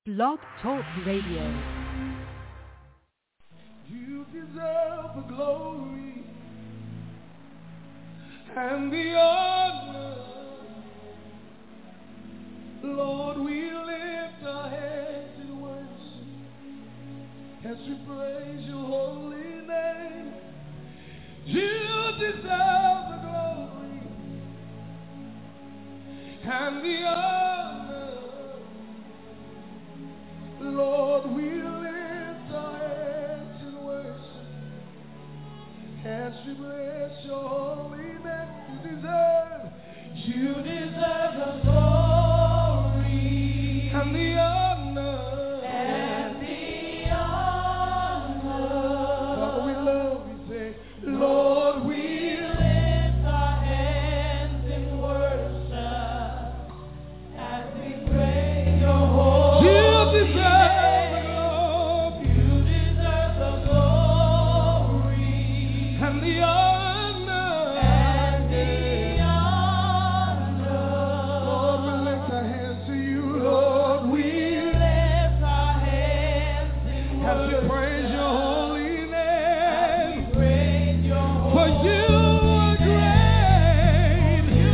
Blog Talk Radio. You deserve the glory and the honor. Lord, we lift our hands in worship as we praise your holy name. You deserve the glory and the honor. Lord, we lift our hands in worship as we bless your holy name. You deserve the glory and the honor. Father, we love you. Say, Lord, we lift our hands in worship as we praise your holy name. You deserve the glory and the honor. Lord, we lift our hands to you. Lord, we lift our hands in worship as we praise your holy name. For you are great. You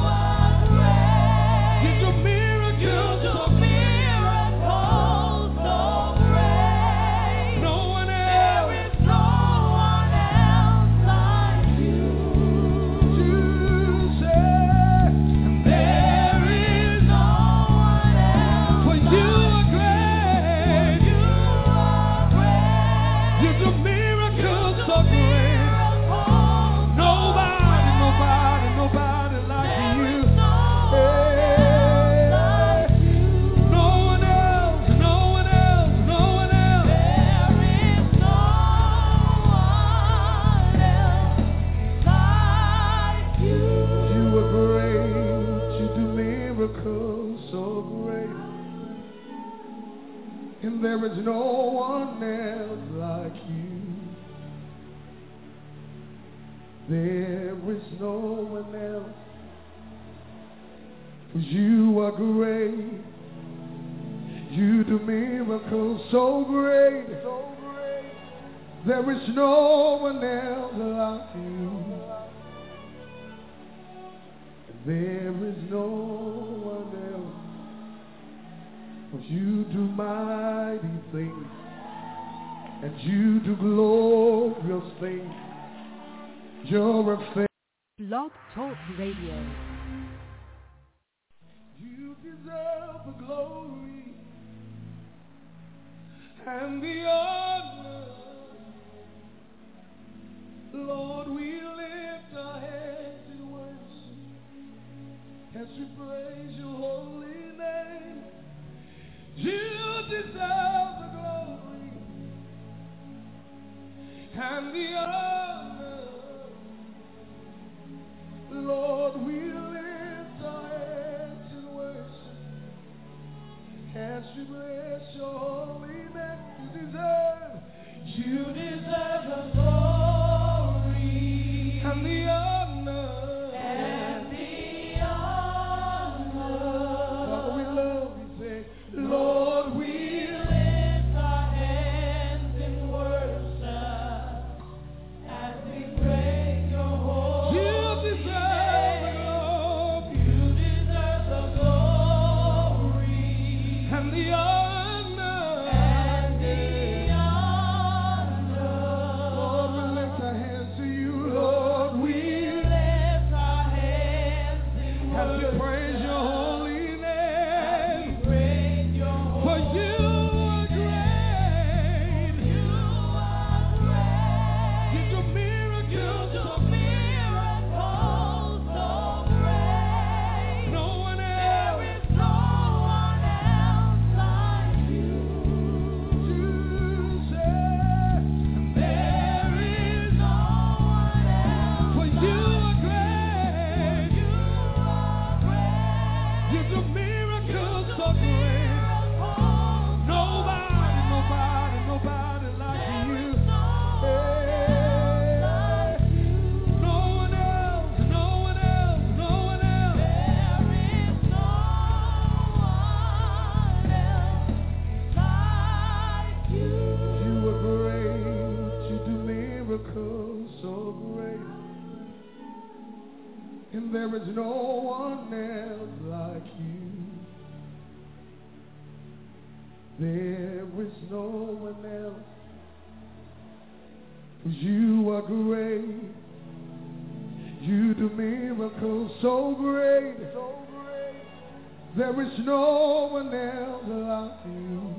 do miracles so great. No one else. There is no one else like you. You said there is no one else. For you are great. You do miracles so great. Nobody like you. No one else. There is no one else like you. You are great. You do miracles so great. And there is no one else like you. There is no one else. 'Cause you are great. You do miracles so great. There is no one else like you. There is no one else. 'Cause you do mighty things. And you do glorious things. You're a Blog Talk Radio. You deserve the glory and the honor. Lord, we lift our hands in worship as we praise your holy name. You deserve the glory and the honor. Lord, we lift our hands in worship as we bless your holy name. You deserve the glory and the honor. Father, we love you. Say, Lord, we lift our hands in worship as we praise your holy name. You deserve the glory and the honor. Lord, we lift our hands to you. Lord, we is no one else like you. There is no one else. You are great. You do miracles so great. There is no one else like you.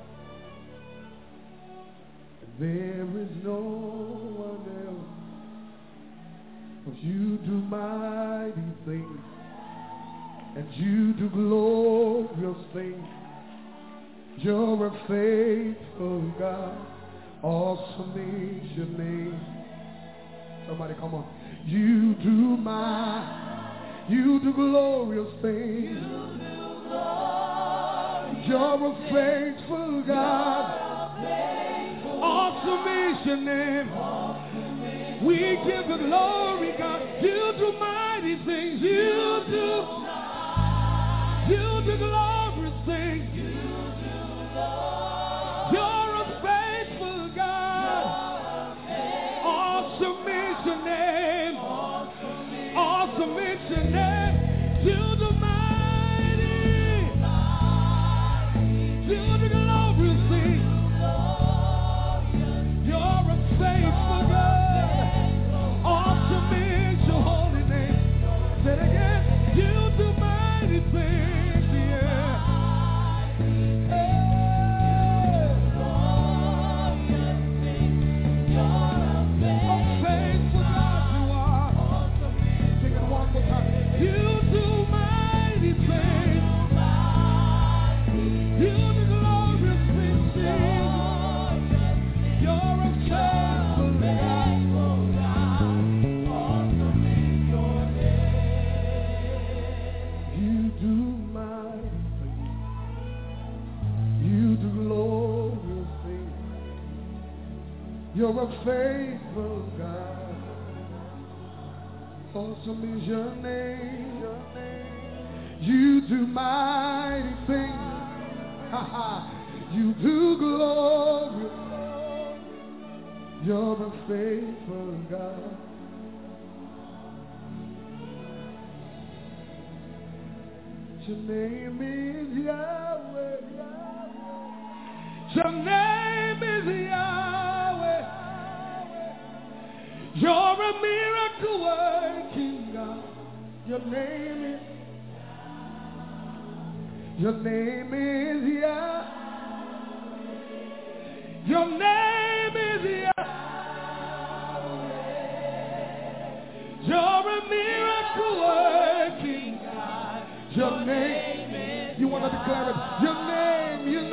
There is no one else. For you do mighty things, and you do glorious things. You're a faithful God. Awesome is your name. Somebody come on. You do glorious things. You're a faithful God. Awesome is your name. We give the glory, God. You do mighty things. You do glorious things. You're a faithful God. Awesome is your name. Awesome is your name. You do mighty. You do glorious things. You're a faithful God. Awesome is your holy name. Say it again. You do mighty things. Yeah. You're a faithful God. Awesome is your name. You do mighty things. You do glory. You're a faithful God. Your name is Yahweh. Your name is Yahweh. You're a miracle working God. Your name is Yah. Your name is Yah. You're a miracle working God. Your name is. You want to declare it? Your name is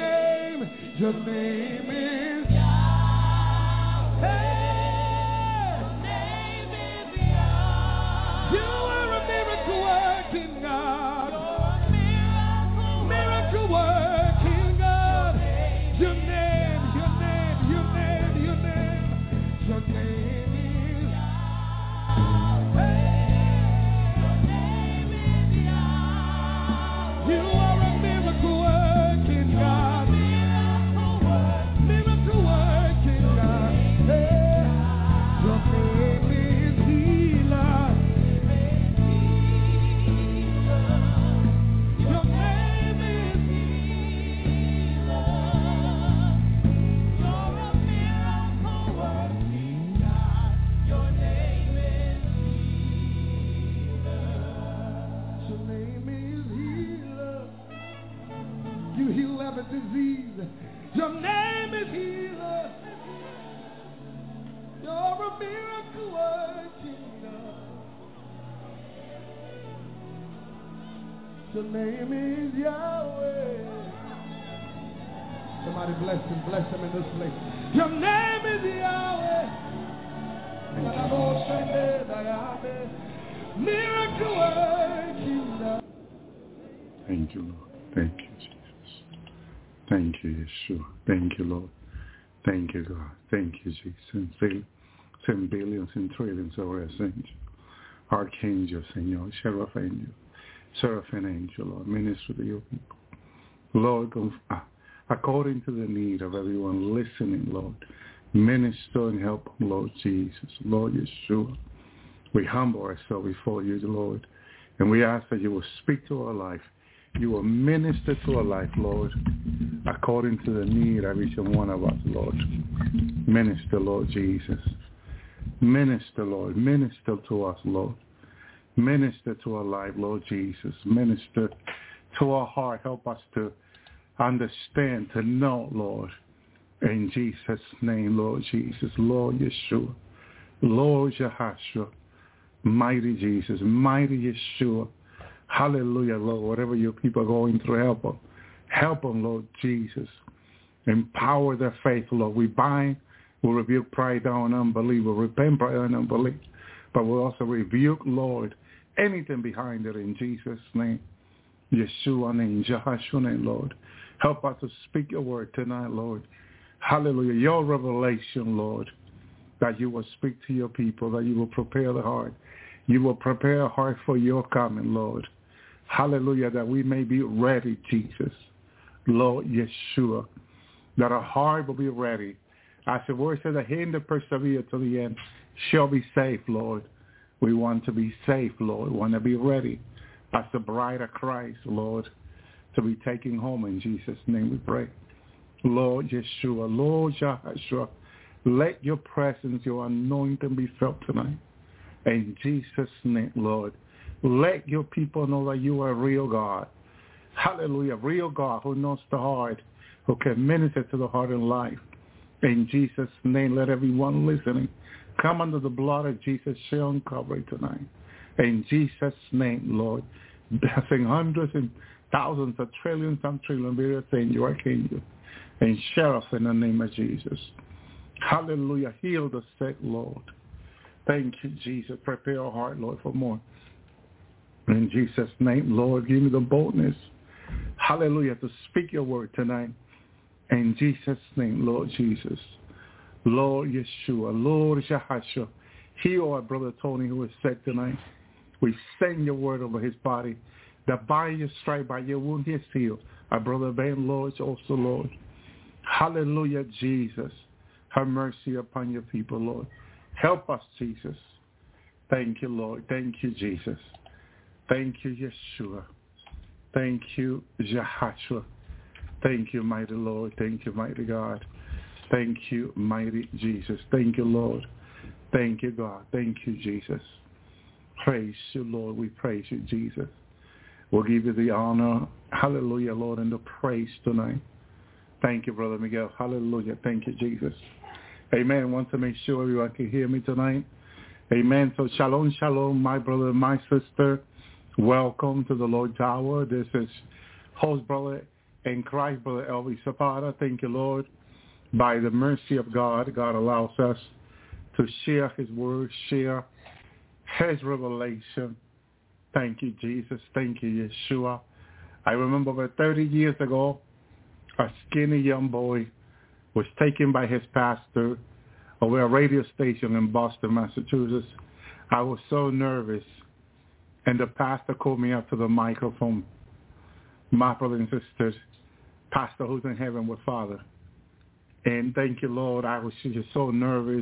Yah. Hey. You are a miracle working God. Miracle working God. Your name is. You are a miracle working God. Miracle working God. Hey. Your name is healer. Your name is healer. You're a miracle working God. Your name is healer. Your name is healer. You heal every disease. Your name is healer. You're a miracle working God. Your name is Yahweh. Somebody bless him in this place. Your name is Yahweh. Miracle working God. Thank you, Lord. Thank you, Jesus. Thank you, Yeshua. Thank you, Lord. Thank you, God. Thank you, Jesus. Send billions and trillions of our saints, archangels, Señor, seraphim angel, Lord, minister to your people. Lord, according to the need of everyone listening, Lord, minister and help them, Lord Jesus. Lord Yeshua, we humble ourselves before you, Lord, And we ask that you will speak to our life. You will minister to our life, Lord, according to the need of each and one of us, Lord. Minister, Lord Jesus. Minister, Lord. Minister to us, Lord. Minister to our life, Lord Jesus. Minister to our heart. Help us to understand, to know, Lord. In Jesus' name, Lord Jesus. Lord Yeshua. Lord Yahashua. Mighty Jesus. Mighty Yeshua. Hallelujah, Lord. Whatever your people are going through, help them. Help them, Lord Jesus. Empower their faith, Lord. We bind, we'll rebuke pride and unbelief. We'll repent pride and unbelief. But we'll also rebuke, Lord, anything behind it in Jesus' name. Yeshua name, Jehoshua name, Lord. Help us to speak your word tonight, Lord. Hallelujah. Your revelation, Lord, that you will speak to your people, that you will prepare the heart. You will prepare a heart for your coming, Lord. Hallelujah, that we may be ready, Jesus. Lord Yeshua, that our heart will be ready. As the word says, that he that persevere to the end shall be saved, Lord. We want to be safe, Lord. We want to be ready as the bride of Christ, Lord, to be taken home. In Jesus' name we pray. Lord Yeshua, Lord Yahshua, let your presence, your anointing be felt tonight. In Jesus' name, Lord, let your people know that you are a real God. Hallelujah, real God who knows the heart, who can minister to the heart and life. In Jesus' name, let everyone listening come under the blood of Jesus, shall uncover it tonight. In Jesus' name, Lord, blessing hundreds and thousands of trillions and trillions, we are saying you are King. And sheriff in the name of Jesus. Hallelujah. Heal the sick, Lord. Thank you, Jesus. Prepare our heart, Lord, for more. In Jesus' name, Lord, give me the boldness. Hallelujah. To speak your word tonight. In Jesus' name, Lord Jesus. Lord Yeshua. Lord Yahashua. Heal our brother Tony who is sick tonight. We send your word over his body. That by your stripe, by your wound, he is healed. Our brother Ben, Lord, also, Lord. Hallelujah, Jesus. Have mercy upon your people, Lord. Help us, Jesus. Thank you, Lord. Thank you, Jesus. Thank you, Yeshua. Thank you, Jehoshua. Thank you, mighty Lord. Thank you, mighty God. Thank you, mighty Jesus. Thank you, Lord. Thank you, God. Thank you, Jesus. Praise you, Lord. We praise you, Jesus. We'll give you the honor. Hallelujah, Lord, and the praise tonight. Thank you, Brother Miguel. Hallelujah. Thank you, Jesus. Amen. I want to make sure everyone can hear me tonight. Amen. So shalom, shalom, my brother, my sister. Welcome to the Lord's Hour. This is host brother in Christ, Brother Elvis Zapata. Thank you, Lord. By the mercy of God, God allows us to share his word, share his revelation. Thank you, Jesus. Thank you, Yeshua. I remember about 30 years ago, a skinny young boy was taken by his pastor over a radio station in Boston, Massachusetts. I was so nervous, and the pastor called me up to the microphone. My brothers and sisters, Pastor who's in heaven with Father. And thank you, Lord. I was just so nervous.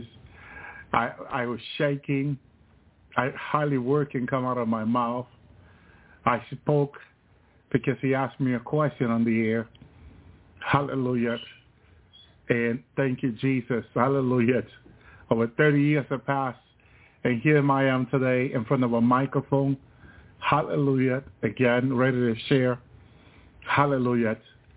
I was shaking. Hardly word can come out of my mouth. I spoke because he asked me a question on the air. Hallelujah. And thank you, Jesus. Hallelujah. Over 30 years have passed, and here I am today in front of a microphone. Hallelujah. Again, ready to share. Hallelujah.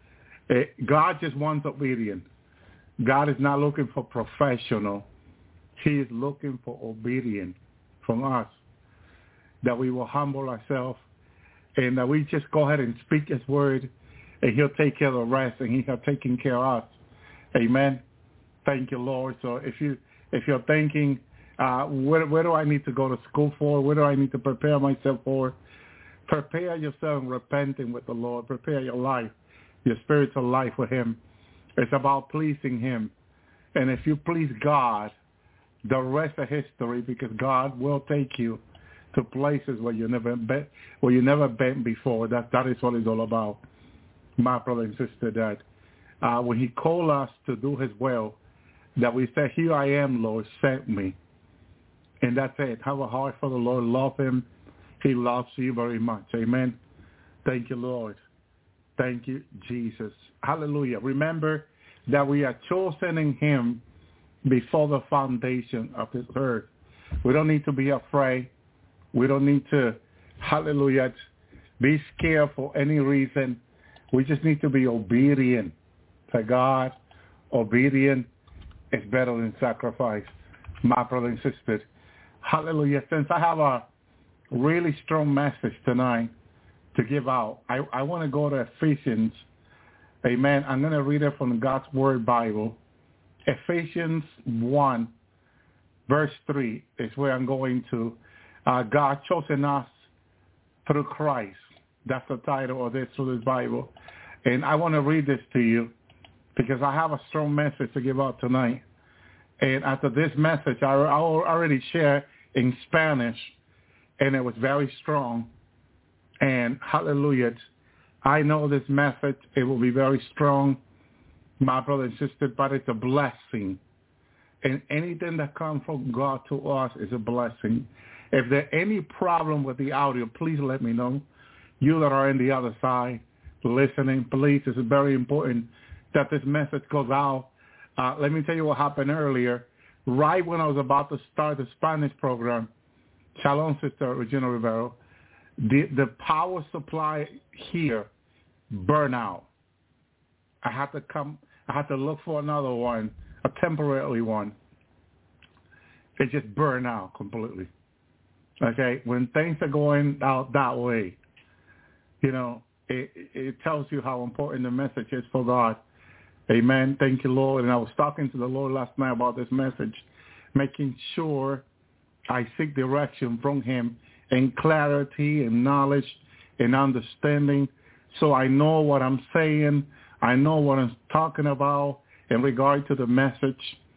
God just wants obedience. God is not looking for professional. He is looking for obedience from us, that we will humble ourselves and that we just go ahead and speak his word, and he'll take care of the rest, and he has taken care of us. Amen. Thank you, Lord. So if you're thinking, where do I need to go to school for? Where do I need to prepare myself for? Prepare yourself in repenting with the Lord. Prepare your life, your spiritual life with him. It's about pleasing him. And if you please God, the rest of history, because God will take you to places where you never been before. That is what it's all about. My brother and sister, that when he called us to do his will, that we say, here I am, Lord, send me. And that's it. Have a heart for the Lord. Love him. He loves you very much. Amen. Thank you, Lord. Thank you, Jesus. Hallelujah. Remember that we are chosen in him before the foundation of this earth. We don't need to be afraid. We don't need to, hallelujah, be scared for any reason. We just need to be obedient to God. Obedient is better than sacrifice, my brother and sister. Hallelujah. Since I have a really strong message tonight to give out, I want to go to Ephesians. Amen. I'm going to read it from God's Word Bible. Ephesians 1, verse 3 is where I'm going to. God chosen us through Christ. That's the title of this through this Bible. And I want to read this to you because I have a strong message to give out tonight. And after this message, I already shared in Spanish, and it was very strong. And hallelujah, I know this message, it will be very strong, my brother and sister, but it's a blessing. And anything that comes from God to us is a blessing. If there's any problem with the audio, please let me know. You that are on the other side listening, please, it's very important that this message goes out. Let me tell you what happened earlier. Right when I was about to start the Spanish program, Shalom, Sister Regina Rivero, the power supply here burned out. I had to look for another one, a temporary one. It just burned out completely. Okay, when things are going out that way, you know, it tells you how important the message is for God. Amen. Thank you, Lord. And I was talking to the Lord last night about this message, making sure I seek direction from him and clarity and knowledge and understanding so I know what I'm saying. I know what I'm talking about in regard to the message,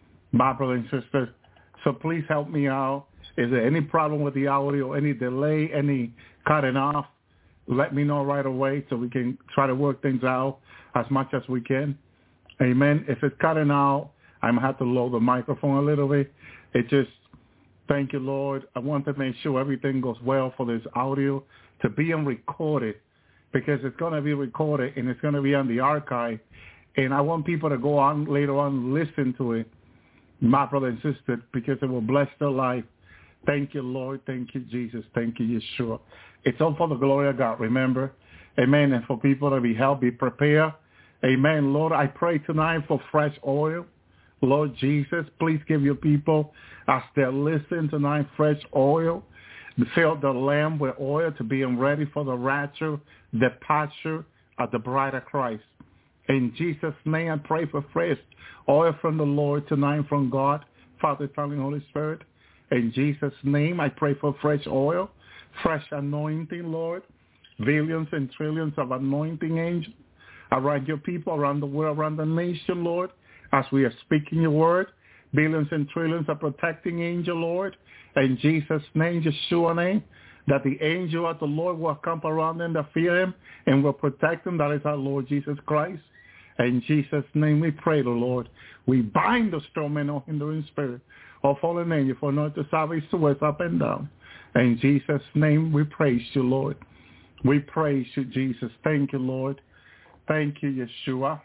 my brother and sister. So please help me out. Is there any problem with the audio, any delay, any cutting off? Let me know right away so we can try to work things out as much as we can. Amen. If it's cutting out, I'm going to have to lower the microphone a little bit. It just, thank you, Lord. I want to make sure everything goes well for this audio to be recorded because it's going to be recorded and it's going to be on the archive. And I want people to go on later on and listen to it, my brother and sister, because it will bless their life. Thank you, Lord. Thank you, Jesus. Thank you, Yeshua. It's all for the glory of God, remember. Amen. And for people to be helped, be prepared. Amen. Lord, I pray tonight for fresh oil. Lord Jesus, please give your people, as they listen tonight, fresh oil. Fill the lamp with oil to be ready for the rapture, departure of the bride of Christ. In Jesus' name, I pray for fresh oil from the Lord tonight, from God, Father, Son, and Holy Spirit. In Jesus' name, I pray for fresh oil, fresh anointing, Lord, billions and trillions of anointing angels around your people, around the world, around the nation, Lord, as we are speaking your word, billions and trillions of protecting angel, Lord, in Jesus' name, Yeshua name, that the angel of the Lord will come around them that fear him and will protect them. That is our Lord Jesus Christ. In Jesus' name we pray, the Lord. We bind the strong man or hindering spirit or fallen angel for not to salvage the words up and down. In Jesus' name we praise you, Lord. We praise you, Jesus. Thank you, Lord. Thank you, Yeshua.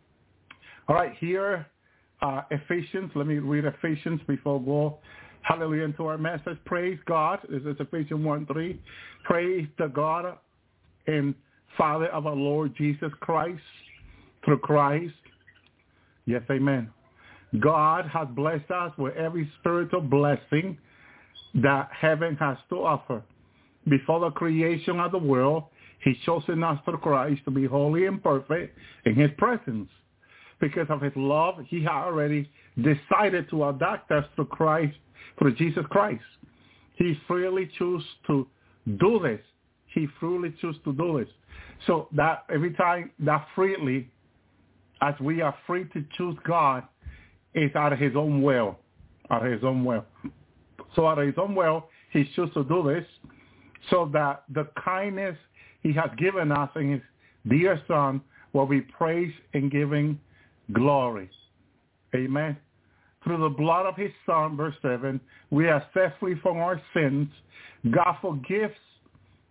All right, here, Ephesians. Let me read Ephesians before we go. Hallelujah, into our message. Praise God. This is Ephesians 1:3. Praise the God and Father of our Lord Jesus Christ, through Christ. Yes, amen. God has blessed us with every spiritual blessing that heaven has to offer. Before the creation of the world, he's chosen us through Christ to be holy and perfect in his presence. Because of his love, he had already decided to adopt us through Christ, through Jesus Christ. He freely chose to do this. He freely chose to do this. So that every time that freely, as we are free to choose God, is out of his own will. Out of his own will. So out of his own will, he chose to do this so that the kindness he has given us in his dear Son will be praised and given glory. Amen. Through the blood of his Son, verse 7, we are set free from our sins. God forgives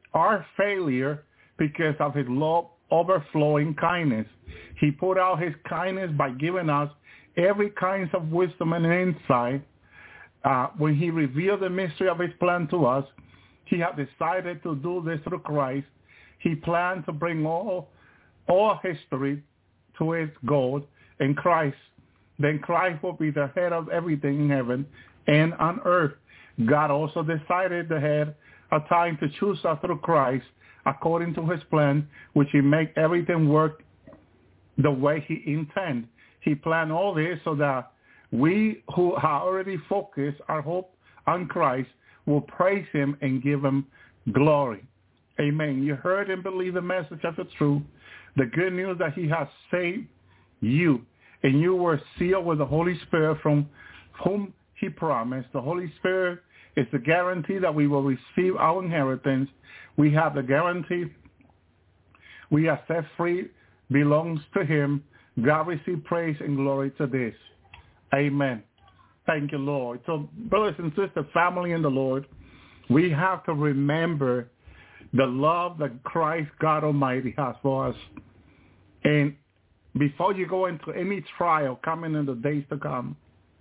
our failure because of his love overflowing kindness. He poured out his kindness by giving us every kind of wisdom and insight. When he revealed the mystery of his plan to us, he had decided to do this through Christ. He planned to bring all history to its goal in Christ. Then Christ will be the head of everything in heaven and on earth. God also decided ahead of time to choose us through Christ according to his plan, which he make everything work the way he intended. He planned all this so that we who have already focused our hope on Christ will praise him and give him glory. Amen. You heard and believe the message of the truth, the good news that he has saved you, and you were sealed with the Holy Spirit from whom he promised. The Holy Spirit is the guarantee that we will receive our inheritance. We have the guarantee we are set free, belongs to him. God receive praise and glory to this. Amen. Thank you, Lord. So, brothers and sisters, family in the Lord, we have to remember the love that Christ, God Almighty, has for us. And before you go into any trial coming in the days to come,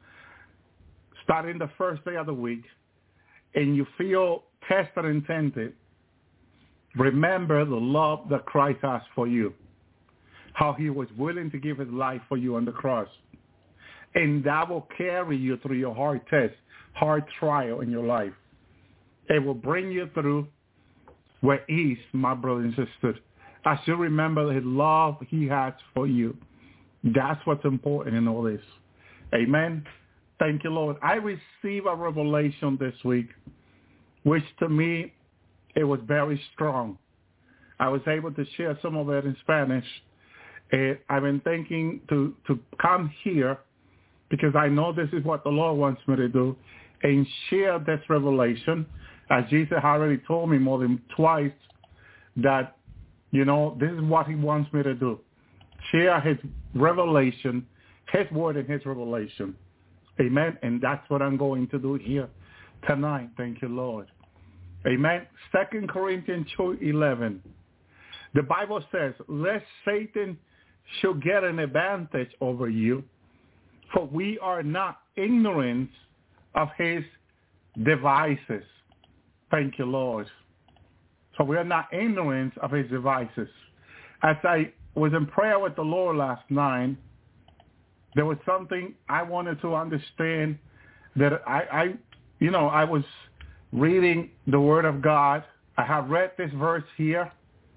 starting the first day of the week, and you feel tested and tempted, remember the love that Christ has for you, how he was willing to give his life for you on the cross. And that will carry you through your hard test, hard trial in your life. It will bring you through with ease, my brothers and sisters, as you remember his love he has for you. That's what's important in all this. Amen. Thank you, Lord. I received a revelation this week, which to me, it was very strong. I was able to share some of it in Spanish. I've been thinking to come here because I know this is what the Lord wants me to do and share this revelation. As Jesus already told me more than twice that, this is what he wants me to do. Share his revelation, his word and his revelation. Amen. And that's what I'm going to do here tonight. Thank you, Lord. Amen. 2 Corinthians 2:11. The Bible says, lest Satan should get an advantage over you, for we are not ignorant of his devices. Thank you, Lord. So we are not ignorant of his devices. As I was in prayer with the Lord last night, there was something I wanted to understand that I was reading the Word of God. I have read this verse here,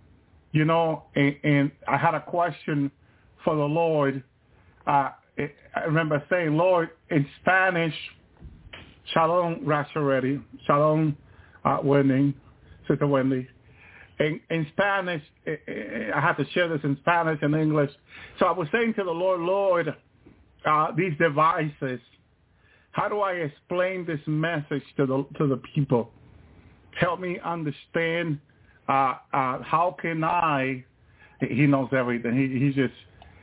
and I had a question for the Lord. I remember saying, Lord, in Spanish, Shalom, Rasharetti, Shalom, Wendy, Sister Wendy. In Spanish, I have to share this in Spanish and English. So I was saying to the Lord, these devices, how do I explain this message to the people? Help me understand how can I, he knows everything. He's just,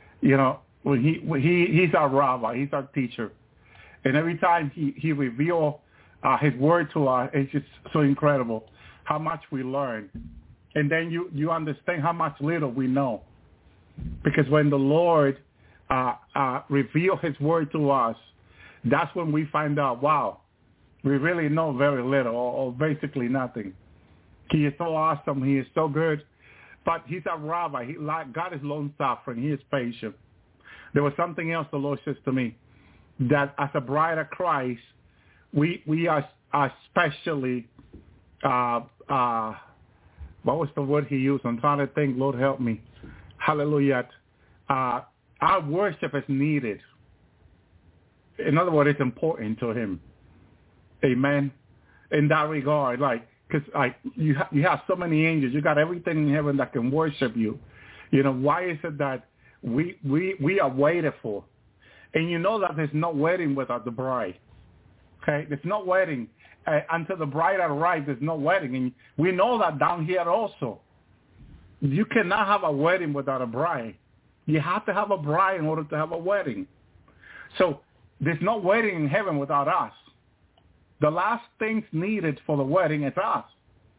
he's our rabbi, he's our teacher. And every time he reveals his word to us, it's just so incredible how much we learn. And then you understand how much little we know. Because when the Lord reveals his word to us, that's when we find out, wow, we really know very little or basically nothing. He is so awesome. He is so good. But he's a rabbi. God is long-suffering. He is patient. There was something else the Lord says to me, that as a bride of Christ, we are especially, what was the word he used? I'm trying to think. Lord, help me. Hallelujah. Our worship is needed. In other words, it's important to him. Amen. In that regard, because you have so many angels. You got everything in heaven that can worship you. Why is it that we are waited for? And you know that there's no wedding without the bride. Okay? There's no wedding. Until the bride arrives, there's no wedding. And we know that down here also. You cannot have a wedding without a bride. You have to have a bride in order to have a wedding. So there's no wedding in heaven without us. The last things needed for the wedding is us.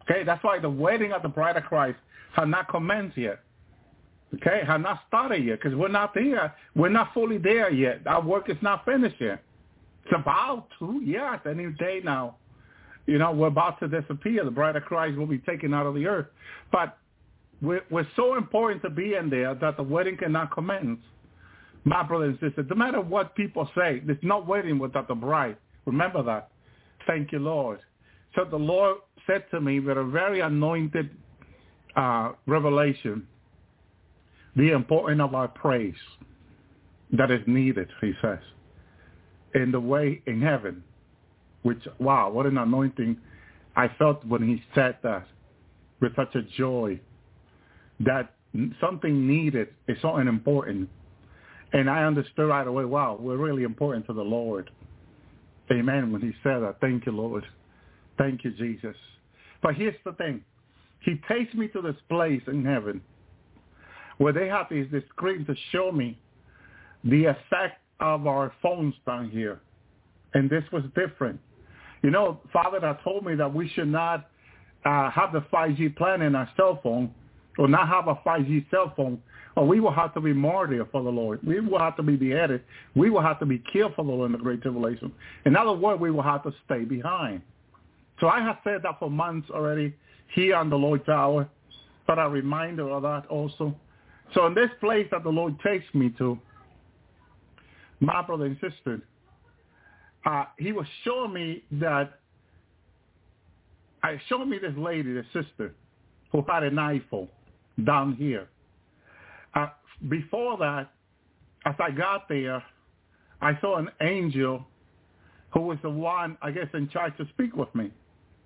Okay, that's why the wedding of the bride of Christ has not commenced yet. Okay, has not started yet because we're not there. We're not fully there yet. Our work is not finished yet. It's about to, yes, any day now. You know, we're about to disappear. The bride of Christ will be taken out of the earth. But we're so important to be in there that the wedding cannot commence. My brothers and sisters, no matter what people say, there's no wedding without the bride. Remember that. Thank you, Lord. So the Lord said to me with a very anointed revelation, the importance of our praise that is needed, he says, in the way in heaven, which, wow, what an anointing I felt when he said that with such a joy, that something needed is something important. And I understood right away, wow, we're really important to the Lord. Amen, when he said that. Thank you, Lord. Thank you, Jesus. But here's the thing. He takes me to this place in heaven where they have this screen to show me the effect of our phones down here. And this was different. You know, Father had told me that we should not have the 5G plan in our cell phone or not have a 5G cell phone, or we will have to be martyred for the Lord. We will have to be beheaded. We will have to be killed for the Lord in the Great Tribulation. In other words, we will have to stay behind. So I have said that for months already here on the Lord's Hour, but a reminder of that also. So in this place that the Lord takes me to, my brother and sister, he was showing me that, showed me this lady, this sister, who had an iPhone down here. Before that, as I got there, I saw an angel who was the one, I guess, in charge to speak with me.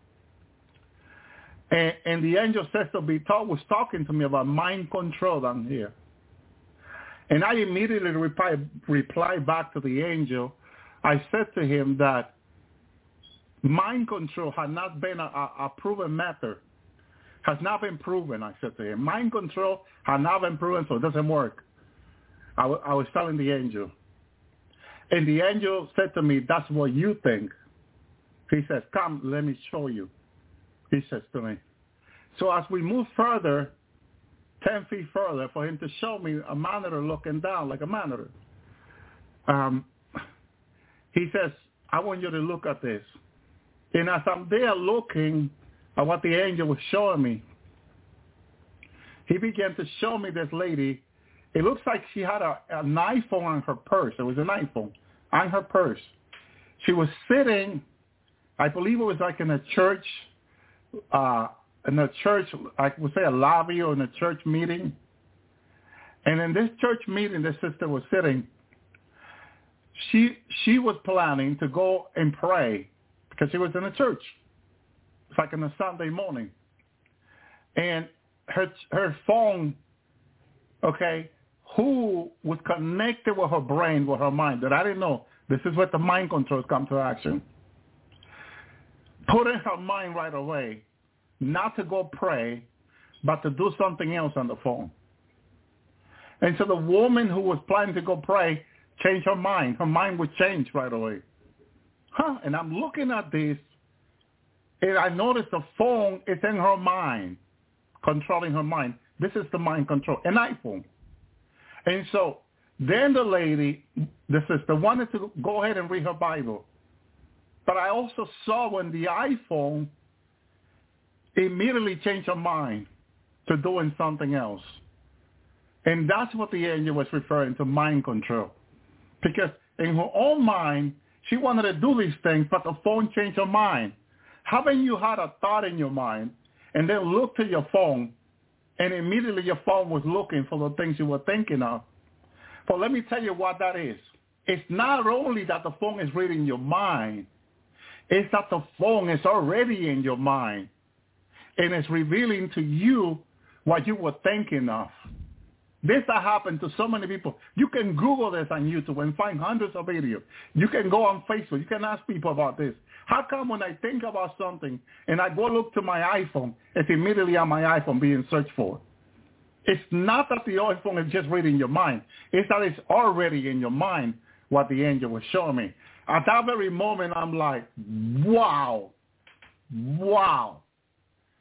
And the angel was talking to me about mind control down here. And I immediately replied back to the angel. I said to him that mind control had not been a proven method. Has not been proven, I said to him. Mind control has not been proven, so it doesn't work. I was telling the angel. And the angel said to me, that's what you think. He says, come, let me show you. He says to me. So as we move further, 10 feet further, for him to show me a monitor looking down like a monitor, he says, I want you to look at this. And as I'm there looking at what the angel was showing me, he began to show me this lady. It looks like she had an iPhone on her purse. It was an iPhone on her purse. She was sitting, I believe it was like in a church, I would say a lobby or in a church meeting. And in this church meeting, this sister was sitting. She was planning to go and pray because she was in a church. It's like on a Sunday morning. And her phone, okay, who was connected with her brain, with her mind, that I didn't know. This is where the mind controls come to action. Put in her mind right away not to go pray, but to do something else on the phone. And so the woman who was planning to go pray changed her mind. Her mind would change right away. And I'm looking at this, and I noticed the phone is in her mind, controlling her mind. This is the mind control, an iPhone. And so then the lady, the sister, wanted to go ahead and read her Bible. But I also saw when the iPhone immediately changed her mind to doing something else. And that's what the angel was referring to, mind control. Because in her own mind, she wanted to do these things, but the phone changed her mind. Haven't you had a thought in your mind and then looked at your phone and immediately your phone was looking for the things you were thinking of? But let me tell you what that is. It's not only that the phone is reading your mind, it's that the phone is already in your mind and it's revealing to you what you were thinking of. This has happened to so many people. You can Google this on YouTube and find hundreds of videos. You can go on Facebook. You can ask people about this. How come when I think about something and I go look to my iPhone, it's immediately on my iPhone being searched for? It's not that the iPhone is just reading your mind. It's that it's already in your mind what the angel was showing me. At that very moment, I'm like, wow.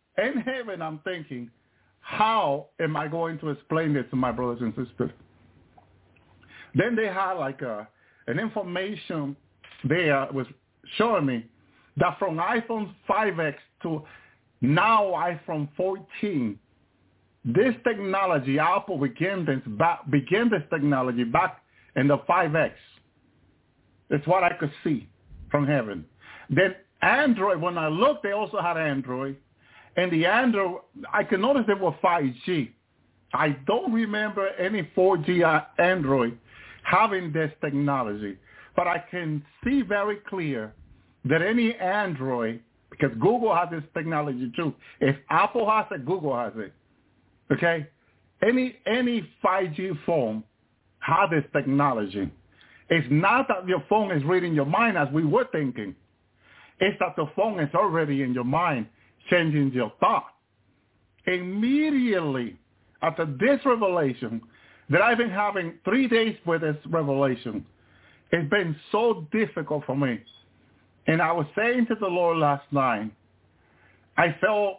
In heaven, I'm thinking, how am I going to explain this to my brothers and sisters? Then they had like an information there was showing me that from iPhone 5X to now iPhone 14, this technology, Apple began this technology back in the 5X. It's what I could see from heaven. Then Android, when I looked, they also had Android. And the Android, I can notice they were 5G. I don't remember any 4G Android having this technology. But I can see very clear that any Android, because Google has this technology too. If Apple has it, Google has it. Okay? Any 5G phone has this technology. It's not that your phone is reading your mind as we were thinking. It's that the phone is already in your mind, changing your thought. Immediately after this revelation, that I've been having 3 days with this revelation, it's been so difficult for me. And I was saying to the Lord last night, I felt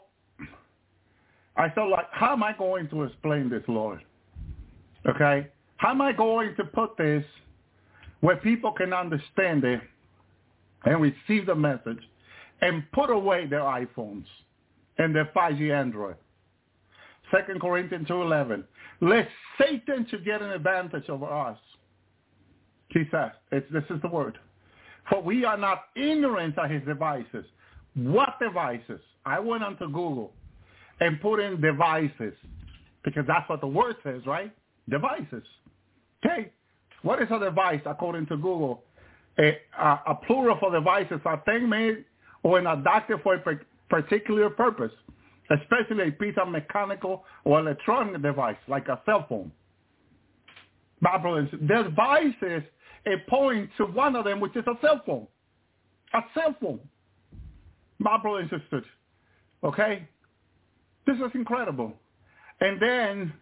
like, how am I going to explain this, Lord? Okay? How am I going to put this where people can understand it and receive the message and put away their iPhones and their 5G Android? 2 Corinthians 2:11. Lest Satan should get an advantage over us. He says, this is the word. For we are not ignorant of his devices. What devices? I went onto Google and put in devices, because that's what the word says, right? Devices. Okay. What is a device according to Google? A plural for devices, a thing made or adapted for a particular purpose, especially a piece of mechanical or electronic device like a cell phone. Bible devices, it points to one of them, which is a cell phone. A cell phone. My brothers and sisters. Okay? This is incredible. And then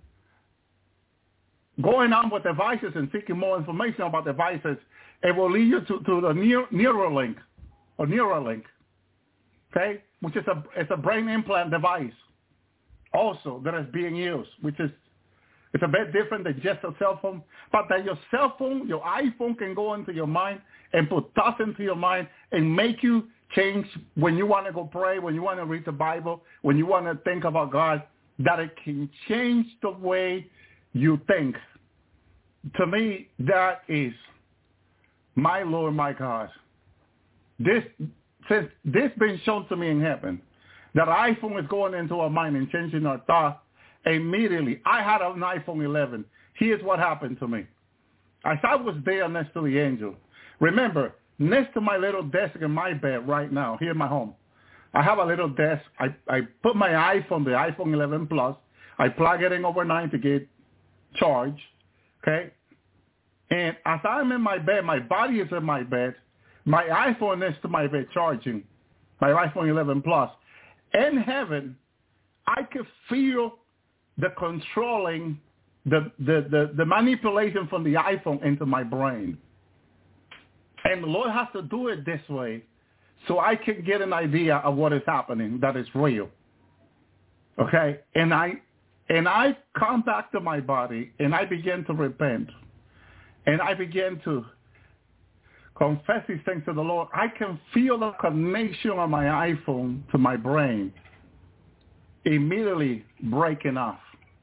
going on with devices and seeking more information about devices, it will lead you to the Neuralink, or Neuralink, okay, which is a brain implant device also that is being used, which is it's a bit different than just a cell phone, but that your cell phone, your iPhone can go into your mind and put thoughts into your mind and make you change when you want to go pray, when you want to read the Bible, when you want to think about God, that it can change the way you think. To me, that is my Lord, my God. Since this been shown to me in heaven, that iPhone is going into our mind and changing our thoughts, immediately, I had an iPhone 11. Here's what happened to me. As I was there next to the angel, remember, next to my little desk in my bed right now, here in my home, I have a little desk. I put my iPhone, the iPhone 11 Plus, I plug it in overnight to get charged, okay? And as I'm in my bed, my body is in my bed, my iPhone is to my bed charging, my iPhone 11 Plus. In heaven, I could feel the controlling, the manipulation from the iPhone into my brain. And the Lord has to do it this way so I can get an idea of what is happening that is real. Okay? And I come back to my body and I begin to repent. And I begin to confess these things to the Lord. I can feel the connection of my iPhone to my brain immediately breaking off.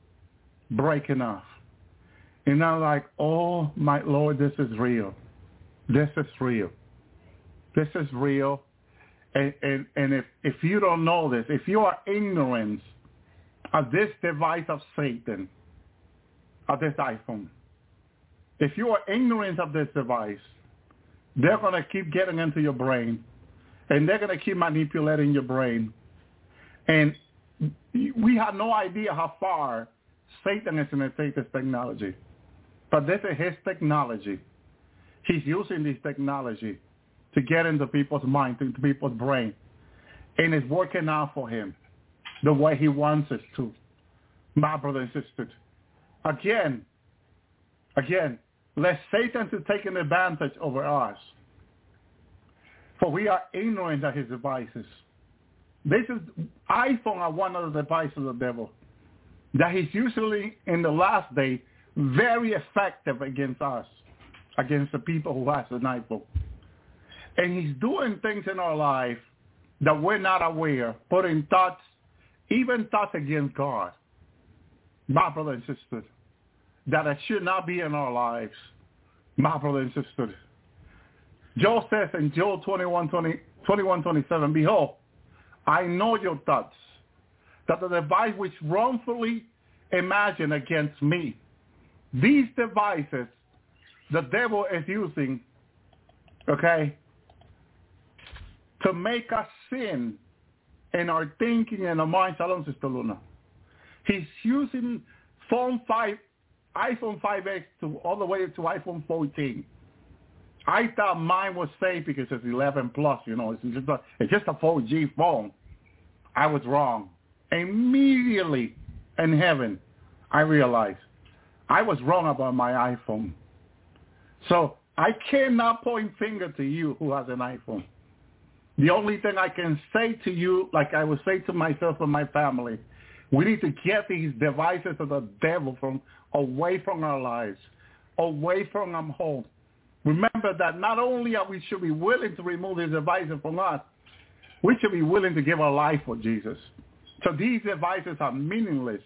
And I'm like, oh, my Lord, this is real. This is real. This is real. And if you don't know this, if you are ignorant of this device of Satan, of this iPhone, if you are ignorant of this device, they're going to keep getting into your brain, and they're going to keep manipulating your brain. And we have no idea how far Satan is going to take this technology. But this is his technology. He's using this technology to get into people's mind, into people's brain. And it's working out for him the way he wants it to. My brothers and sisters. Again, let Satan to take an advantage over us. For we are ignorant of his devices. this is iPhone are one of the devices of the devil that he's usually in the last day very effective against us, against the people who has an iPhone. And he's doing things in our life that we're not aware, putting thoughts, even thoughts against God, my brother and sister, that it should not be in our lives, my brother and sister. Joel says in Joel 21:27, behold, I know your thoughts, that the device which wrongfully imagine against me. These devices the devil is using, okay, to make us sin in our thinking and our mind. Shalom, Sister Luna. He's using iPhone 5X to all the way to iPhone 14. I thought mine was safe because it's 11 plus, it's just a 4G phone. I was wrong. Immediately in heaven, I realized I was wrong about my iPhone. So I cannot point finger to you who has an iPhone. The only thing I can say to you, like I would say to myself and my family, we need to get these devices of the devil away from our lives, away from our home. Remember that not only should we be willing to remove these devices from us, we should be willing to give our life for Jesus. So these devices are meaningless.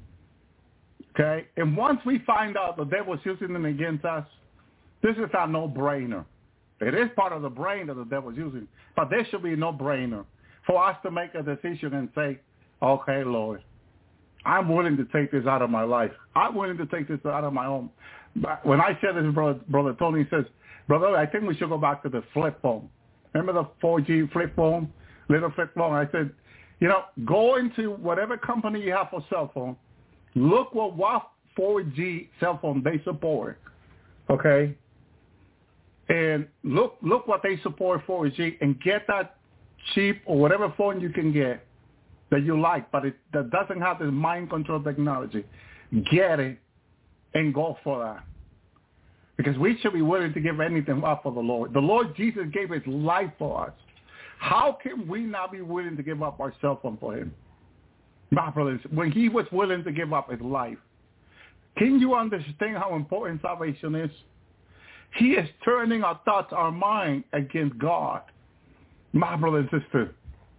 Okay? And once we find out the devil's using them against us, this is a no-brainer. It is part of the brain that the devil's using, but there should be a no-brainer for us to make a decision and say, okay, Lord, I'm willing to take this out of my life. I'm willing to take this out of my home. But when I said this, Brother Tony says, brother, I think we should go back to the flip phone. Remember the 4G flip phone, little flip phone? I said, go into whatever company you have for cell phone, look what 4G cell phone they support, okay? And look what they support 4G and get that cheap or whatever phone you can get that you like, but that doesn't have this mind control technology. Get it and go for that. Because we should be willing to give anything up for the Lord. The Lord Jesus gave his life for us. How can we not be willing to give up our cell phone for him? My brothers, when he was willing to give up his life, can you understand how important salvation is? He is turning our thoughts, our mind against God. My brother and sister.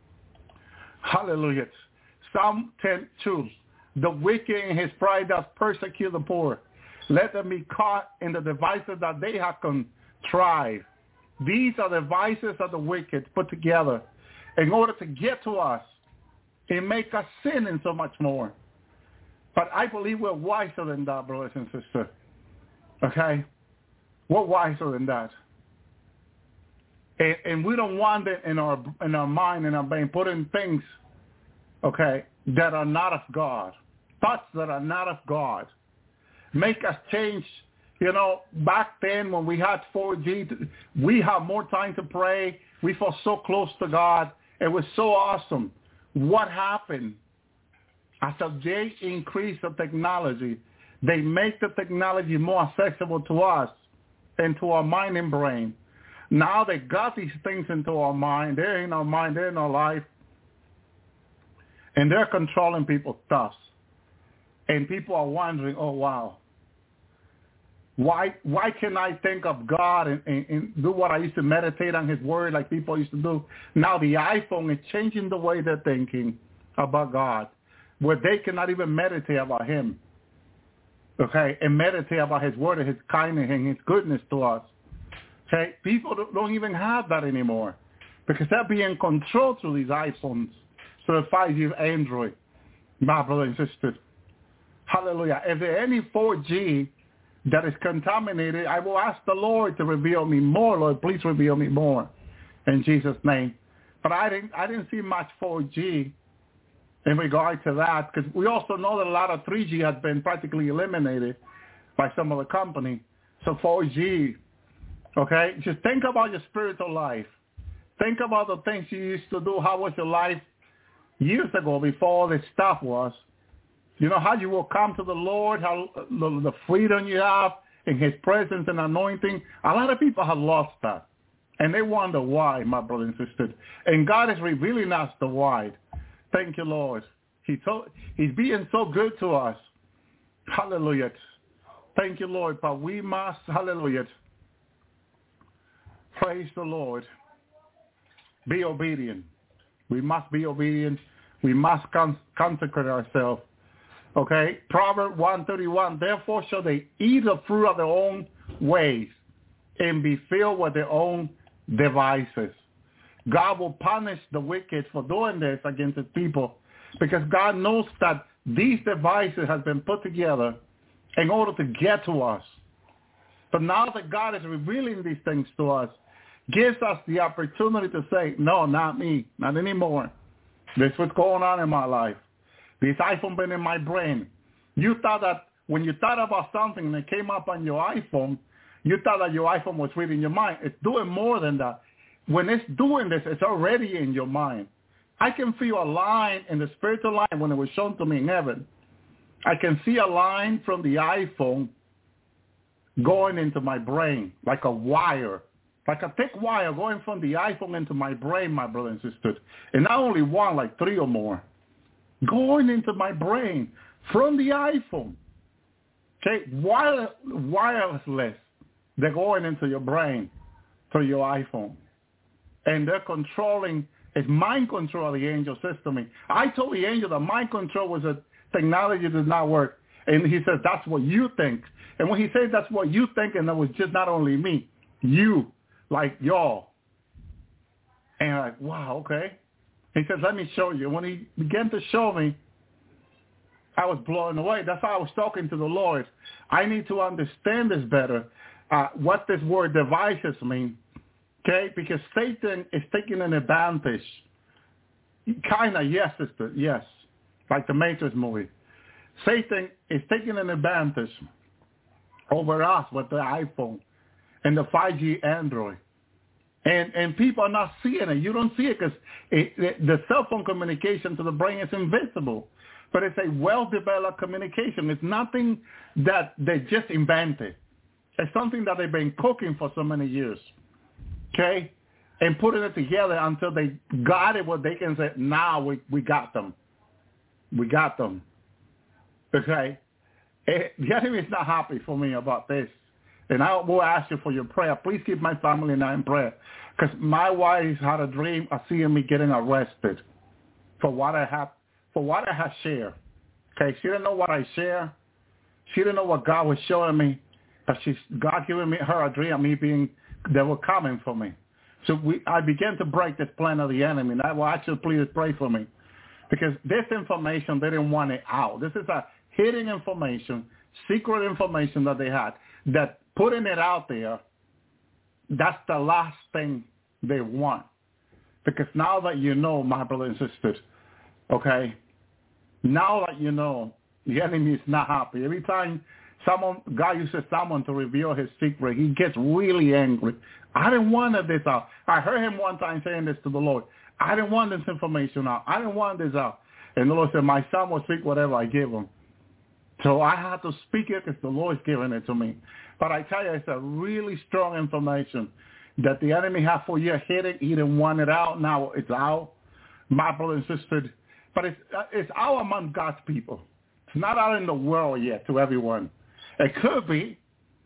Hallelujah. Psalm 10:2. The wicked in his pride does persecute the poor. Let them be caught in the devices that they have contrived. These are the devices of the wicked put together in order to get to us and make us sin and so much more. But I believe we're wiser than that, brothers and sisters. Okay? We're wiser than that. And we don't want it in our mind, in our brain, putting things, okay, that are not of God. Thoughts that are not of God. Make us change. Back then when we had 4G, we had more time to pray. We felt so close to God. It was so awesome. What happened? As they increase the technology, they make the technology more accessible to us and to our mind and brain. Now they got these things into our mind. They're in our mind. They're in our life. And they're controlling people's thoughts. And people are wondering, oh, wow. Why can I think of God and do what I used to meditate on his word like people used to do? Now the iPhone is changing the way they're thinking about God, where they cannot even meditate about him, okay, and meditate about his word and his kindness and his goodness to us. Okay, people don't even have that anymore because they're being controlled through these iPhones, through the 5G Android, my brother and sister. Hallelujah. If there any 4G that is contaminated, I will ask the Lord to reveal me more. Lord, please reveal me more in Jesus' name. But I didn't see much 4G in regard to that because we also know that a lot of 3G has been practically eliminated by some of the company. So 4G, okay, just think about your spiritual life. Think about the things you used to do. How was your life years ago before all this stuff was? How you will come to the Lord, how the freedom you have in his presence and anointing. A lot of people have lost that. And they wonder why, my brother and sister. And God is revealing us the why. Thank you, Lord. He's being so good to us. Hallelujah. Thank you, Lord. But we must, hallelujah, praise the Lord, be obedient. We must be obedient. We must consecrate ourselves. Okay? Proverbs 1:31, therefore shall they eat the fruit of their own ways and be filled with their own devices. God will punish the wicked for doing this against his people because God knows that these devices have been put together in order to get to us. But now that God is revealing these things to us, gives us the opportunity to say, no, not me, not anymore. This is what's going on in my life. This iPhone been in my brain. You thought that when you thought about something and it came up on your iPhone, you thought that your iPhone was reading your mind. It's doing more than that. When it's doing this, it's already in your mind. I can feel a line in the spiritual line when it was shown to me in heaven. I can see a line from the iPhone going into my brain, like a wire, like a thick wire going from the iPhone into my brain, my brother and sister. And not only one, like 3 or more, going into my brain from the iPhone. Okay, wireless. They're going into your brain through your iPhone. And they're controlling, it's mind control of the angel system. I told the angel that mind control was a technology that did not work. And he says, that's what you think. And when he said that's what you think, and that was just not only me, you, like y'all. And I'm like, wow, okay. He says, let me show you. When he began to show me, I was blown away. That's how I was talking to the Lord. I need to understand this better, what this word devices mean. Okay, because Satan is taking an advantage. Kind of, yes, sister, yes. Like the Matrix movie. Satan is taking an advantage over us with the iPhone and the 5G Android. And people are not seeing it. You don't see it because the cell phone communication to the brain is invisible. But it's a well-developed communication. It's nothing that they just invented. It's something that they've been cooking for so many years. Okay? And putting it together until they got it where they can say, now we got them. We got them. Okay? The enemy is not happy for me about this. And I will ask you for your prayer. Please keep my family and I in prayer. Because my wife had a dream of seeing me getting arrested for what I have shared. Okay? She didn't know what I share. She didn't know what God was showing me. But God giving her a dream of me being, they were coming for me. So I began to break this plan of the enemy. And I will actually please pray for me. Because this information, they didn't want it out. This is a hidden information, secret information that they had. That putting it out there, that's the last thing they want. Because now that you know, my brother and sisters, okay, now that you know, the enemy is not happy. Every time God uses someone to reveal his secret, he gets really angry. I didn't want this out. I heard him one time saying this to the Lord. I didn't want this information out. I didn't want this out. And the Lord said, my son will speak whatever I give him. So I had to speak it because the Lord's given it to me. But I tell you, it's a really strong information that the enemy had for years hidden. He didn't want it out. Now it's out, my brother and sister. But it's out among God's people. It's not out in the world yet to everyone. It could be,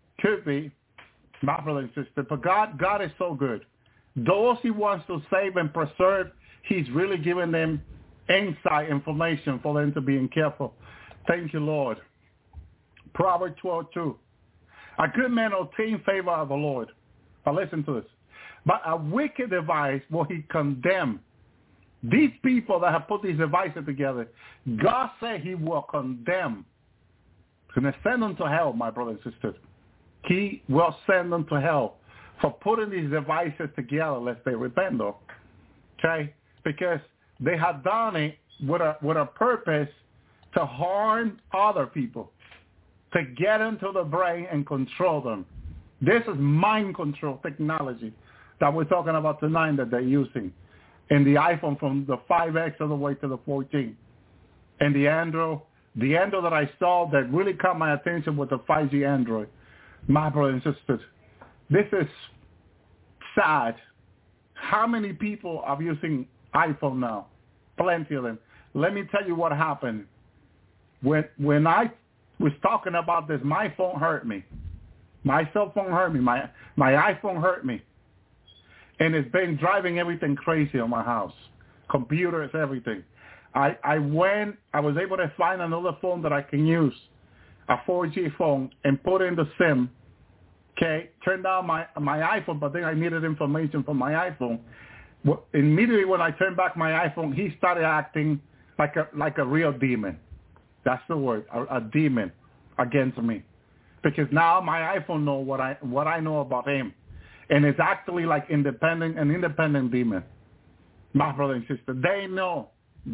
my brother and sister. But God is so good. Those he wants to save and preserve, he's really giving them insight, information for them to be careful. Thank you, Lord. Proverbs 12:2. A good man obtains favor of the Lord. But listen to this. But a wicked device will he condemn. These people that have put these devices together, God said he will condemn. He's going to send them to hell, my brothers and sisters. He will send them to hell for putting these devices together lest they repent, though. Okay? Because they have done it with a purpose to harm other people, to get into the brain and control them. This is mind control technology that we're talking about tonight that they're using in the iPhone from the 5X all the way to the 14. And the Android that I saw that really caught my attention was the 5G Android. My brothers and sisters, this is sad. How many people are using iPhone now? Plenty of them. Let me tell you what happened. When I was talking about this, my phone hurt me. My cell phone hurt me. My iPhone hurt me. And it's been driving everything crazy on my house. Computers, everything. I was able to find another phone that I can use, a 4G phone, and put in the SIM. Okay, turned on my iPhone, but then I needed information from my iPhone. Immediately when I turned back my iPhone, he started acting like a real demon. That's the word, a demon against me. Because now my iPhone knows what I know about him. And it's actually like an independent demon. My brother and sister, they know.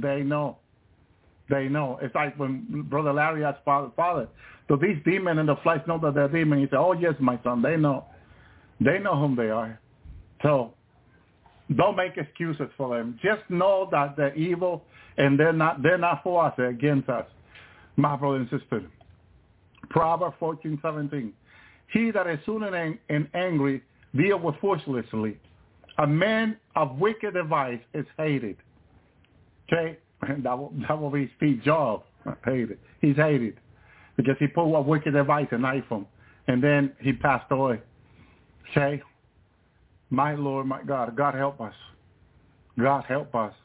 It's like when Brother Larry asked Father, do these demons in the flesh know that they're demons? He said, oh, yes, my son, they know. They know whom they are. So don't make excuses for them. Just know that they're evil and they're not for us, they're against us. My brother and sister, Proverbs 14:17. He that is soon and angry deal with foolishly. A man of wicked device is hated. Okay? That will be Steve Jobs. Hated. He's hated because he put a wicked device in iPhone, and then he passed away. Okay? My Lord, my God. God help us. God help us.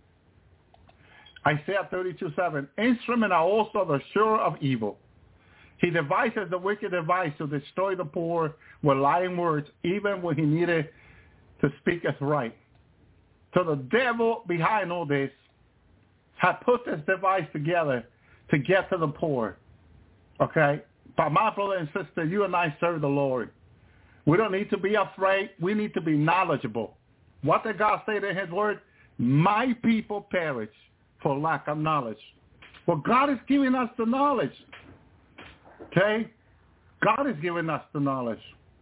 Isaiah 32:7. Instruments are also the sure of evil. He devises the wicked device to destroy the poor with lying words, even when he needed to speak as right. So the devil behind all this had put this device together to get to the poor. Okay? But my brother and sister, you and I serve the Lord. We don't need to be afraid. We need to be knowledgeable. What did God say in his word? My people perish for lack of knowledge. Well, God is giving us the knowledge. Okay? God is giving us the knowledge.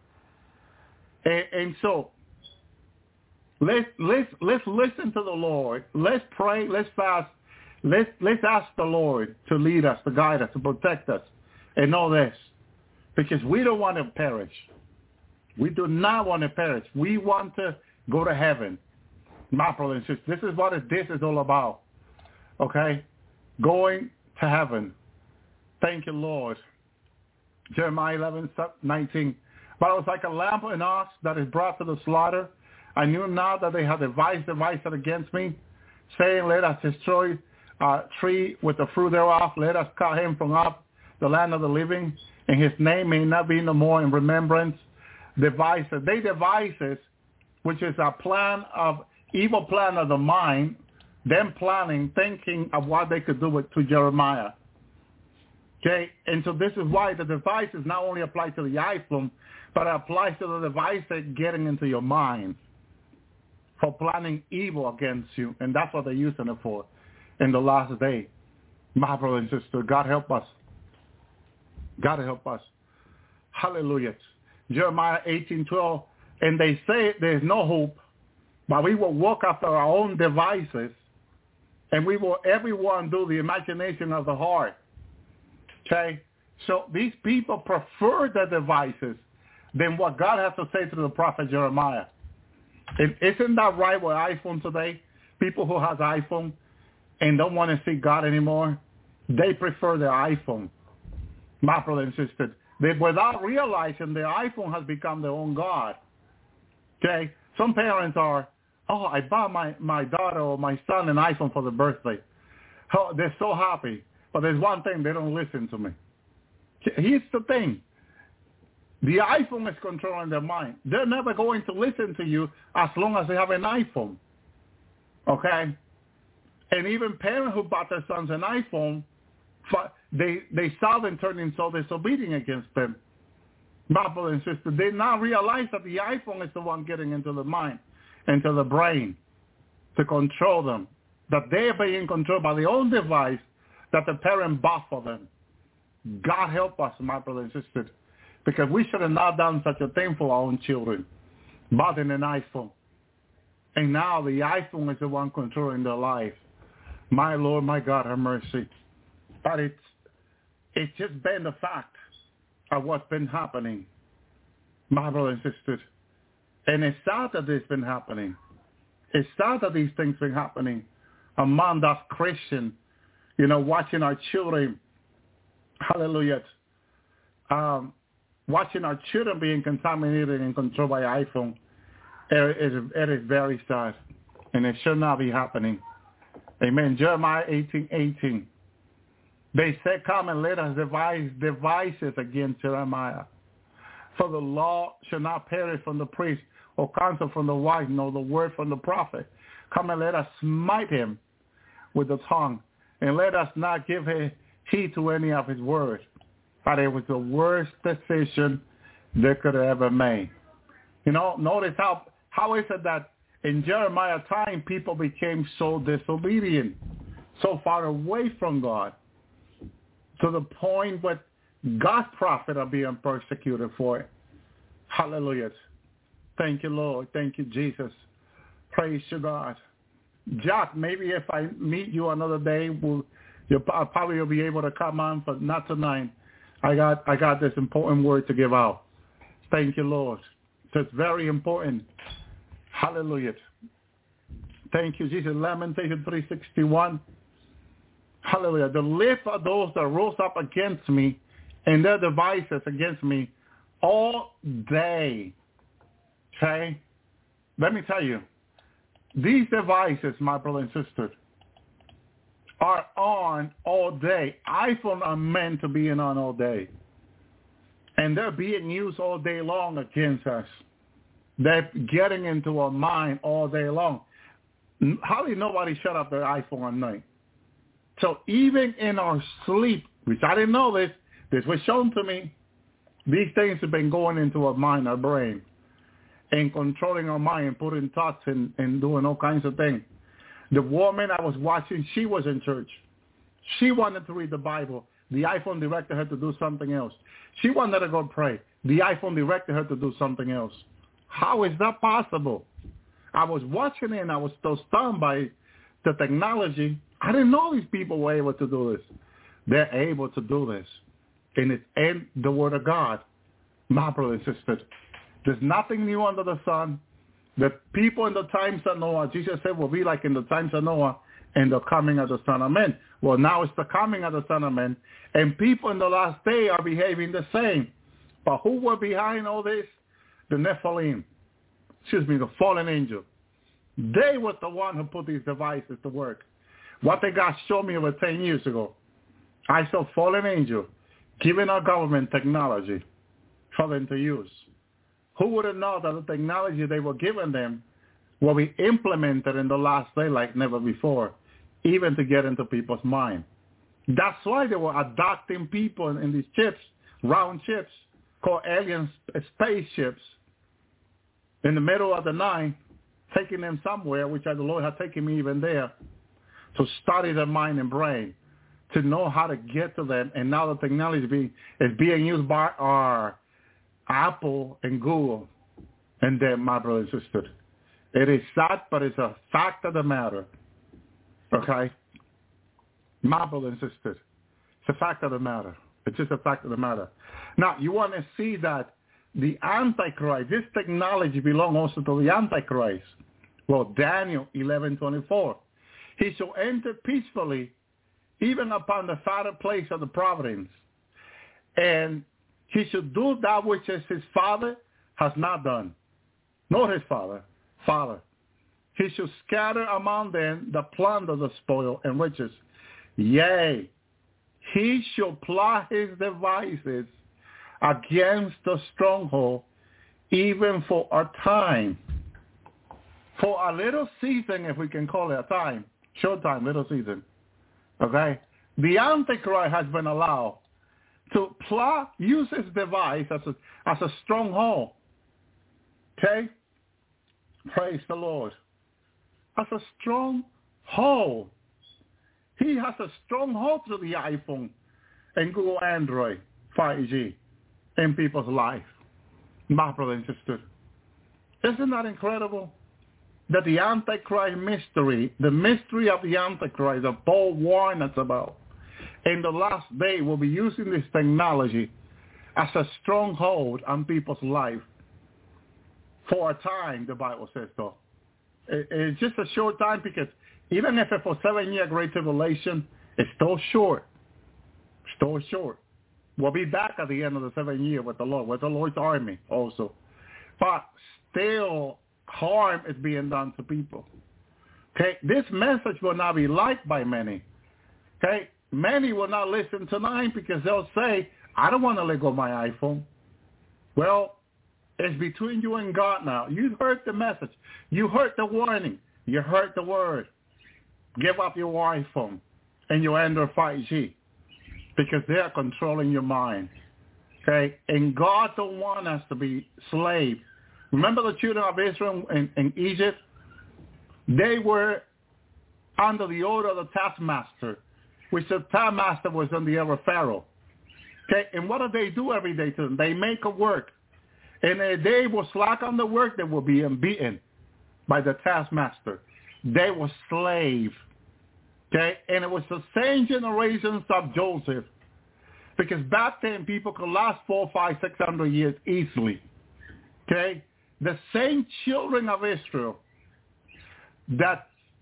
And so let's listen to the Lord. Let's pray. Let's fast. Let's ask the Lord to lead us, to guide us, to protect us, and know this, because we don't want to perish. We do not want to perish. We want to go to heaven. My brother and sister, this is what this is all about. Okay? Going to heaven. Thank you, Lord. Jeremiah 11:19. But I was like a lamb and ox that is brought to the slaughter. I knew now that they had devised against me, saying, let us destroy a tree with the fruit thereof. Let us cut him from off the land of the living, and his name may not be no more in remembrance. Devices. They devices, which is a evil plan of the mind, them planning, thinking of what they could do to Jeremiah. Okay, and so this is why the devices not only apply to the iPhone, but it applies to the device that getting into your mind for planning evil against you, and that's what they're using it for in the last day. My brother and sister, God help us. God help us. Hallelujah. Jeremiah 18:12, and they say there's no hope, but we will walk after our own devices, and we will everyone do the imagination of the heart. Okay? So these people prefer the devices than what God has to say to the prophet Jeremiah. Isn't that right with iPhone today? People who have iPhone and don't want to see God anymore, they prefer their iPhone. My brother and sister, without realizing their iPhone has become their own God. Okay? Some parents are, I bought my daughter or my son an iPhone for their birthday. Oh, they're so happy. But there's one thing, they don't listen to me. Here's the thing. The iPhone is controlling their mind. They're never going to listen to you as long as they have an iPhone. Okay? And even parents who bought their sons an iPhone, they saw them turning so disobedient against them. My brother and sister, they now realize that the iPhone is the one getting into the mind, into the brain, to control them. That they're being controlled by their own device that the parent bought for them. God help us, my brother and sister, because we should have not done such a thing for our own children, bought in an iPhone. And now the iPhone is the one controlling their life. My Lord, my God, have mercy. But it's just been the fact of what's been happening, my brother and sister. And it's sad that this has been happening. It's sad that these things been happening among us Christians, watching our children, hallelujah, watching our children being contaminated and controlled by iPhone. It is very sad, and it should not be happening. Amen. Jeremiah 18:18. They said, come and let us devise devices against Jeremiah. For the law shall not perish from the priest, or counsel from the wise, nor the word from the prophet. Come and let us smite him with the tongue, and let us not give heed to any of his words. But it was the worst decision they could have ever made. Notice how is it that in Jeremiah's time, people became so disobedient, so far away from God, to the point where God's prophets are being persecuted for it. Hallelujah. Thank you, Lord. Thank you, Jesus. Praise you, God. Jack, maybe if I meet you another day, you'll probably be able to come on, but not tonight. I got this important word to give out. Thank you, Lord. So it's very important. Hallelujah. Thank you, Jesus. Lamentation 3:61. Hallelujah. The lips of those that rose up against me and their devices against me all day. Okay? Let me tell you, these devices, my brother and sister, are on all day. iPhones are meant to be on all day. And they're being used all day long against us. They're getting into our mind all day long. Hardly nobody shut up their iPhone at night. So even in our sleep, which I didn't know this was shown to me, these things have been going into our mind, our brain, and controlling our mind and putting thoughts and doing all kinds of things. The woman I was watching, she was in church. She wanted to read the Bible. The iPhone directed her to do something else. She wanted to go pray. The iPhone directed her to do something else. How is that possible? I was watching it and I was so stunned by the technology. I didn't know these people were able to do this. They're able to do this. And it's in the Word of God. My brother and sister, there's nothing new under the sun. The people in the times of Noah, Jesus said, will be like in the times of Noah and the coming of the Son of Man. Well, now it's the coming of the Son of Man. And people in the last day are behaving the same. But who were behind all this? The Nephilim. The fallen angel. They were the one who put these devices to work. What they got showed me over 10 years ago. I saw fallen angel giving our government technology for them to use. Who would have known that the technology they were giving them will be implemented in the last day like never before, even to get into people's mind. That's why they were adopting people in these ships, round ships, called alien spaceships, in the middle of the night, taking them somewhere, which the Lord had taken me even there, to study their mind and brain, to know how to get to them. And now the technology is being used by our Apple and Google and then my brother and sister. It is sad, but it's a fact of the matter. Okay? My brother and sister. It's a fact of the matter. It's just a fact of the matter. Now, you want to see that the Antichrist, this technology belongs also to the Antichrist. Well, Daniel 11:24. He shall enter peacefully, even upon the fattest place of the providence. And he should do that which is his father has not done, nor his father. He shall scatter among them the plunder, the spoil, and riches. Yea, he shall plot his devices against the stronghold, even for a time. For a little season, if we can call it a time, short time, little season. Okay? The Antichrist has been allowed to use his device as a stronghold. Okay? Praise the Lord. As a stronghold. He has a stronghold through the iPhone and Google Android 5G in people's life. My brother and sister. Isn't that incredible? That the Antichrist mystery, the mystery of the Antichrist that Paul warned us about, in the last day will be using this technology as a stronghold on people's life For a time, the Bible says so. It's just a short time, because even if it's for 7-year great tribulation, it's still short. Still short. We'll be back at the end of the 7 year with the Lord's army also. But still, harm is being done to people. Okay, this message will not be liked by many. Okay, many will not listen tonight because they'll say, I don't want to let go of my iPhone. Well, it's between you and God now. You heard the message. You heard the warning. You heard the word. Give up your iPhone and your Android 5G because they are controlling your mind. Okay? And God don't want us to be slaves. Remember the children of Israel in Egypt? They were under the order of the taskmaster, which the taskmaster was on the other Pharaoh. Okay? And what do they do every day to them? They make a work. And if they will slack on the work, they will be beaten by the taskmaster. They were slaves. Okay? And it was the same generations of Joseph. Because back then, people could last 400, 500, 600 years easily. Okay? The same children of Israel that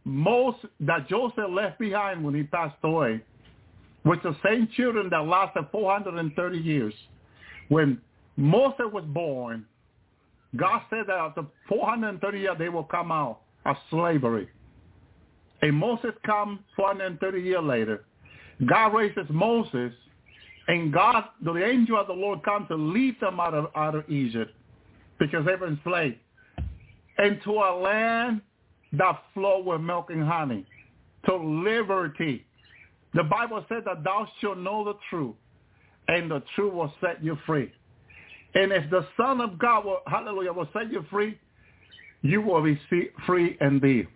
Joseph left behind when he passed away was the same children that lasted 430 years. When Moses was born, God said that after 430 years they will come out of slavery. And Moses comes 430 years later. God raises Moses, and the angel of the Lord comes to lead them out of Egypt because they were enslaved, into a land that flowed with milk and honey, to liberty. The Bible said that thou shalt know the truth, and the truth will set you free. And if the Son of God will set you free, you will be free indeed.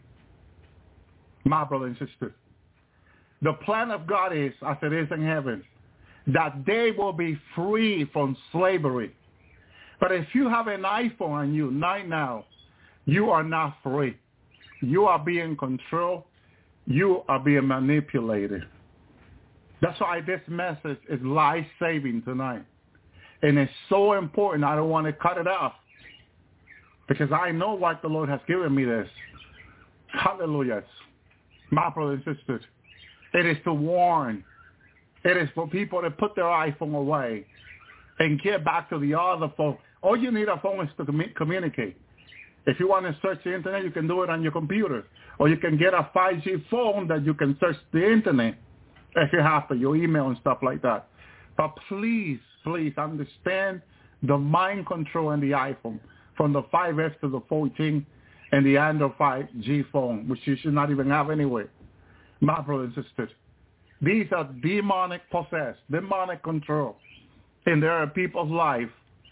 My brothers and sisters, the plan of God is, as it is in heaven, that they will be free from slavery. But if you have an iPhone on you right now, you are not free. You are being controlled. You are being manipulated. That's why this message is life-saving tonight. And it's so important, I don't want to cut it off. Because I know what the Lord has given me this. Hallelujah. My brothers and sisters, it is to warn. It is for people to put their iPhone away and get back to the other phone. All you need a phone is to communicate. If you want to search the internet, you can do it on your computer. Or you can get a 5G phone that you can search the internet if you have to, your email and stuff like that. But please understand the mind control in the iPhone, from the 5S to the 14 and the Android 5G phone, which you should not even have anyway. My brothers and sisters, these are demonic possessed, demonic control. And there are people's life,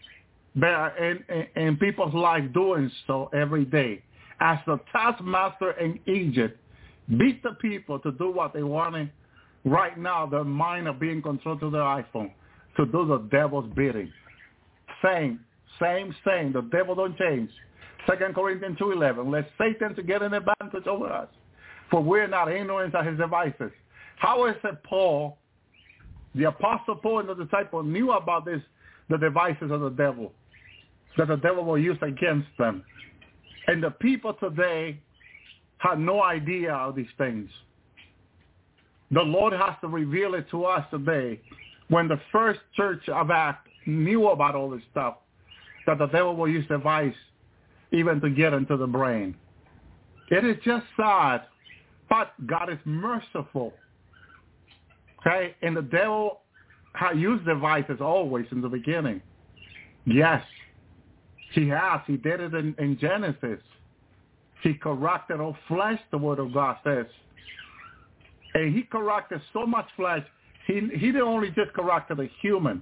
and people's life doing so every day. As the taskmaster in Egypt beat the people to do what they wanted, right now their mind are being controlled to their iPhone to do the devil's bidding. Same. The devil don't change. 2 Corinthians 2:11. Let Satan to get an advantage over us, for we're not ignorant of his devices. How is it Paul, the Apostle Paul and the disciple knew about this, the devices of the devil, that the devil will use against them? And the people today have no idea of these things. The Lord has to reveal it to us today. When the first church of Acts knew about all this stuff, that the devil will use device even to get into the brain. It is just sad, but God is merciful. Okay? And the devil used devices always in the beginning. Yes, he has. He did it in Genesis. He corrupted all flesh, the word of God says. And he corrupted so much flesh, he didn't only just correct the human.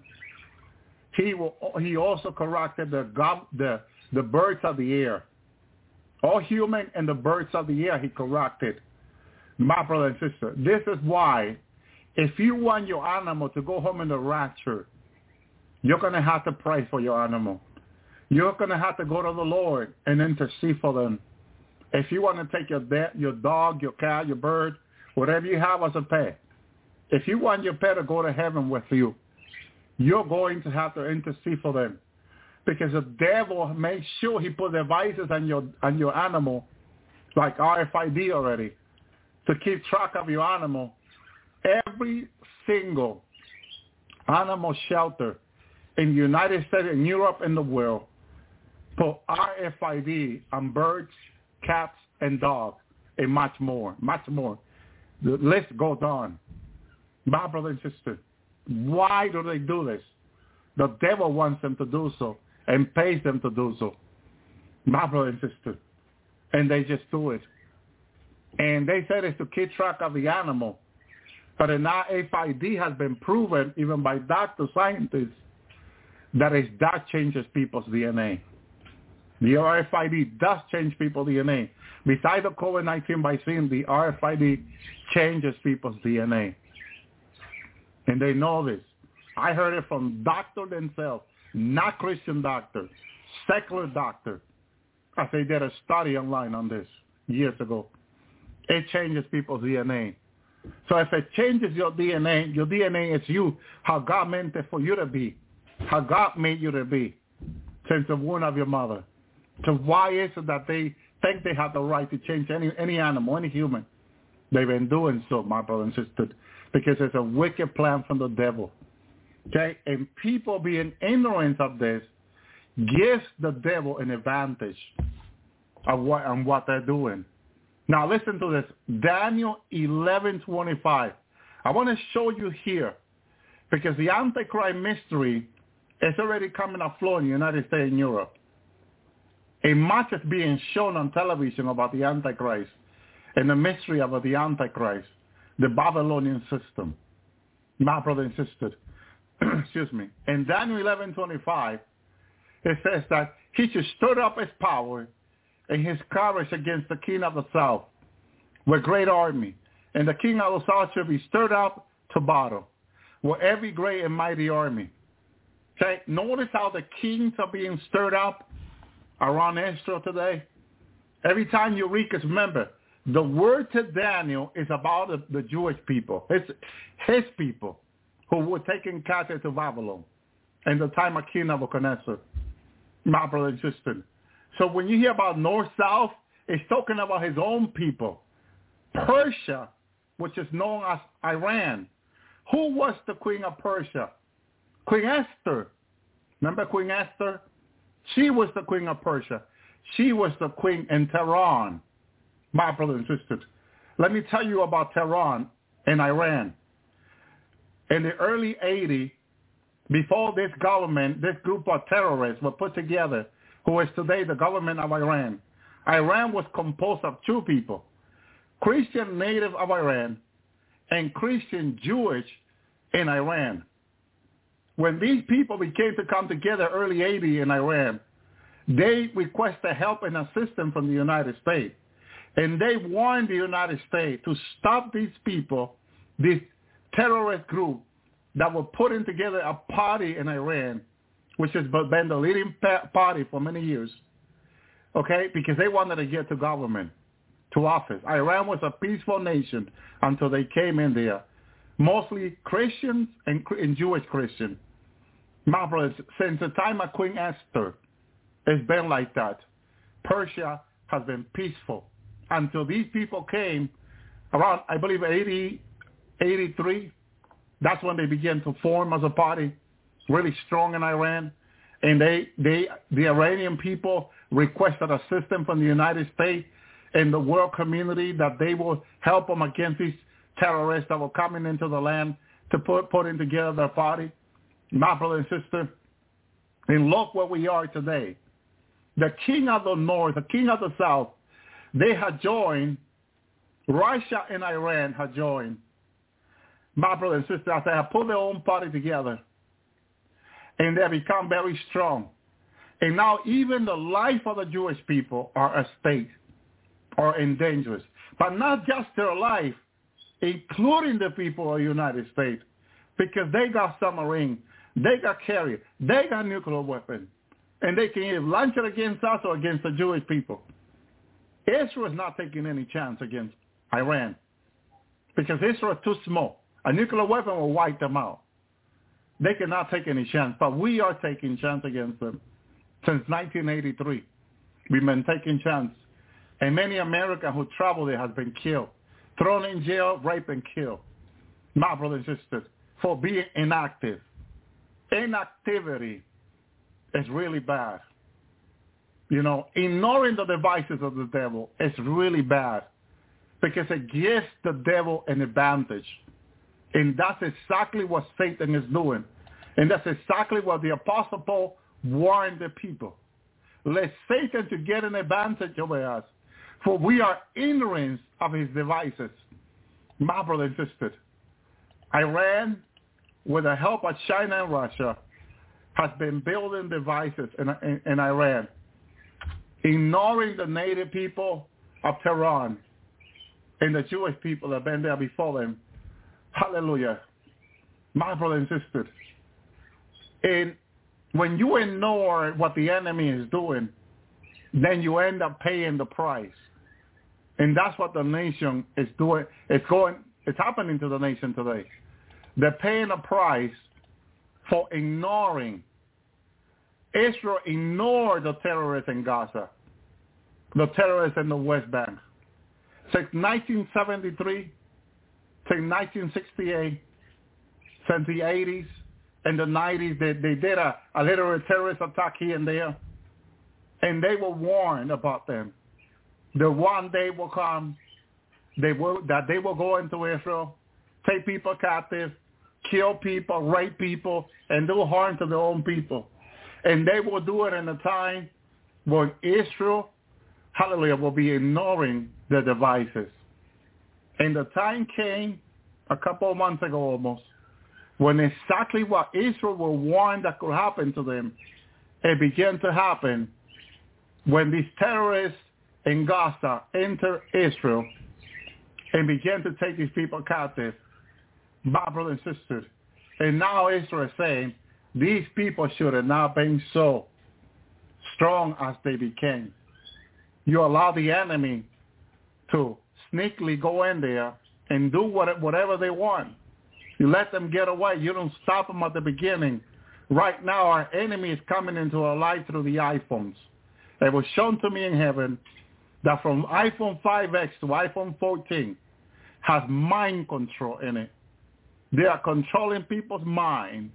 He also corrupted the birds of the air. All human and the birds of the air he corrupted. My brother and sister, this is why if you want your animal to go home in the rapture, you're going to have to pray for your animal. You're going to have to go to the Lord and intercede for them. If you want to take your dog, your cat, your bird, whatever you have as a pet, if you want your pet to go to heaven with you, you're going to have to intercede for them. because the devil makes sure he put devices on your animal, like RFID already, to keep track of your animal. Every single animal shelter in the United States, in Europe, and the world put RFID on birds, cats, and dogs, and much more. The list goes on. My brother and sister, why do they do this? The devil wants them to do so and pays them to do so. My brother and sister. And they just do it. And they said it's to keep track of the animal. But an RFID has been proven, even by doctor scientists, that changes people's DNA. The RFID does change people's DNA. Besides the COVID-19 vaccine, the RFID changes people's DNA. And they know this. I heard it from doctors themselves, not Christian doctors, secular doctors. As they did a study online on this years ago. It changes people's DNA. So if it changes your DNA is you, how God meant it for you to be, how God made you to be since the womb of your mother. So why is it that they think they have the right to change any animal, any human? They've been doing so, my brother and sister, because it's a wicked plan from the devil. Okay? And people being ignorant of this gives the devil an advantage of what they're doing. Now listen to this. Daniel 11:25. I want to show you here, because the Antichrist mystery is already coming afloat in the United States and Europe. And much is being shown on television about the Antichrist and the mystery of the Antichrist, the Babylonian system. My brother and sister, excuse me. In Daniel 11:25, it says that he should stir up his power and his courage against the king of the south with great army. And the king of the south shall be stirred up to battle with every great and mighty army. Okay, notice how the kings are being stirred up around Israel today. Every time you read, because remember, the word to Daniel is about the Jewish people. It's his people who were taken captive to Babylon in the time of King Nebuchadnezzar. My brother and sister. So when you hear about north-south, it's talking about his own people. Persia, which is known as Iran. Who was the queen of Persia? Queen Esther. Remember Queen Esther? She was the queen of Persia. She was the queen in Tehran. My brothers and sisters, let me tell you about Tehran and Iran. In the early 80s, before this government, this group of terrorists were put together, who is today the government of Iran. Iran was composed of two people, Christian native of Iran and Christian Jewish in Iran. When these people began to come together early 80s in Iran, they requested help and assistance from the United States. And they warned the United States to stop these people, this terrorist group that were putting together a party in Iran, which has been the leading party for many years, okay, because they wanted to get to government, to office. Iran was a peaceful nation until they came in there, mostly Christians and Jewish Christians. My brothers, since the time of Queen Esther, it's been like that. Persia has been peaceful until these people came around, I believe, 80, 83. That's when they began to form as a party, really strong in Iran. And the Iranian people requested assistance from the United States and the world community that they will help them against these terrorists that were coming into the land to putting together their party. My brother and sister, and look where we are today. The king of the north, the king of the south, they had joined, Russia and Iran had joined. My brother and sister, as they have put their own party together, and they have become very strong. And now even the life of the Jewish people are at stake, are in danger. But not just their life, including the people of the United States, because they got submarine, they got carrier, they got nuclear weapons, and they can either launch it against us or against the Jewish people. Israel is not taking any chance against Iran, because Israel is too small. A nuclear weapon will wipe them out. They cannot take any chance, but we are taking chance against them. since 1983. We've been taking chance. And many Americans who travel there have been killed, thrown in jail, raped, and killed. My brothers and sisters, for being inactive. Inactivity is really bad. You know, ignoring the devices of the devil is really bad because it gives the devil an advantage. And that's exactly what Satan is doing. And that's exactly what the Apostle Paul warned the people. Let Satan to get an advantage over us, for we are ignorant of his devices. My brothers and sisters, Iran, with the help of China and Russia, has been building devices in Iran, ignoring the native people of Tehran and the Jewish people that have been there before them. Hallelujah. My brothers and sisters, and when you ignore what the enemy is doing, then you end up paying the price. And that's what the nation is doing. It's happening to the nation today. They're paying a price for ignoring. Israel ignored the terrorists in Gaza, the terrorists in the West Bank. Since 1973, since 1968, since the 80s and the 90s, they did a little terrorist attack here and there, and they were warned about them. The one day will come that they will go into Israel, take people captive, kill people, rape people, and do harm to their own people. And they will do it in a time when Israel, hallelujah, will be ignoring the devices. And the time came a couple of months ago almost, when exactly what Israel were warned that could happen to them, it began to happen when these terrorists in Gaza entered Israel and began to take these people captive, my brothers and sisters. And now Israel is saying, these people should have not been so strong as they became. You allow the enemy to sneakily go in there and do whatever they want. You let them get away. You don't stop them at the beginning. Right now, our enemy is coming into our life through the iPhones. It was shown to me in heaven that from iPhone 5X to iPhone 14 has mind control in it. They are controlling people's mind,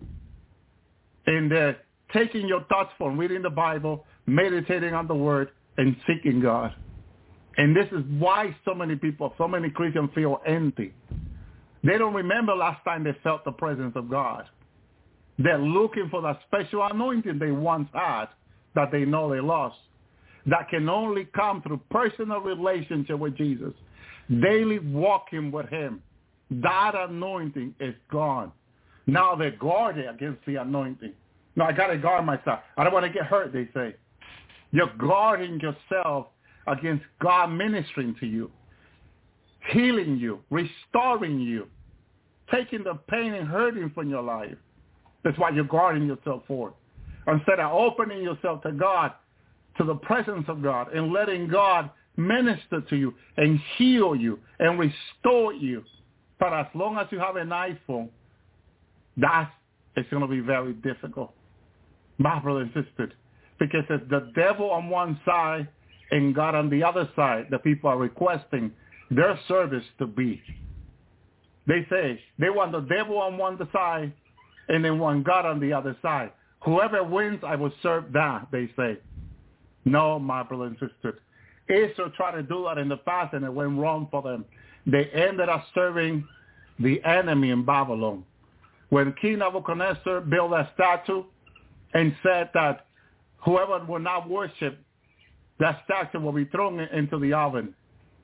and they're taking your thoughts from reading the Bible, meditating on the Word, and seeking God. And this is why so many people, so many Christians feel empty. They don't remember last time they felt the presence of God. They're looking for that special anointing they once had that they know they lost. That can only come through personal relationship with Jesus. Daily walking with him. That anointing is gone. Now they're guarded against the anointing. No, I got to guard myself. I don't want to get hurt, they say. You're guarding yourself against God ministering to you, healing you, restoring you, taking the pain and hurting from your life. That's why you're guarding yourself for. Instead of opening yourself to God, to the presence of God, and letting God minister to you and heal you and restore you. But as long as you have an iPhone, it's going to be very difficult, my brothers and sisters, because it's the devil on one side and God on the other side that people are requesting their service to be. They say they want the devil on one side and they want God on the other side. Whoever wins, I will serve that, they say. No, my brothers and sisters. Israel tried to do that in the past and it went wrong for them. They ended up serving the enemy in Babylon. When King Nebuchadnezzar built a statue and said that whoever will not worship, that statue will be thrown into the oven.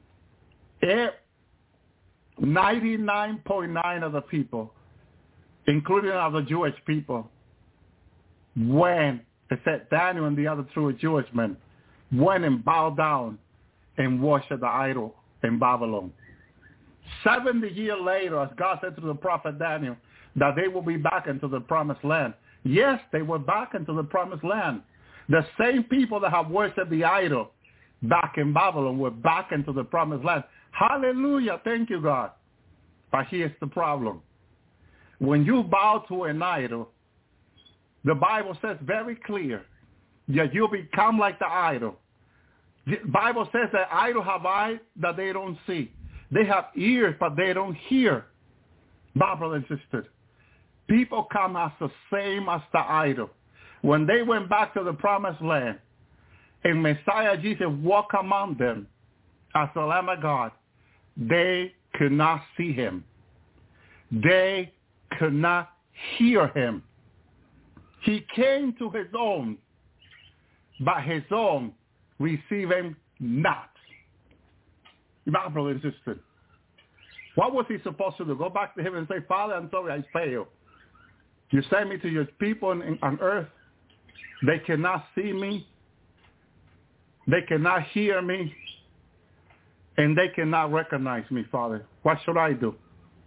99.9% of the people, including of the Jewish people, when it said Daniel and the other two Jewish men went and bowed down and worshiped the idol in Babylon. 70 years later, as God said to the prophet Daniel, that they will be back into the promised land. Yes, they were back into the promised land. The same people that have worshipped the idol back in Babylon were back into the promised land. Hallelujah. Thank you, God. But here's the problem. When you bow to an idol, the Bible says very clear yet you'll become like the idol. The Bible says that idols have eyes that they don't see. They have ears, but they don't hear. My brothers and sisters, people come as the same as the idol. When they went back to the promised land, and Messiah Jesus walked among them as the Lamb of God, they could not see him. They could not hear him. He came to his own, but his own received him not. My brother and sister, what was he supposed to do? Go back to him and say, Father, I'm sorry, I failed. You sent me to your people on earth. They cannot see me. They cannot hear me. And they cannot recognize me, Father. What should I do?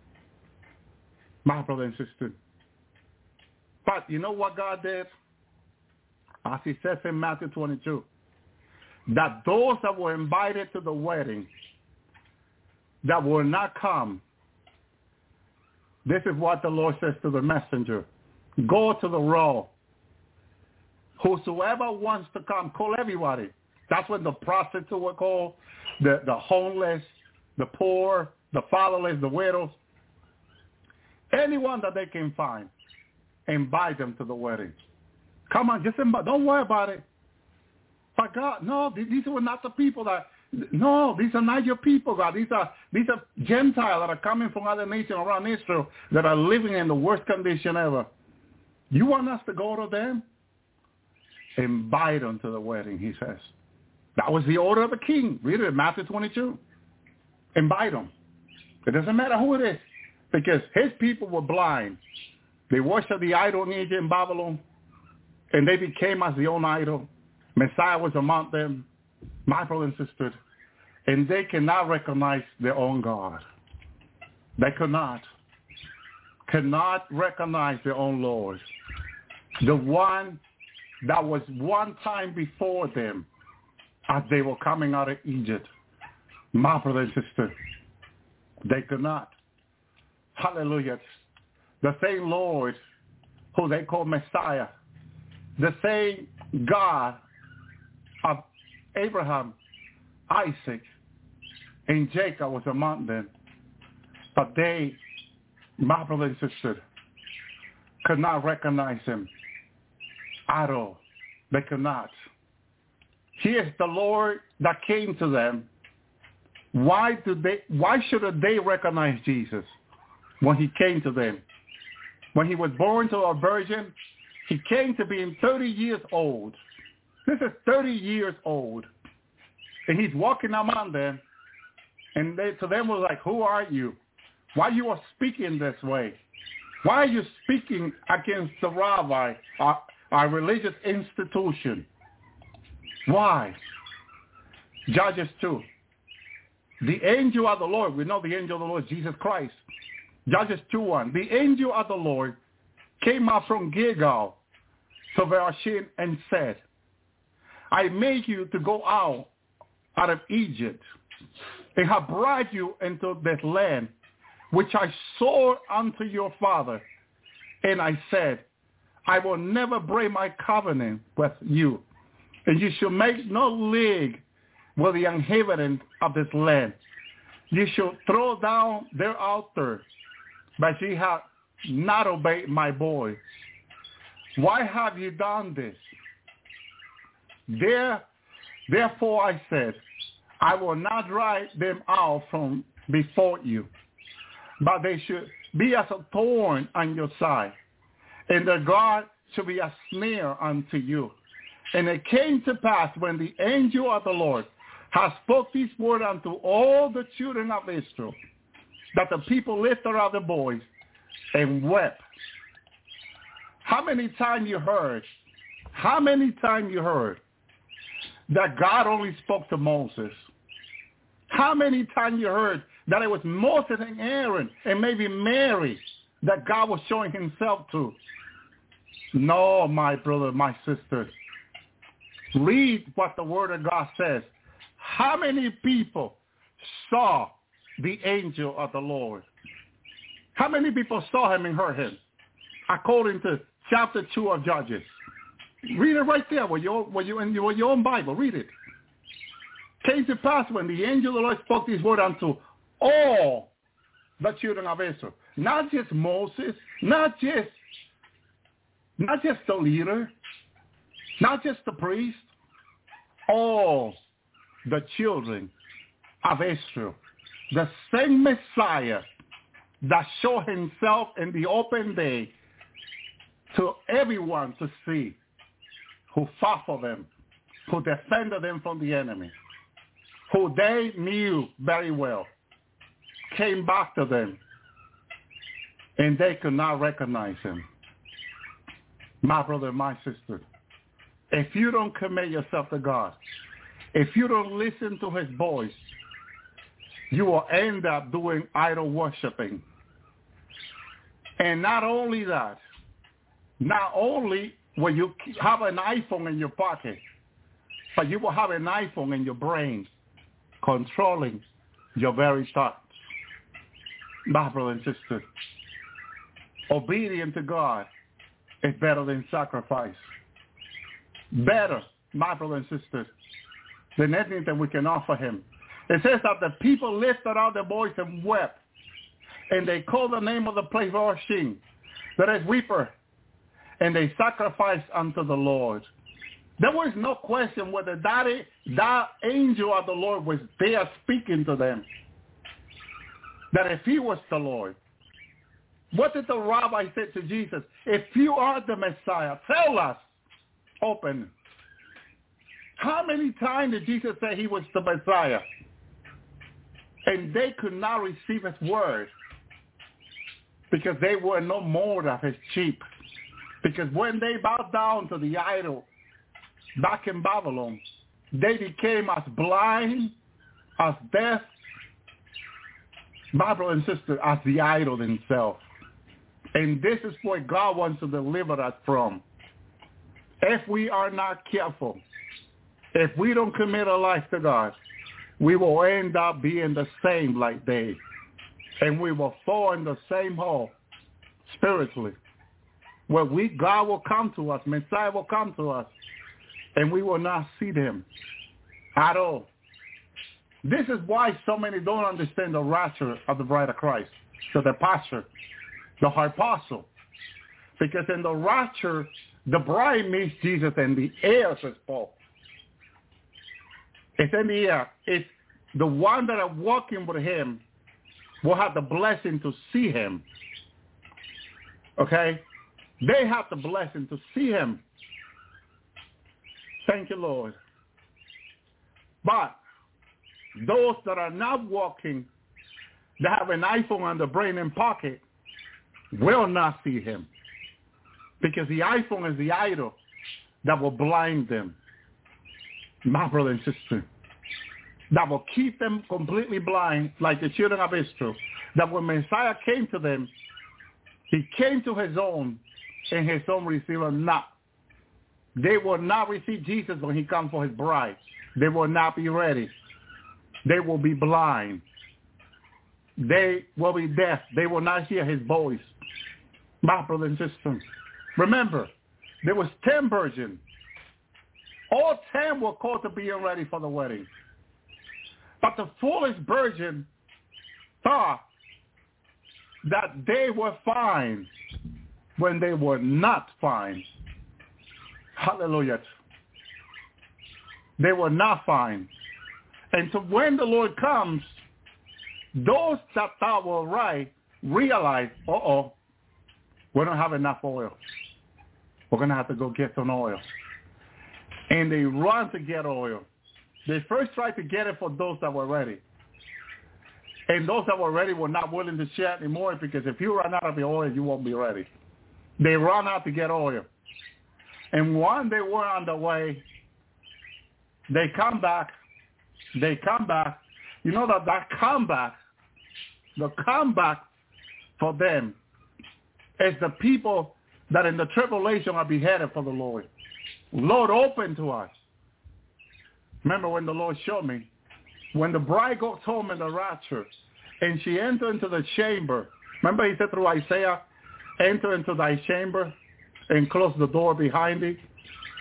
My brother and sister. But you know what God did? As he says in Matthew 22, that those that were invited to the wedding that will not come, this is what the Lord says to the messenger. Go to the road. Whosoever wants to come, call everybody. That's what the prostitute would call, the homeless, the poor, the fatherless, the widows. Anyone that they can find, invite them to the wedding. Come on, just invite. Don't worry about it. But God, no, these were not the people that, no, these are not your people, God. These are Gentiles that are coming from other nations around Israel that are living in the worst condition ever. You want us to go to them? Invite them to the wedding, he says. That was the order of the king. Read it in Matthew 22. Invite them. It doesn't matter who it is, because his people were blind. They worshiped the idol in Egypt and Babylon, and they became as the own idol. Messiah was among them, my brother and sister, and they cannot recognize their own God. They cannot recognize their own Lord. The one that was one time before them as they were coming out of Egypt. My brother and sister, they could not. Hallelujah. The same Lord who they call Messiah, the same God of Abraham, Isaac, and Jacob was among them. But they, my brother and sister, could not recognize him at all. They could not. He is the Lord that came to them. Why should they recognize Jesus when he came to them? When he was born to a virgin, he came to being 30 years old. This is 30 years old. And he's walking among them. And to them was like, who are you? Why you are speaking this way? Why are you speaking against the rabbi, our religious institution? Why? Judges 2. The angel of the Lord, we know the angel of the Lord, Jesus Christ. Judges 2:1. The angel of the Lord came out from Gilgal to Bereshit and said, I made you to go out of Egypt and have brought you into this land which I swore unto your father. And I said, I will never break my covenant with you, and you shall make no league with the inhabitants of this land. You shall throw down their altar, but ye have not obeyed my voice. Why have you done this? Therefore I said, I will not drive them out from before you, but they should be as a thorn on your side, and their God shall be a snare unto you. And it came to pass when the angel of the Lord has spoke these words unto all the children of Israel, that the people lifted up their voice and wept. How many times you heard? How many times you heard that God only spoke to Moses? How many times you heard that it was Moses and Aaron and maybe Mary that God was showing himself to? No, my brother, my sister. Read what the word of God says. How many people saw the angel of the Lord? How many people saw him and heard him? According to chapter 2 of Judges. Read it right there with your own Bible. Read it. Came to pass when the angel of the Lord spoke these words unto all the children of Israel. Not just Moses, not just the leader, not just the priest, all the children of Israel. The same Messiah that showed himself in the open day to everyone to see, who fought for them, who defended them from the enemy, who they knew very well, came back to them, and they could not recognize him. My brother, my sister, if you don't commit yourself to God, if you don't listen to his voice, you will end up doing idol worshiping. And not only that, not only will you have an iPhone in your pocket, but you will have an iPhone in your brain controlling your very thoughts. My brother and sister, obedience to God is better than sacrifice. Better, my brother and sister, than anything that we can offer him. It says that the people lifted out their voice and wept, and they called the name of the place Orshim, that is weeper, and they sacrificed unto the Lord. There was no question whether that angel of the Lord was there speaking to them, that if he was the Lord. What did the rabbi say to Jesus? If you are the Messiah, tell us. Open. How many times did Jesus say he was the Messiah? And they could not receive his word because they were no more of his sheep. Because when they bowed down to the idol back in Babylon, they became as blind, as deaf, my brother and sister, as the idol himself. And this is what God wants to deliver us from. If we are not careful, if we don't commit our life to God, we will end up being the same like they. And we will fall in the same hole spiritually. Where God will come to us, Messiah will come to us, and we will not see them at all. This is why so many don't understand the rapture of the bride of Christ, so the pastor, the harpazo. Because in the rapture, the bride meets Jesus in the air, says Paul. It's in the air. It's the one that are walking with him will have the blessing to see him. Okay? They have the blessing to see him. Thank you, Lord. But those that are not walking, that have an iPhone on the brain and pocket, will not see him. Because the iPhone is the idol that will blind them. My brother and sister, that will keep them completely blind like the children of Israel. That when Messiah came to them, he came to his own, and his own received him not. They will not receive Jesus when he comes for his bride. They will not be ready. They will be blind. They will be deaf. They will not hear his voice. My brother and sister, remember, there was 10 virgins. All 10 were called to be ready for the wedding. But the foolish virgin thought that they were fine when they were not fine. Hallelujah. They were not fine. And so when the Lord comes, those that thought were right realize, we don't have enough oil. We're going to have to go get some oil. And they run to get oil. They first tried to get it for those that were ready. And those that were ready were not willing to share anymore, because if you run out of the oil, you won't be ready. They run out to get oil. And when they were on the way, they come back. You know that comeback, the comeback for them is the people that in the tribulation are beheaded for the Lord. Lord, open to us. Remember when the Lord showed me, when the bride goes home in the rapture, and she entered into the chamber. Remember he said through Isaiah, enter into thy chamber and close the door behind thee.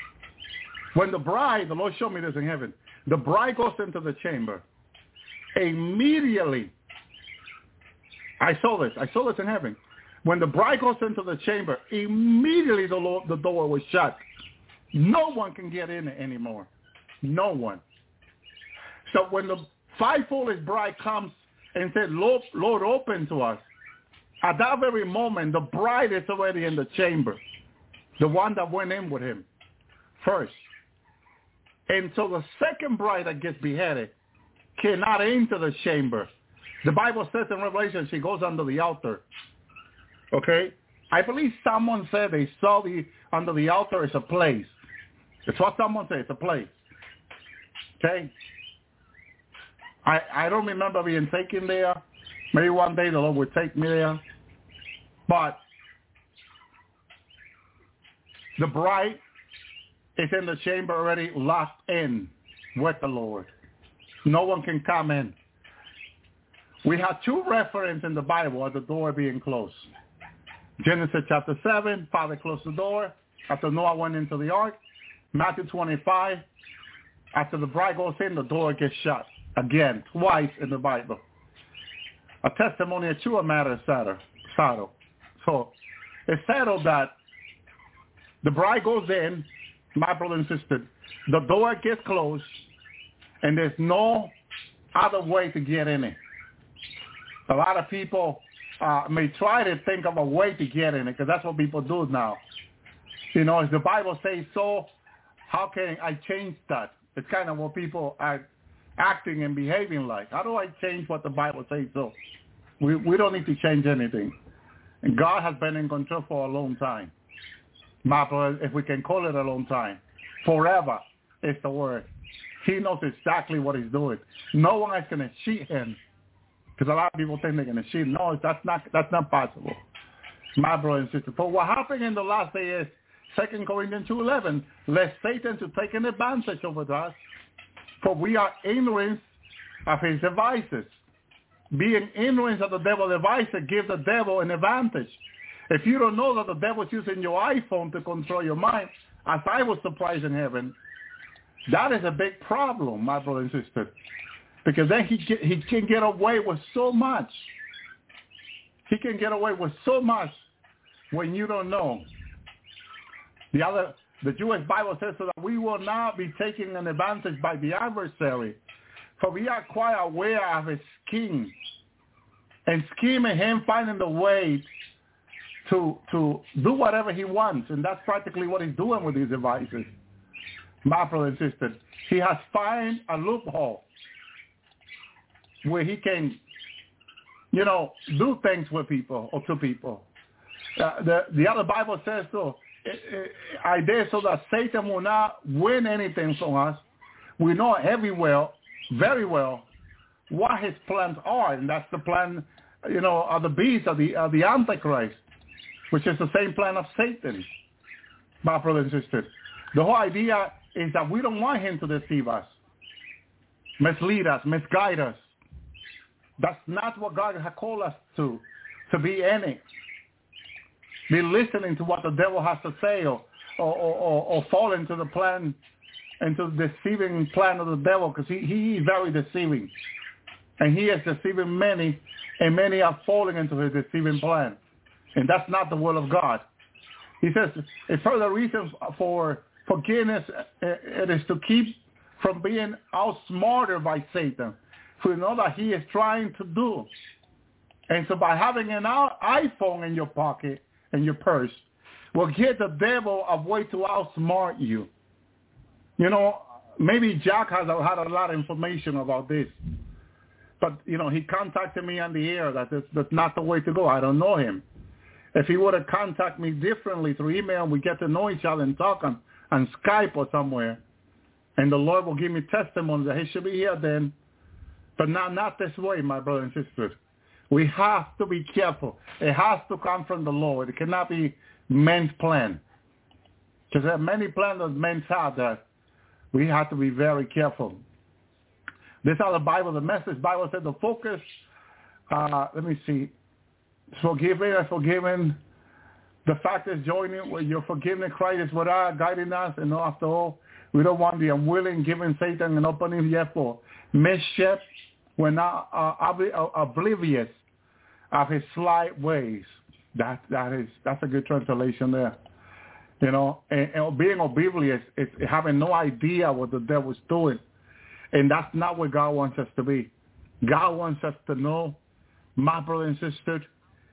When the bride, the Lord showed me this in heaven, the bride goes into the chamber. Immediately, I saw this in heaven. When the bride goes into the chamber, immediately the door was shut. No one can get in anymore. No one. So when the fivefold bride comes and said, Lord, open to us, at that very moment, the bride is already in the chamber, the one that went in with him first. And so the second bride that gets beheaded cannot enter the chamber. The Bible says in Revelation she goes under the altar. Okay? I believe someone said they saw under the altar is a place. It's what someone said, it's a place. Okay? I don't remember being taken there. Maybe one day the Lord would take me there. But the bride is in the chamber already locked in with the Lord. No one can come in. We have two references in the Bible of the door being closed. Genesis chapter 7, Father closed the door after Noah went into the ark. Matthew 25, after the bride goes in, the door gets shut. Again, twice in the Bible. A testimony to a matter settled. So it's settled that the bride goes in, my brother and sister, the door gets closed, and there's no other way to get in it. A lot of people may try to think of a way to get in it, because that's what people do now. You know, as the Bible says so, how can I change that? It's kind of what people are acting and behaving like. How do I change what the Bible says so? We don't need to change anything. And God has been in control for a long time. If we can call it a long time. Forever is the word. He knows exactly what he's doing. No one is going to cheat him. Because a lot of people think they're going to cheat. No, that's not possible. My brother and sister. But what happened in the last day is 2 Corinthians 2:11, lest Satan to take an advantage over us, for we are ignorant of his devices. Being ignorant of the devil's devices gives the devil an advantage. If you don't know that the devil is using your iPhone to control your mind, as I was surprised in heaven, that is a big problem, my brother and sister. Because then he can get away with so much. He can get away with so much when you don't know. The Jewish Bible says so that we will not be taken an advantage by the adversary, for we are quite aware of his scheme, and scheming him finding the way to do whatever he wants, and that's practically what he's doing with these devices. My brother and sister, he has found a loophole where he can, do things with people or to people. The other Bible says so. I dare so that Satan will not win anything from us. We know very well what his plans are, and that's the plan, of the beast, of the Antichrist, which is the same plan of Satan, my brothers and sisters. The whole idea is that we don't want him to deceive us, mislead us, misguide us. That's not what God has called us to be in it. Be listening to what the devil has to say or fall into the plan, into the deceiving plan of the devil, because he is very deceiving. And he is deceiving many, and many are falling into his deceiving plan. And that's not the will of God. He says a further reason for forgiveness, it is to keep from being outsmarted by Satan. So you know that he is trying to do. And so by having an iPhone in your pocket, in your purse, will get the devil a way to outsmart you. Maybe Jack has had a lot of information about this. But, he contacted me on the air. That's not the way to go. I don't know him. If he would have contacted me differently through email, we get to know each other and talk on Skype or somewhere, and the Lord will give me testimony that he should be here then. But not this way, my brothers and sisters. We have to be careful. It has to come from the Lord. It cannot be men's plan. Because there are many plans that men have that we have to be very careful. This is how the Message Bible said the focus, let me see, forgiving and forgiven. The fact is joining with your forgiveness, Christ is what are guiding us, and after all, We don't want the unwilling giving Satan an opening yet for mischief. We're not oblivious of his slight ways. That's a good translation there. You know, and being oblivious is having no idea what the devil's doing. And that's not what God wants us to be. God wants us to know, my brother and sister,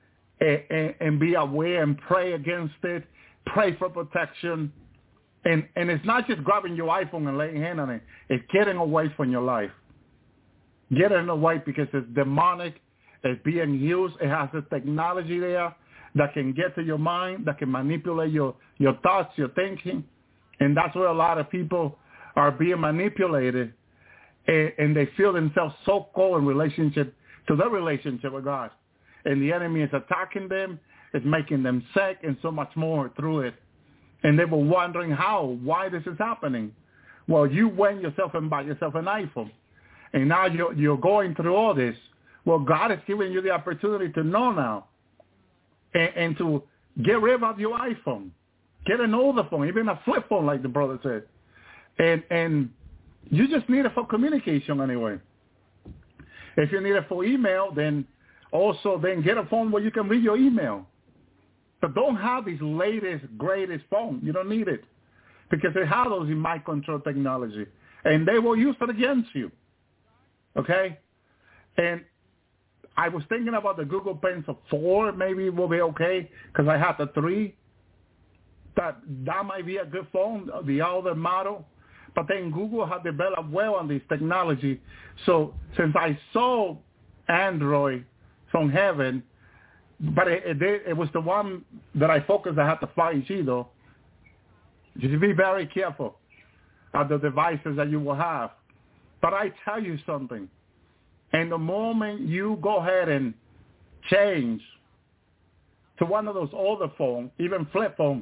and be aware and pray against it, pray for protection. And it's not just grabbing your iPhone and laying hand on it. It's getting away from your life. Getting away because it's demonic. It's being used. It has the technology there that can get to your mind, that can manipulate your thoughts, your thinking. And that's where a lot of people are being manipulated. And they feel themselves so cold in relationship to their relationship with God. And the enemy is attacking them. It's making them sick and so much more through it. And they were wondering why this is happening. Well, you went yourself and bought yourself an iPhone. And now you're going through all this. Well, God is giving you the opportunity to know now and to get rid of your iPhone. Get an older phone, even a flip phone like the brother said. And you just need it for communication anyway. If you need it for email, then get a phone where you can read your email. But don't have these latest, greatest phone. You don't need it because they have those in mind control technology, and they will use it against you. Okay? And I was thinking about the Google Pixel 4. Maybe it will be okay because I have the 3. That might be a good phone, the older model. But then Google had developed well on this technology. So since I saw Android from heaven, but it was the one that I focused. I had the 5G though. Just be very careful of the devices that you will have. But I tell you something. And the moment you go ahead and change to one of those older phones, even flip phone,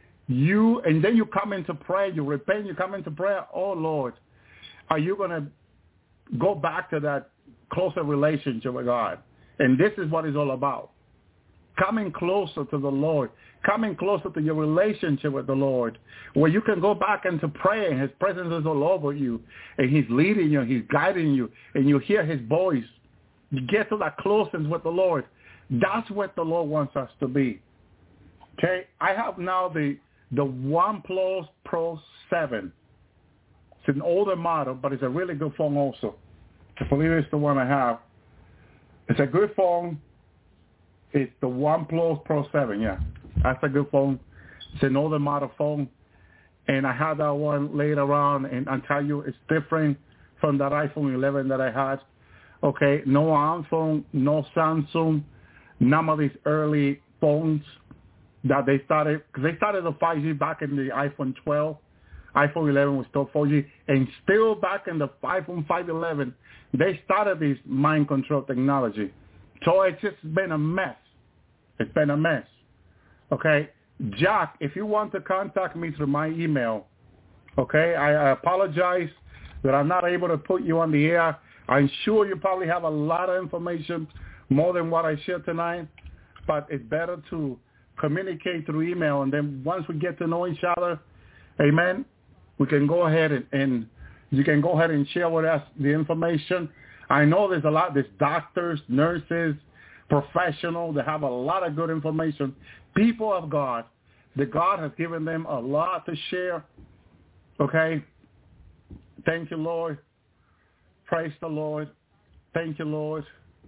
and then you come into prayer, you repent, you come into prayer, oh Lord, are you going to go back to that closer relationship with God? And this is what it's all about. Coming closer to the Lord, coming closer to your relationship with the Lord, where you can go back into prayer and his presence is all over you, and he's leading you, he's guiding you, and you hear his voice. You get to that closeness with the Lord. That's what the Lord wants us to be. Okay, I have now the OnePlus Pro 7. It's an older model, but it's a really good phone also. I believe it's the one I have. It's a good phone. It's the OnePlus Pro 7, yeah. That's a good phone. It's an older model phone. And I had that one later on, and I tell you, it's different from that iPhone 11 that I had. Okay, no iPhone, no Samsung, none of these early phones that they started, because they started the 5G back in the iPhone 12. iPhone 11 was still 4G. And still back in the iPhone 511, they started this mind control technology. So it's just been a mess. It's been a mess. Okay? Jack, if you want to contact me through my email, okay, I apologize that I'm not able to put you on the air. I'm sure you probably have a lot of information, more than what I shared tonight, but it's better to communicate through email, and then once we get to know each other, amen, we can go ahead and you can go ahead and share with us the information. I know there's doctors, nurses, professionals that have a lot of good information, people of God, that God has given them a lot to share. Okay? Thank you, Lord. Praise the Lord. Thank you, Lord.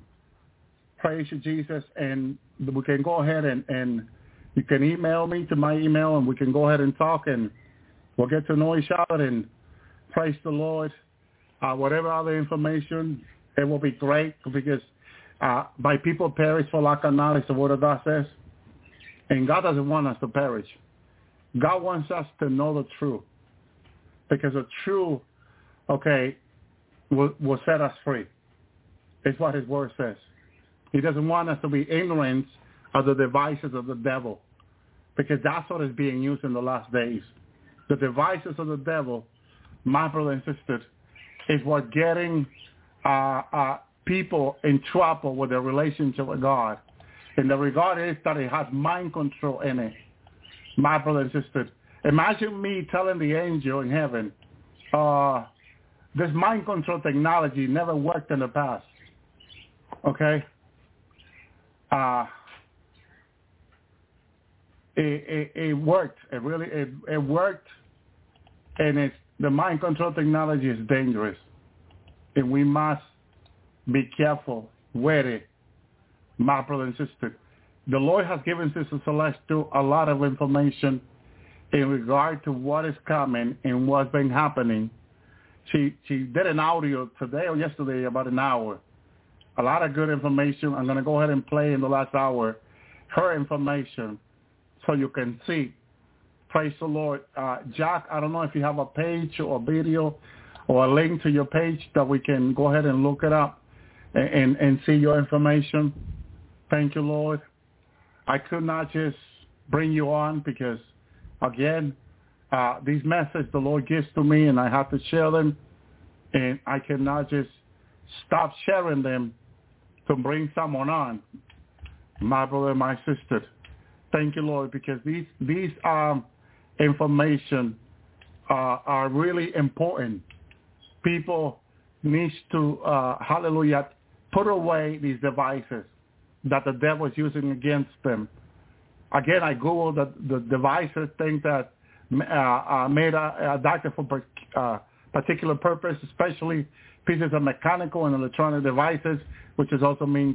Praise you, Jesus. And we can go ahead and you can email me to my email, and we can go ahead and talk, and we'll get to know each other, and praise the Lord. Whatever other information, it will be great, because my people perish for lack of knowledge, the word of God says. And God doesn't want us to perish. God wants us to know the truth, because the truth, okay, will set us free. It's what his word says. He doesn't want us to be ignorant of the devices of the devil, because that's what is being used in the last days. The devices of the devil, my brother and sister, is what getting people in trouble with their relationship with God. And the regard is that it has mind control in it, my brother and sister. Imagine me telling the angel in heaven, this mind control technology never worked in the past. Okay? It worked. It worked. And the mind control technology is dangerous. And we must be careful with it, my brother and sister. The Lord has given Sister Celeste a lot of information in regard to what is coming and what's been happening. She did an audio today or yesterday, about an hour. A lot of good information. I'm going to go ahead and play in the last hour her information so you can see. Praise the Lord. Jack, I don't know if you have a page or a video or a link to your page that we can go ahead and look it up and see your information. Thank you, Lord. I could not just bring you on because, again, these messages the Lord gives to me and I have to share them, and I cannot just stop sharing them to bring someone on, my brother and my sister. Thank you, Lord, because these information are really important. People need to, hallelujah, put away these devices that the devil is using against them. Again, I Googled the devices, things that made adapted for particular purpose, especially pieces of mechanical and electronic devices, which is also means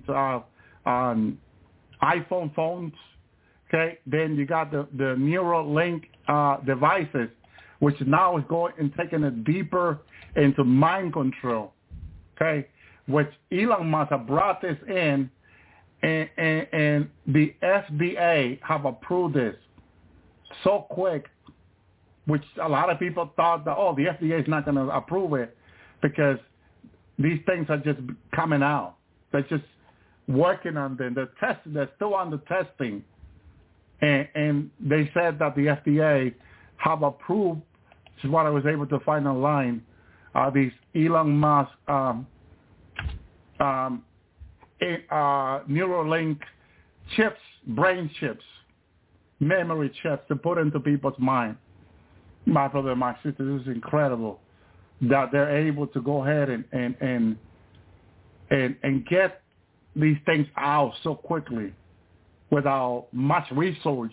iPhone phones. Okay, then you got the Neuralink devices, which now is going and taking it deeper into mind control. Okay, which Elon Musk have brought this in, and the FDA have approved this so quick, which a lot of people thought that, the FDA is not going to approve it because these things are just coming out. They're just working on them. They're still on the testing. And they said that the FDA have approved, which is what I was able to find online, these Elon Musk Neuralink chips, brain chips, memory chips to put into people's mind. My brother and my sister, this is incredible that they're able to go ahead and get these things out so quickly without much resource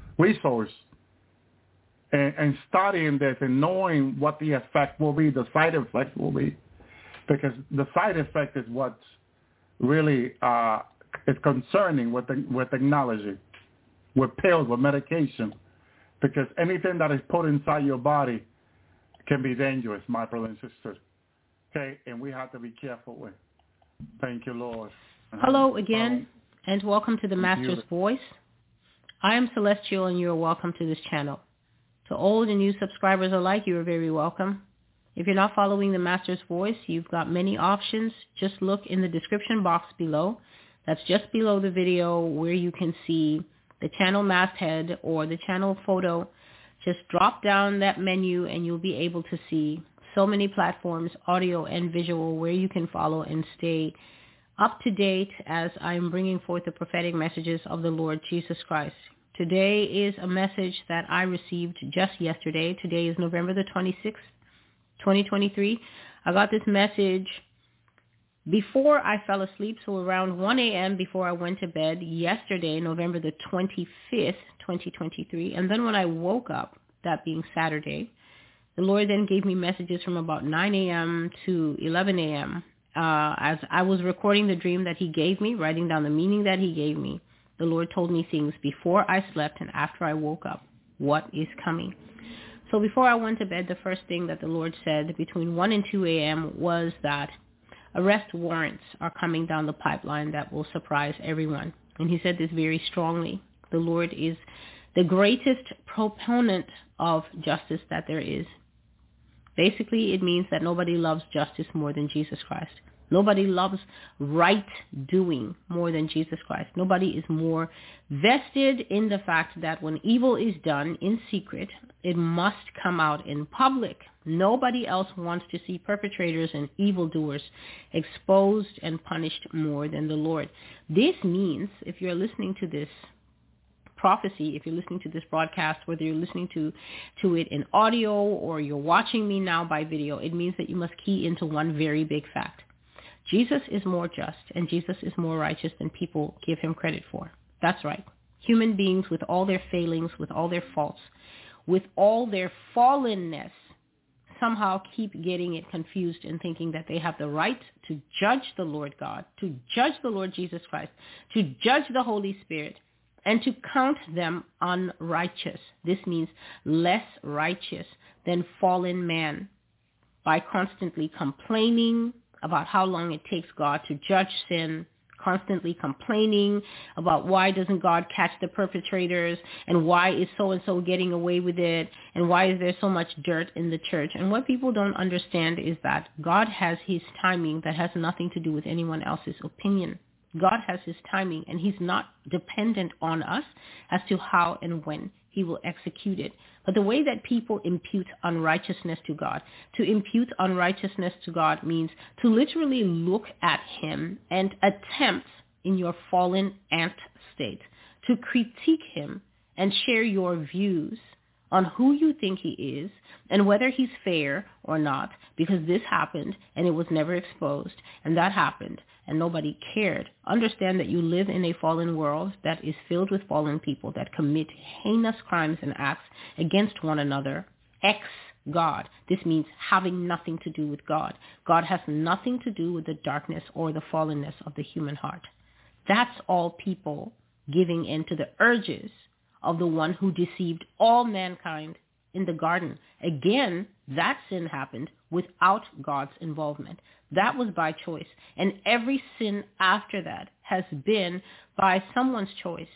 and studying this and knowing what the effect will be, the side effect will be, because the side effect is what's really is concerning with technology, with pills, with medication, because anything that is put inside your body can be dangerous, my brother and sister. Okay, and we have to be careful with. Thank you, Lord. Hello again, and welcome to the Master's Voice. I am Celestial, and you are welcome to this channel. To old and new subscribers alike, you are very welcome. If you're not following the Master's Voice, you've got many options. Just look in the description box below. That's just below the video where you can see the channel masthead or the channel photo. Just drop down that menu and you'll be able to see so many platforms, audio and visual, where you can follow and stay up to date as I'm bringing forth the prophetic messages of the Lord Jesus Christ. Today is a message that I received just yesterday. Today is November the 26th, 2023. I got this message before I fell asleep, so around 1 a.m. before I went to bed yesterday, November the 25th, 2023. And then when I woke up, that being Saturday, the Lord then gave me messages from about 9 a.m. to 11 a.m. As I was recording the dream that he gave me, writing down the meaning that he gave me. The Lord told me things before I slept and after I woke up. What is coming? So before I went to bed, the first thing that the Lord said between 1 and 2 a.m. was that arrest warrants are coming down the pipeline that will surprise everyone. And he said this very strongly. The Lord is the greatest proponent of justice that there is. Basically, it means that nobody loves justice more than Jesus Christ. Nobody loves right doing more than Jesus Christ. Nobody is more vested in the fact that when evil is done in secret, it must come out in public. Nobody else wants to see perpetrators and evildoers exposed and punished more than the Lord. This means, if you're listening to this prophecy, if you're listening to this broadcast, whether you're listening to it in audio or you're watching me now by video, it means that you must key into one very big fact. Jesus is more just and Jesus is more righteous than people give him credit for. That's right. Human beings with all their failings, with all their faults, with all their fallenness, somehow keep getting it confused and thinking that they have the right to judge the Lord God, to judge the Lord Jesus Christ, to judge the Holy Spirit, and to count them unrighteous. This means less righteous than fallen man, by constantly complaining about how long it takes God to judge sin, constantly complaining about why doesn't God catch the perpetrators, and why is so-and-so getting away with it, and why is there so much dirt in the church. And what people don't understand is that God has his timing that has nothing to do with anyone else's opinion. God has his timing, and he's not dependent on us as to how and when he will execute it. But the way that people impute unrighteousness to God, to impute unrighteousness to God means to literally look at him and attempt in your fallen ant state to critique him and share your views on who you think he is and whether he's fair or not, because this happened and it was never exposed, and that happened and nobody cared. Understand that you live in a fallen world that is filled with fallen people that commit heinous crimes and acts against one another, ex-God. This means having nothing to do with God. God has nothing to do with the darkness or the fallenness of the human heart. That's all people giving in to the urges of the one who deceived all mankind in the garden. Again, that sin happened without God's involvement. That was by choice. And every sin after that has been by someone's choice.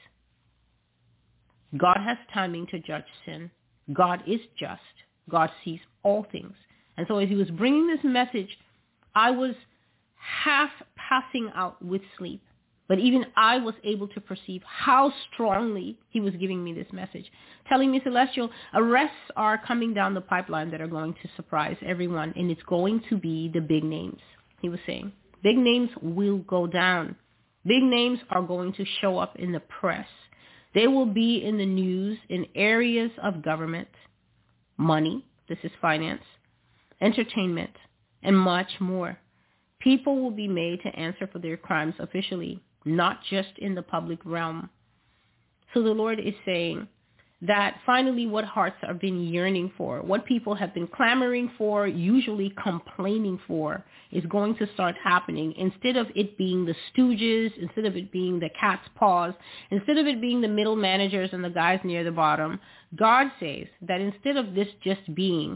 God has timing to judge sin. God is just. God sees all things. And so as he was bringing this message, I was half passing out with sleep. But even I was able to perceive how strongly he was giving me this message, telling me, Celestial, arrests are coming down the pipeline that are going to surprise everyone, and it's going to be the big names, he was saying. Big names will go down. Big names are going to show up in the press. They will be in the news in areas of government, money, this is finance, entertainment, and much more. People will be made to answer for their crimes officially, not just in the public realm. So the Lord is saying that finally what hearts have been yearning for, what people have been clamoring for, usually complaining for, is going to start happening. Instead of it being the stooges, instead of it being the cat's paws, instead of it being the middle managers and the guys near the bottom, God says that instead of this just being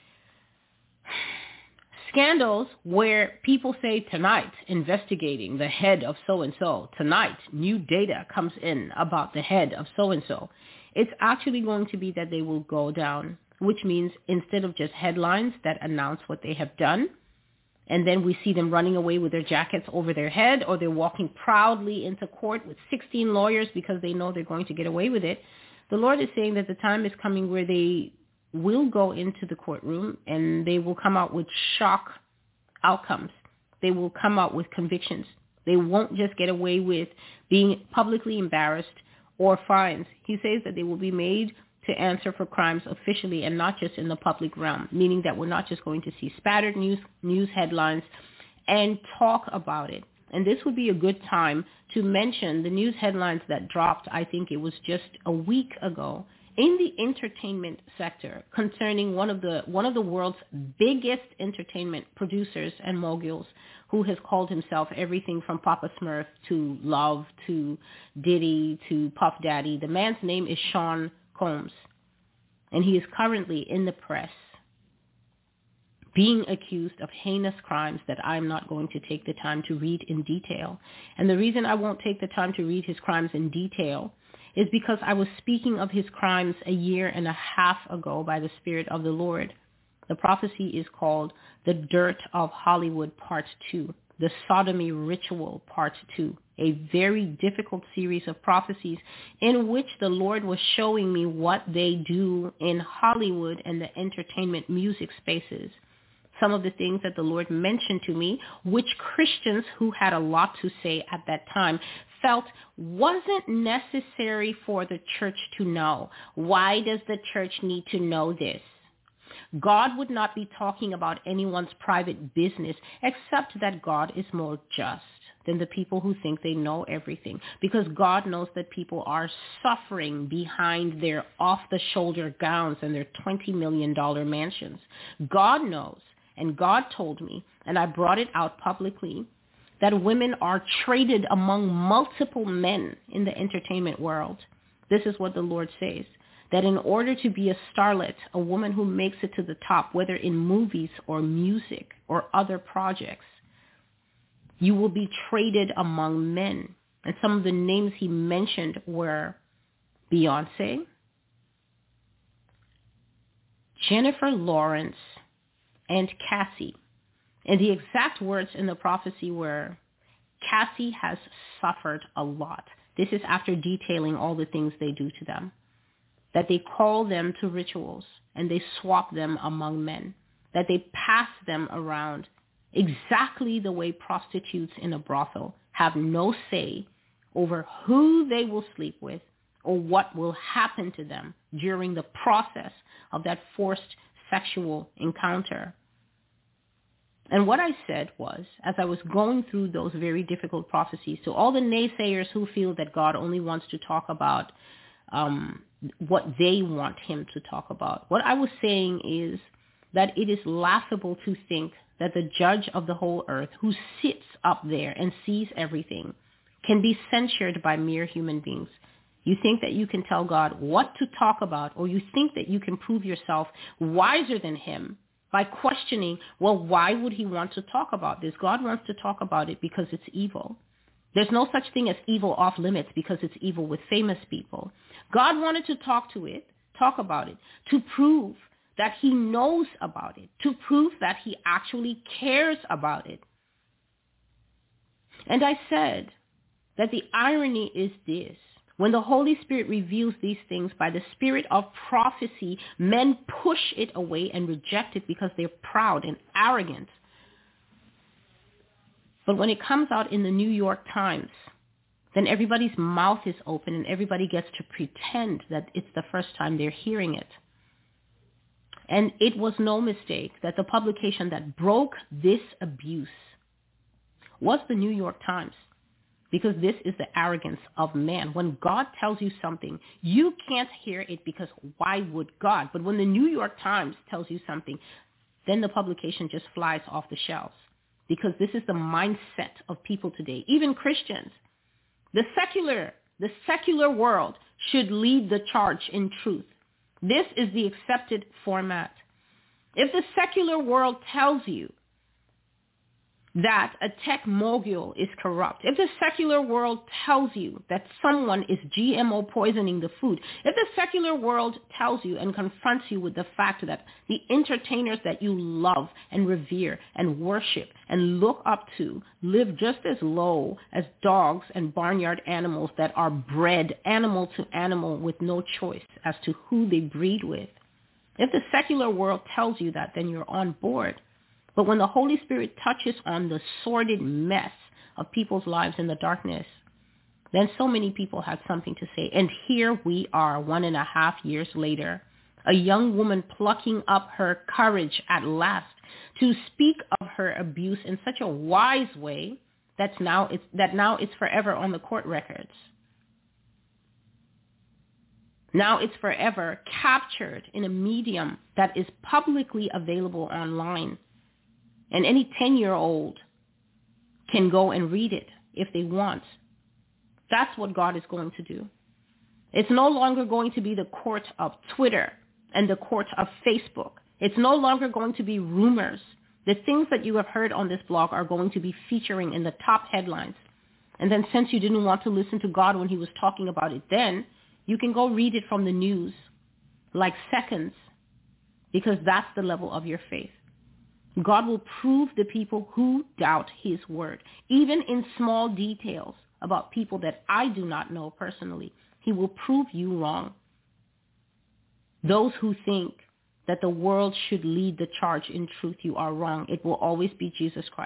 scandals where people say tonight, investigating the head of so-and-so, tonight, new data comes in about the head of so-and-so, it's actually going to be that they will go down, which means instead of just headlines that announce what they have done, and then we see them running away with their jackets over their head, or they're walking proudly into court with 16 lawyers because they know they're going to get away with it, the Lord is saying that the time is coming where they will go into the courtroom and they will come out with shock outcomes. They will come out with convictions. They won't just get away with being publicly embarrassed or fines. He says that they will be made to answer for crimes officially and not just in the public realm, meaning that we're not just going to see spattered news headlines and talk about it. And this would be a good time to mention the news headlines that dropped, I think it was just a week ago, in the entertainment sector concerning one of the world's biggest entertainment producers and moguls, who has called himself everything from Papa Smurf to Love to Diddy to Puff Daddy. The man's name is Sean Combs, and he is currently in the press being accused of heinous crimes that I'm not going to take the time to read in detail. And the reason I won't take the time to read his crimes in detail is because I was speaking of his crimes 1.5 years ago by the Spirit of the Lord. The prophecy is called The Dirt of Hollywood Part 2, The Sodomy Ritual Part 2, a very difficult series of prophecies in which the Lord was showing me what they do in Hollywood and the entertainment music spaces. Some of the things that the Lord mentioned to me, which Christians who had a lot to say at that time felt wasn't necessary for the church to know. Why does the church need to know this? God would not be talking about anyone's private business, except that God is more just than the people who think they know everything, because God knows that people are suffering behind their off-the-shoulder gowns and their $20 million mansions. God knows, and God told me, and I brought it out publicly, that women are traded among multiple men in the entertainment world. This is what the Lord says, that in order to be a starlet, a woman who makes it to the top, whether in movies or music or other projects, you will be traded among men. And some of the names he mentioned were Beyonce, Jennifer Lawrence, and Cassie. And the exact words in the prophecy were, Cassie has suffered a lot. This is after detailing all the things they do to them. That they call them to rituals and they swap them among men. That they pass them around exactly the way prostitutes in a brothel have no say over who they will sleep with or what will happen to them during the process of that forced sexual encounter. And what I said was, as I was going through those very difficult prophecies, to all the naysayers who feel that God only wants to talk about what they want him to talk about, what I was saying is that it is laughable to think that the judge of the whole earth, who sits up there and sees everything, can be censured by mere human beings. You think that you can tell God what to talk about, or you think that you can prove yourself wiser than him by questioning, well, why would he want to talk about this? God wants to talk about it because it's evil. There's no such thing as evil off limits because it's evil with famous people. God wanted to talk about it, to prove that he knows about it, to prove that he actually cares about it. And I said that the irony is this. When the Holy Spirit reveals these things by the spirit of prophecy, men push it away and reject it because they're proud and arrogant. But when it comes out in the New York Times, then everybody's mouth is open and everybody gets to pretend that it's the first time they're hearing it. And it was no mistake that the publication that broke this abuse was the New York Times, because this is the arrogance of man. When God tells you something, you can't hear it because why would God? But when the New York Times tells you something, then the publication just flies off the shelves, because this is the mindset of people today, even Christians. The secular world should lead the charge in truth. This is the accepted format. If the secular world tells you that a tech mogul is corrupt, if the secular world tells you that someone is GMO poisoning the food, if the secular world tells you and confronts you with the fact that the entertainers that you love and revere and worship and look up to live just as low as dogs and barnyard animals that are bred animal to animal with no choice as to who they breed with, if the secular world tells you that, then you're on board. But when the Holy Spirit touches on the sordid mess of people's lives in the darkness, then so many people had something to say. And here we are 1.5 years later, a young woman plucking up her courage at last to speak of her abuse in such a wise way that now it's forever on the court records. Now it's forever captured in a medium that is publicly available online. And any 10-year-old can go and read it if they want. That's what God is going to do. It's no longer going to be the court of Twitter and the court of Facebook. It's no longer going to be rumors. The things that you have heard on this blog are going to be featuring in the top headlines. And then since you didn't want to listen to God when he was talking about it then, you can go read it from the news like seconds, because that's the level of your faith. God will prove the people who doubt his word, even in small details about people that I do not know personally. He will prove you wrong. Those who think that the world should lead the charge in truth, you are wrong. It will always be Jesus Christ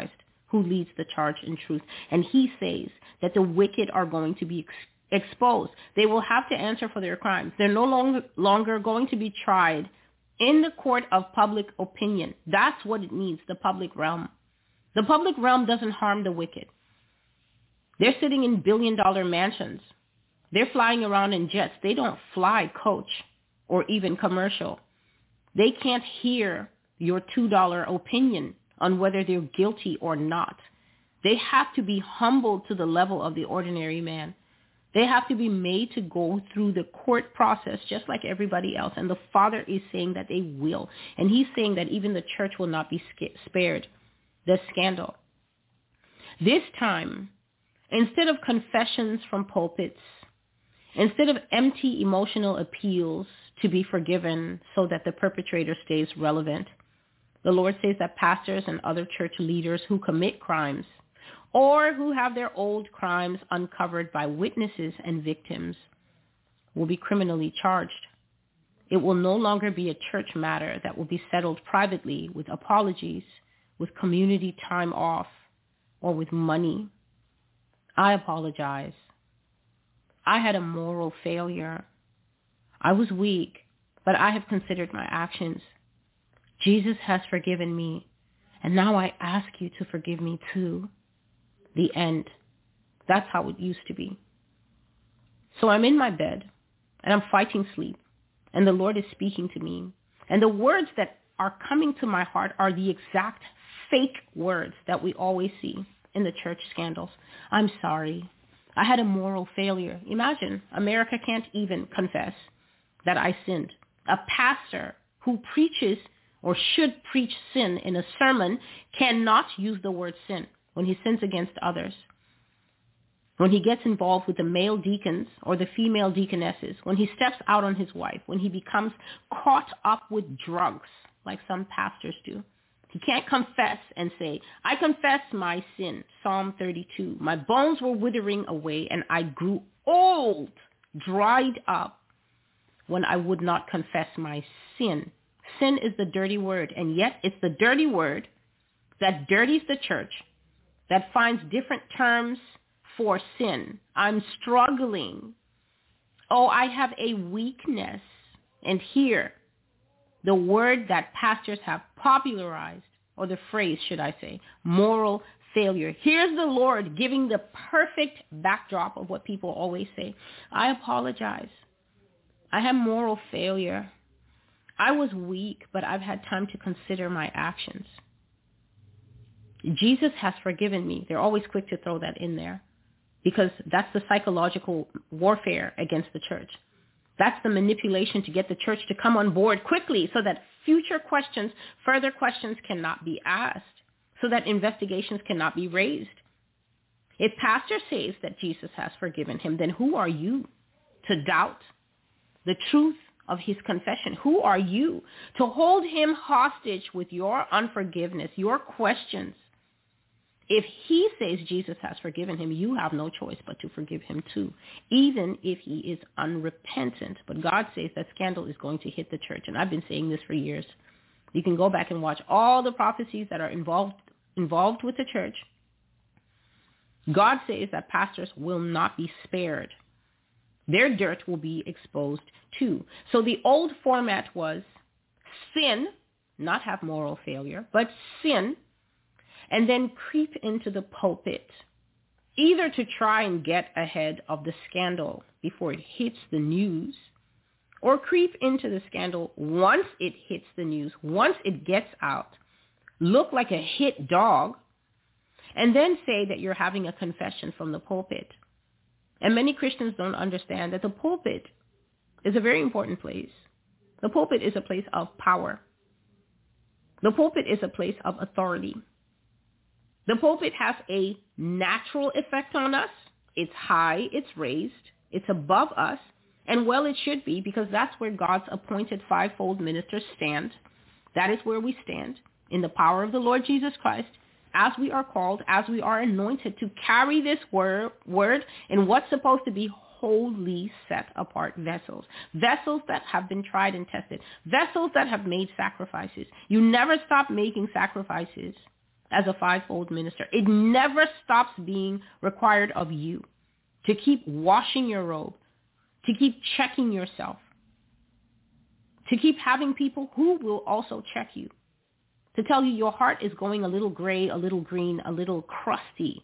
who leads the charge in truth. And he says that the wicked are going to be exposed. They will have to answer for their crimes. They're no longer going to be tried in the court of public opinion. That's what it needs, the public realm. The public realm doesn't harm the wicked. They're sitting in billion-dollar mansions. They're flying around in jets. They don't fly coach or even commercial. They can't hear your $2 opinion on whether they're guilty or not. They have to be humbled to the level of the ordinary man. They have to be made to go through the court process just like everybody else. And the Father is saying that they will. And he's saying that even the church will not be spared the scandal. This time, instead of confessions from pulpits, instead of empty emotional appeals to be forgiven so that the perpetrator stays relevant, the Lord says that pastors and other church leaders who commit crimes or who have their old crimes uncovered by witnesses and victims will be criminally charged. It will no longer be a church matter that will be settled privately with apologies, with community time off, or with money. I apologize. I had a moral failure. I was weak, but I have considered my actions. Jesus has forgiven me, and now I ask you to forgive me too. The end. That's how it used to be. So I'm in my bed, and I'm fighting sleep, and the Lord is speaking to me. And the words that are coming to my heart are the exact fake words that we always see in the church scandals. I'm sorry. I had a moral failure. Imagine, America can't even confess that I sinned. A pastor who preaches or should preach sin in a sermon cannot use the word sin when he sins against others. When he gets involved with the male deacons or the female deaconesses, when he steps out on his wife, when he becomes caught up with drugs like some pastors do. He can't confess and say, I confess my sin, Psalm 32. My bones were withering away and I grew old, dried up when I would not confess my sin. Sin is the dirty word, and yet it's the dirty word that dirties the church, that finds different terms for sin. I'm struggling. Oh, I have a weakness. And here, the word that pastors have popularized, or the phrase, should I say, moral failure. Here's the Lord giving the perfect backdrop of what people always say. I apologize. I have moral failure. I was weak, but I've had time to consider my actions. Jesus has forgiven me. They're always quick to throw that in there because that's the psychological warfare against the church. That's the manipulation to get the church to come on board quickly so that further questions cannot be asked, so that investigations cannot be raised. If pastor says that Jesus has forgiven him, then who are you to doubt the truth of his confession? Who are you to hold him hostage with your unforgiveness, your questions? If he says Jesus has forgiven him, you have no choice but to forgive him too, even if he is unrepentant. But God says that scandal is going to hit the church, and I've been saying this for years. You can go back and watch all the prophecies that are involved with the church. God says that pastors will not be spared. Their dirt will be exposed too. So the old format was sin, not have moral failure, but sin, and then creep into the pulpit, either to try and get ahead of the scandal before it hits the news, or creep into the scandal once it hits the news, once it gets out, look like a hit dog, and then say that you're having a confession from the pulpit. And many Christians don't understand that the pulpit is a very important place. The pulpit is a place of power. The pulpit is a place of authority. The pulpit has a natural effect on us. It's high, it's raised, it's above us, and well, it should be, because that's where God's appointed fivefold ministers stand. That is where we stand, in the power of the Lord Jesus Christ, as we are called, as we are anointed to carry this word in what's supposed to be wholly set apart vessels. Vessels that have been tried and tested. Vessels that have made sacrifices. You never stop making sacrifices as a fivefold minister. It never stops being required of you to keep washing your robe, to keep checking yourself, to keep having people who will also check you, to tell you your heart is going a little gray, a little green, a little crusty.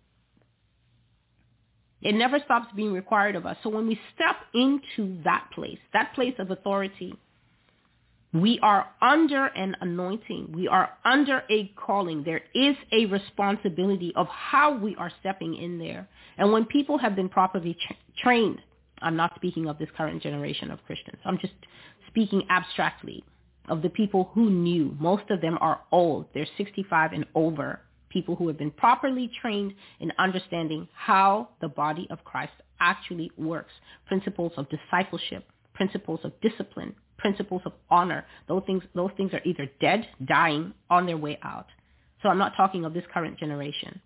It never stops being required of us. So when we step into that place of authority, we are under an anointing. We are under a calling. There is a responsibility of how we are stepping in there. And when people have been properly trained, I'm not speaking of this current generation of Christians. I'm just speaking abstractly of the people who knew. Most of them are old. They're 65 and over. People who have been properly trained in understanding how the body of Christ actually works. Principles of discipleship, principles of discipline, principles of honor. Those things are either dead, dying, on their way out. So I'm not talking of this current generation.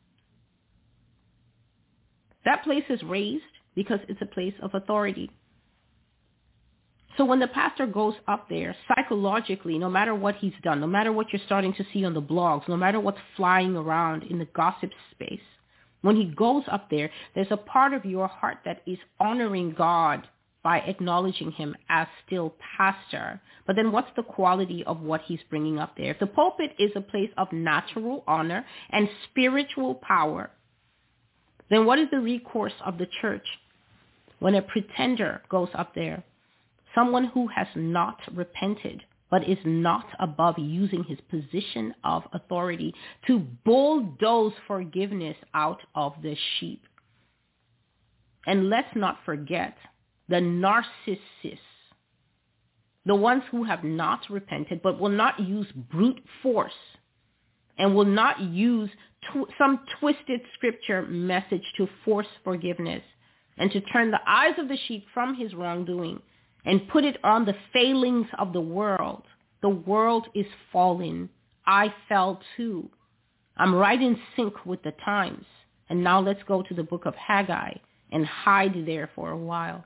That place is raised because it's a place of authority. So when the pastor goes up there, psychologically, no matter what he's done, no matter what you're starting to see on the blogs, no matter what's flying around in the gossip space, when he goes up there, there's a part of your heart that is honoring God by acknowledging him as still pastor. But then what's the quality of what he's bringing up there? If the pulpit is a place of natural honor and spiritual power, then what is the recourse of the church when a pretender goes up there? Someone who has not repented, but is not above using his position of authority to bulldoze forgiveness out of the sheep. And let's not forget the narcissists, the ones who have not repented, but will not use brute force and will not use some twisted scripture message to force forgiveness and to turn the eyes of the sheep from his wrongdoing and put it on the failings of the world. The world is fallen. I fell too. I'm right in sync with the times. And now let's go to the book of Haggai and hide there for a while.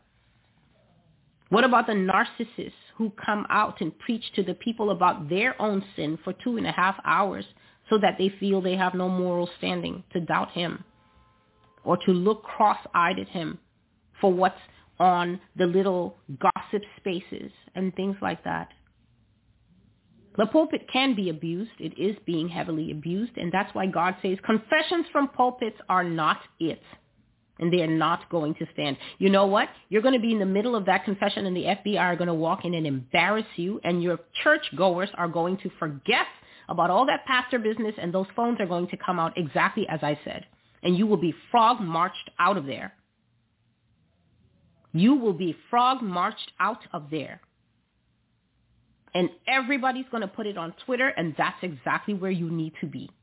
What about the narcissists who come out and preach to the people about their own sin for 2.5 hours so that they feel they have no moral standing to doubt him or to look cross-eyed at him for what's on the little gossip spaces and things like that? The pulpit can be abused. It is being heavily abused, and that's why God says confessions from pulpits are not it, and they are not going to stand. You know what? You're going to be in the middle of that confession, and the FBI are going to walk in and embarrass you, and your churchgoers are going to forget about all that pastor business, and those phones are going to come out exactly as I said, and you will be frog-marched out of there. You will be frog-marched out of there. And everybody's going to put it on Twitter, and that's exactly where you need to be.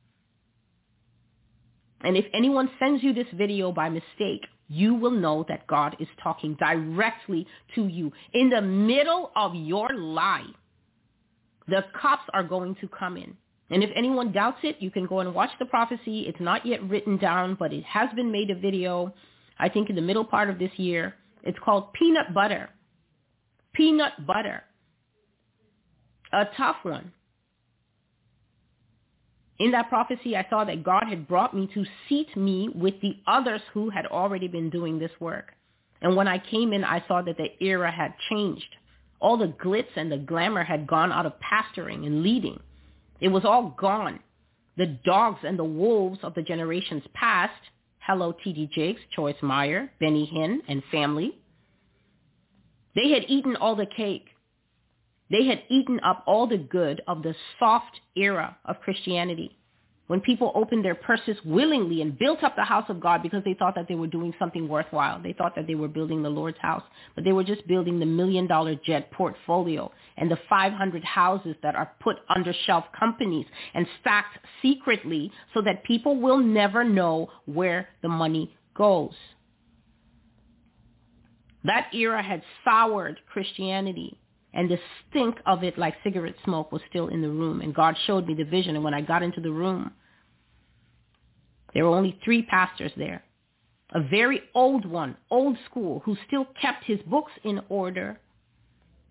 And if anyone sends you this video by mistake, you will know that God is talking directly to you. In the middle of your lie, the cops are going to come in. And if anyone doubts it, you can go and watch the prophecy. It's not yet written down, but it has been made a video, I think in the middle part of this year. It's called Peanut Butter. Peanut Butter. A tough one. In that prophecy, I saw that God had brought me to seat me with the others who had already been doing this work. And when I came in, I saw that the era had changed. All the glitz and the glamour had gone out of pastoring and leading. It was all gone. The dogs and the wolves of the generations past, hello T.D. Jakes, Joyce Meyer, Benny Hinn, and family, they had eaten all the cake. They had eaten up all the good of the soft era of Christianity, when people opened their purses willingly and built up the house of God because they thought that they were doing something worthwhile. They thought that they were building the Lord's house, but they were just building the $1 million jet portfolio and the 500 houses that are put under shelf companies and stacked secretly so that people will never know where the money goes. That era had soured Christianity. And the stink of it, like cigarette smoke, was still in the room. And God showed me the vision. And when I got into the room, there were only 3 pastors there. A very old one, old school, who still kept his books in order,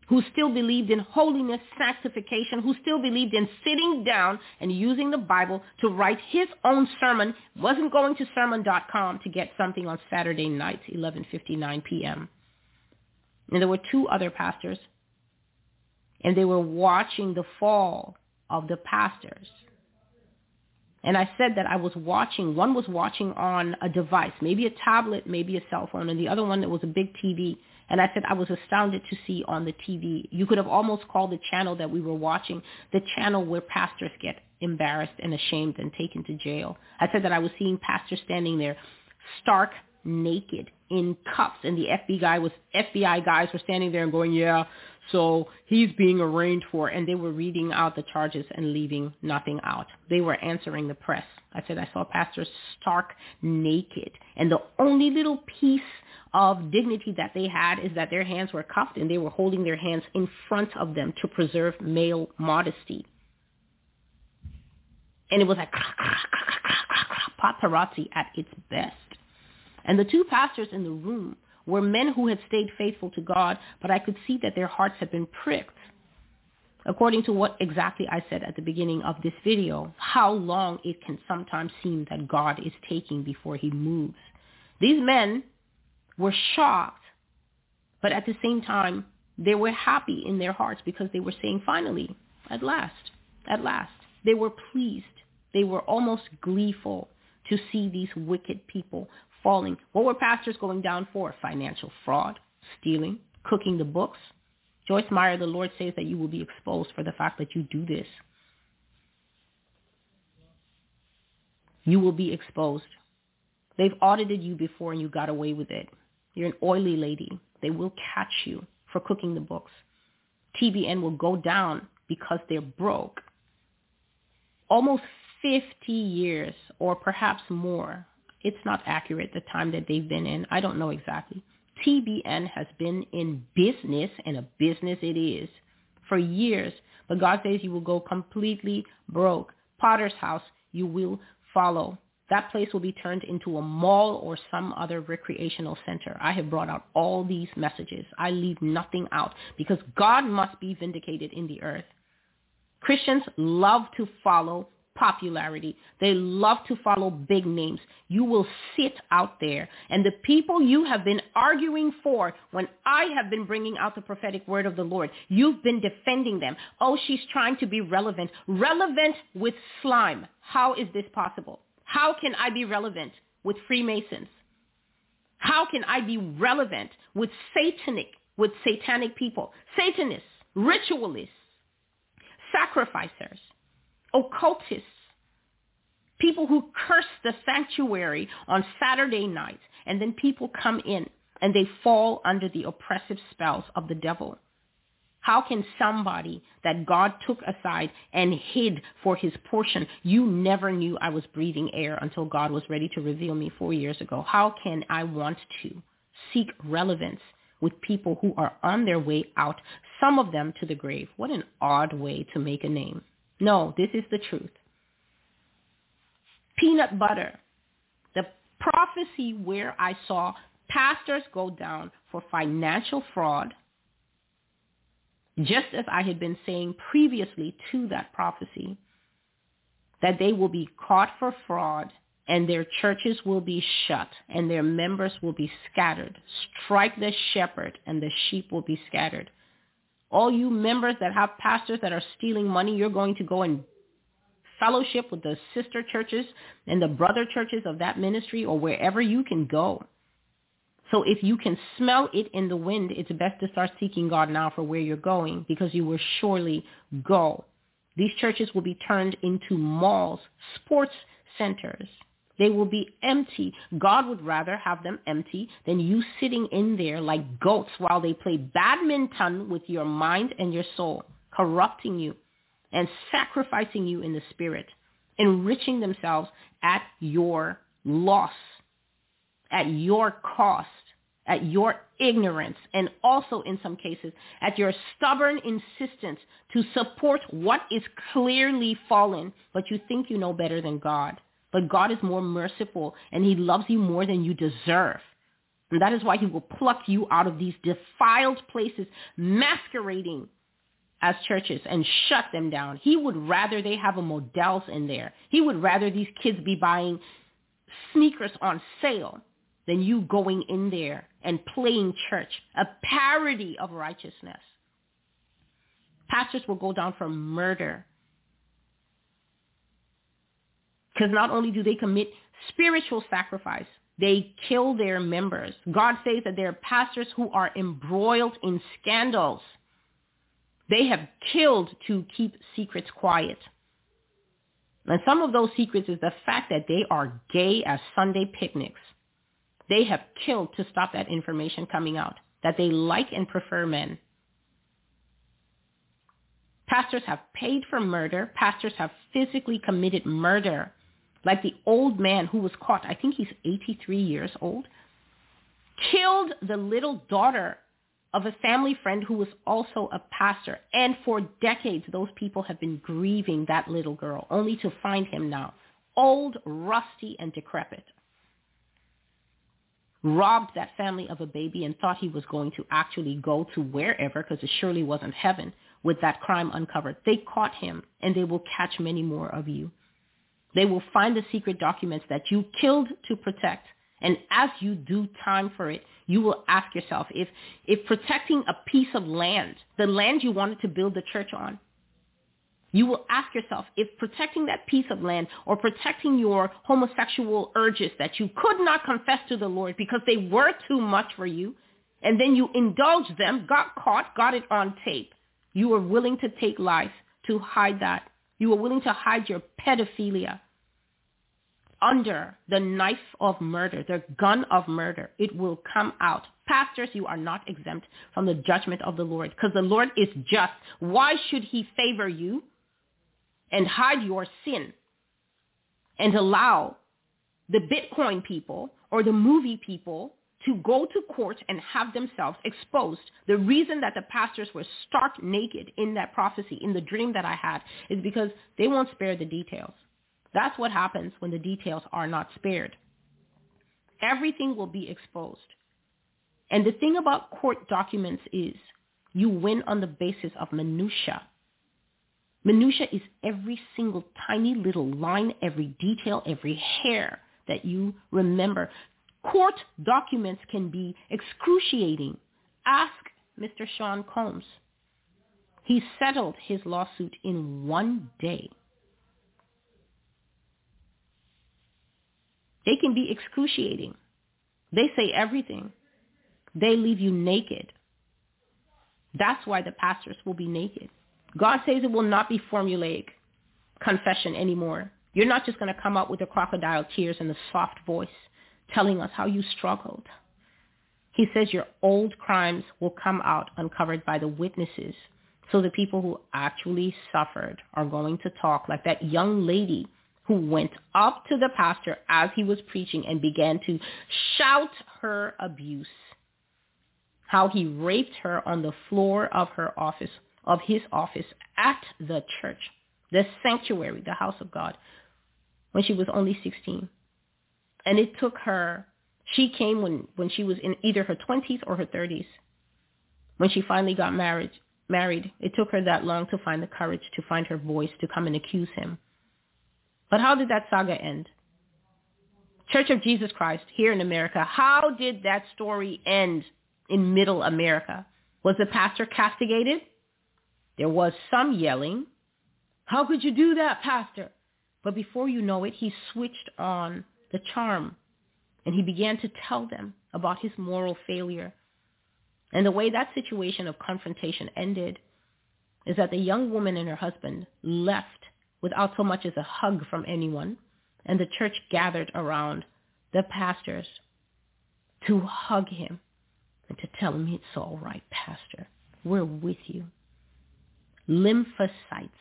who still believed in holiness, sanctification, who still believed in sitting down and using the Bible to write his own sermon, wasn't going to sermon.com to get something on Saturday night, 11:59 p.m. And there were two other pastors, and they were watching the fall of the pastors. And I said that I was watching, one was watching on a device, maybe a tablet, maybe a cell phone, and the other one that was a big TV. And I said I was astounded to see on the TV. You could have almost called the channel that we were watching the channel where pastors get embarrassed and ashamed and taken to jail. I said that I was seeing pastors standing there stark naked in cuffs, and the FBI guys were standing there and going, yeah, so he's being arraigned for, and they were reading out the charges and leaving nothing out. They were answering the press. I said I saw pastors stark naked, and the only little piece of dignity that they had is that their hands were cuffed and they were holding their hands in front of them to preserve male modesty. And it was like paparazzi at its best. And the two pastors in the room were men who had stayed faithful to God, but I could see that their hearts had been pricked. According to what exactly I said at the beginning of this video, how long it can sometimes seem that God is taking before he moves. These men were shocked, but at the same time, they were happy in their hearts because they were saying, finally, at last. They were pleased. They were almost gleeful to see these wicked people falling. What were pastors going down for? Financial fraud, stealing, cooking the books. Joyce Meyer, the Lord says that you will be exposed for the fact that you do this. You will be exposed. They've audited you before and you got away with it. You're an oily lady. They will catch you for cooking the books. TBN will go down because they're broke. Almost 50 years or perhaps more. It's not accurate, the time that they've been in. I don't know exactly. TBN has been in business, and a business it is, for years. But God says you will go completely broke. Potter's House, you will follow. That place will be turned into a mall or some other recreational center. I have brought out all these messages. I leave nothing out because God must be vindicated in the earth. Christians love to follow popularity. They love to follow big names. You will sit out there, and the people you have been arguing for when I have been bringing out the prophetic word of the Lord, you've been defending them. Oh, she's trying to be relevant. Relevant with slime. How is this possible? How can I be relevant with Freemasons? How can I be relevant with satanic people, Satanists, ritualists, sacrificers, occultists, people who curse the sanctuary on Saturday nights, and then people come in and they fall under the oppressive spells of the devil? How can somebody that God took aside and hid for his portion, you never knew I was breathing air until God was ready to reveal me 4 years ago? How can I want to seek relevance with people who are on their way out, some of them to the grave? What an odd way to make a name. No, this is the truth. Peanut butter, the prophecy where I saw pastors go down for financial fraud, just as I had been saying previously to that prophecy, that they will be caught for fraud and their churches will be shut and their members will be scattered. Strike the shepherd and the sheep will be scattered. All you members that have pastors that are stealing money, you're going to go and fellowship with the sister churches and the brother churches of that ministry or wherever you can go. So if you can smell it in the wind, it's best to start seeking God now for where you're going, because you will surely go. These churches will be turned into malls, sports centers. They will be empty. God would rather have them empty than you sitting in there like goats while they play badminton with your mind and your soul, corrupting you and sacrificing you in the spirit, enriching themselves at your loss, at your cost, at your ignorance, and also in some cases at your stubborn insistence to support what is clearly fallen, but you think you know better than God. But God is more merciful, and he loves you more than you deserve. And that is why he will pluck you out of these defiled places masquerading as churches and shut them down. He would rather they have a Models in there. He would rather these kids be buying sneakers on sale than you going in there and playing church, a parody of righteousness. Pastors will go down for murder. Because not only do they commit spiritual sacrifice, they kill their members. God says that there are pastors who are embroiled in scandals. They have killed to keep secrets quiet. And some of those secrets is the fact that they are gay as Sunday picnics. They have killed to stop that information coming out, that they like and prefer men. Pastors have paid for murder. Pastors have physically committed murder. Like the old man who was caught, I think he's 83 years old, killed the little daughter of a family friend who was also a pastor. And for decades, those people have been grieving that little girl, only to find him now, old, rusty, and decrepit. Robbed that family of a baby and thought he was going to actually go to wherever, because it surely wasn't heaven, with that crime uncovered. They caught him, and they will catch many more of you. They will find the secret documents that you killed to protect. And as you do time for it, you will ask yourself, if protecting a piece of land, the land you wanted to build the church on, you will ask yourself, if protecting that piece of land or protecting your homosexual urges that you could not confess to the Lord because they were too much for you, and then you indulged them, got caught, got it on tape, you were willing to take life to hide that. You were willing to hide your pedophilia under the knife of murder, the gun of murder. It will come out. Pastors, you are not exempt from the judgment of the Lord, because the Lord is just. Why should he favor you and hide your sin and allow the Bitcoin people or the movie people to go to court and have themselves exposed? The reason that the pastors were stark naked in that prophecy, in the dream that I had, is because they won't spare the details. That's what happens when the details are not spared. Everything will be exposed. And the thing about court documents is you win on the basis of minutia. Minutia is every single tiny little line, every detail, every hair that you remember. Court documents can be excruciating. Ask Mr. Sean Combs. He settled his lawsuit in one day. They can be excruciating. They say everything. They leave you naked. That's why the pastors will be naked. God says it will not be formulaic confession anymore. You're not just going to come out with the crocodile tears and the soft voice telling us how you struggled. He says your old crimes will come out uncovered by the witnesses. So the people who actually suffered are going to talk, like that young lady who went up to the pastor as he was preaching and began to shout her abuse, how he raped her on the floor of his office at the church, the sanctuary, the house of God, when she was only 16. And it took her, she came when she was in either her 20s or her 30s. When she finally got married, it took her that long to find the courage to find her voice to come and accuse him. But how did that saga end? Church of Jesus Christ here in America, how did that story end in middle America? Was the pastor castigated? There was some yelling. How could you do that, pastor? But before you know it, he switched on the charm, and he began to tell them about his moral failure. And the way that situation of confrontation ended is that the young woman and her husband left without so much as a hug from anyone, and the church gathered around the pastors to hug him and to tell him, it's all right, pastor. We're with you. Lymphocytes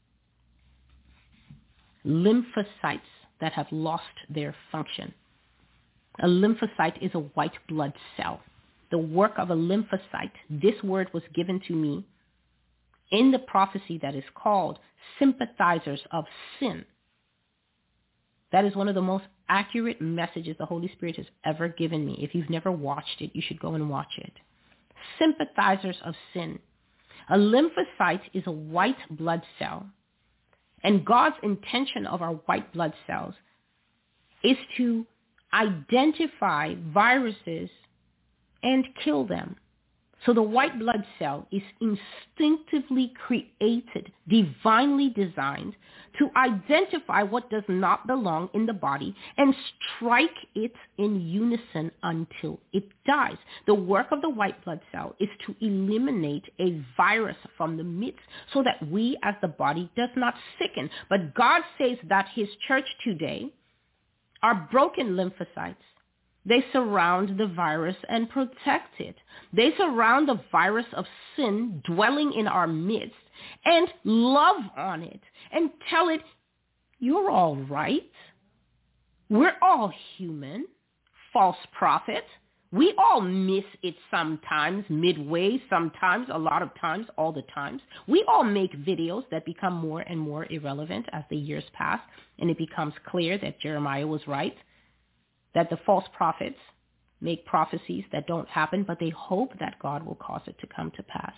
that have lost their function. A lymphocyte is a white blood cell. The work of a lymphocyte, this word was given to me in the prophecy that is called sympathizers of sin. That is one of the most accurate messages the Holy Spirit has ever given me. If you've never watched it, you should go and watch it. Sympathizers of sin. A lymphocyte is a white blood cell. And God's intention of our white blood cells is to identify viruses and kill them. So the white blood cell is instinctively created, divinely designed to identify what does not belong in the body and strike it in unison until it dies. The work of the white blood cell is to eliminate a virus from the midst so that we as the body does not sicken. But God says that his church today are broken lymphocytes. They surround the virus and protect it. They surround the virus of sin dwelling in our midst and love on it and tell it, you're all right. We're all human. False prophet. We all miss it sometimes, midway, sometimes, a lot of times, all the times. We all make videos that become more and more irrelevant as the years pass, and it becomes clear that Jeremiah was right, that the false prophets make prophecies that don't happen, but they hope that God will cause it to come to pass.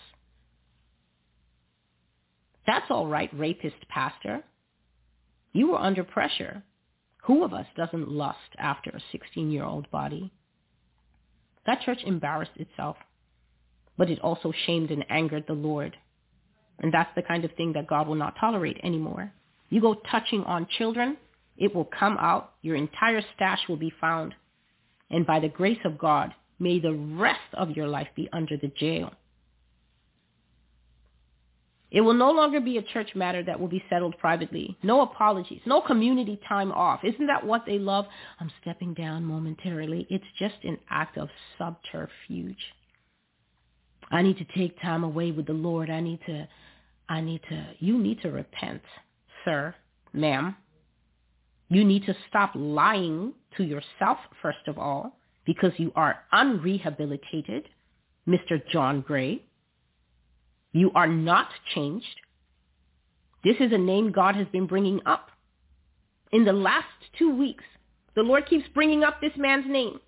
That's all right, rapist pastor. You were under pressure. Who of us doesn't lust after a 16-year-old body? That church embarrassed itself, but it also shamed and angered the Lord. And that's the kind of thing that God will not tolerate anymore. You go touching on children, it will come out. Your entire stash will be found. And by the grace of God, may the rest of your life be under the jail. It will no longer be a church matter that will be settled privately. No apologies. No community time off. Isn't that what they love? I'm stepping down momentarily. It's just an act of subterfuge. I need to take time away with the Lord. You need to repent, sir, ma'am. You need to stop lying to yourself, first of all, because you are unrehabilitated, Mr. John Gray. You are not changed. This is a name God has been bringing up. In the last 2 weeks, the Lord keeps bringing up this man's name.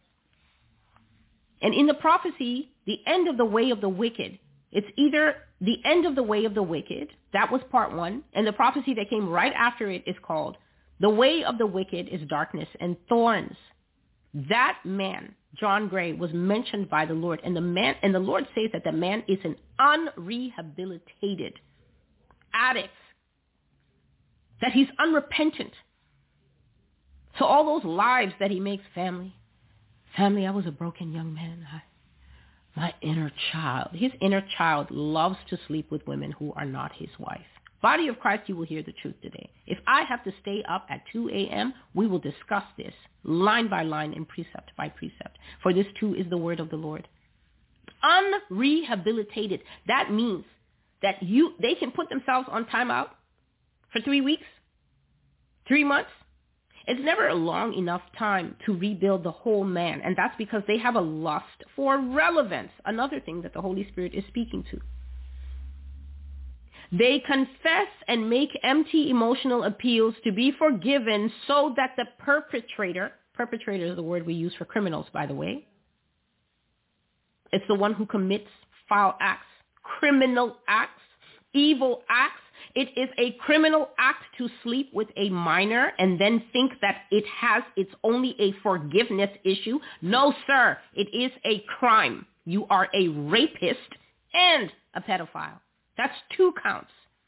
And in the prophecy, the end of the way of the wicked, it's either the end of the way of the wicked, that was part 1, and the prophecy that came right after it is called the way of the wicked is darkness and thorns. That man, John Gray, was mentioned by the Lord, and the Lord says that the man is an unrehabilitated addict, that he's unrepentant. So all those lives that he makes, family, I was a broken young man. My inner child, his inner child loves to sleep with women who are not his wife. Body of Christ, you will hear the truth today. If I have to stay up at 2 a.m., we will discuss this line by line and precept by precept. For this too is the word of the Lord. Unrehabilitated. That means that they can put themselves on timeout for 3 weeks, 3 months. It's never a long enough time to rebuild the whole man. And that's because they have a lust for relevance. Another thing that the Holy Spirit is speaking to. They confess and make empty emotional appeals to be forgiven so that the perpetrator is the word we use for criminals, by the way. It's the one who commits foul acts, criminal acts, evil acts. It is a criminal act to sleep with a minor and then think that it's only a forgiveness issue. No, sir, it is a crime. You are a rapist and a pedophile. That's 2 counts.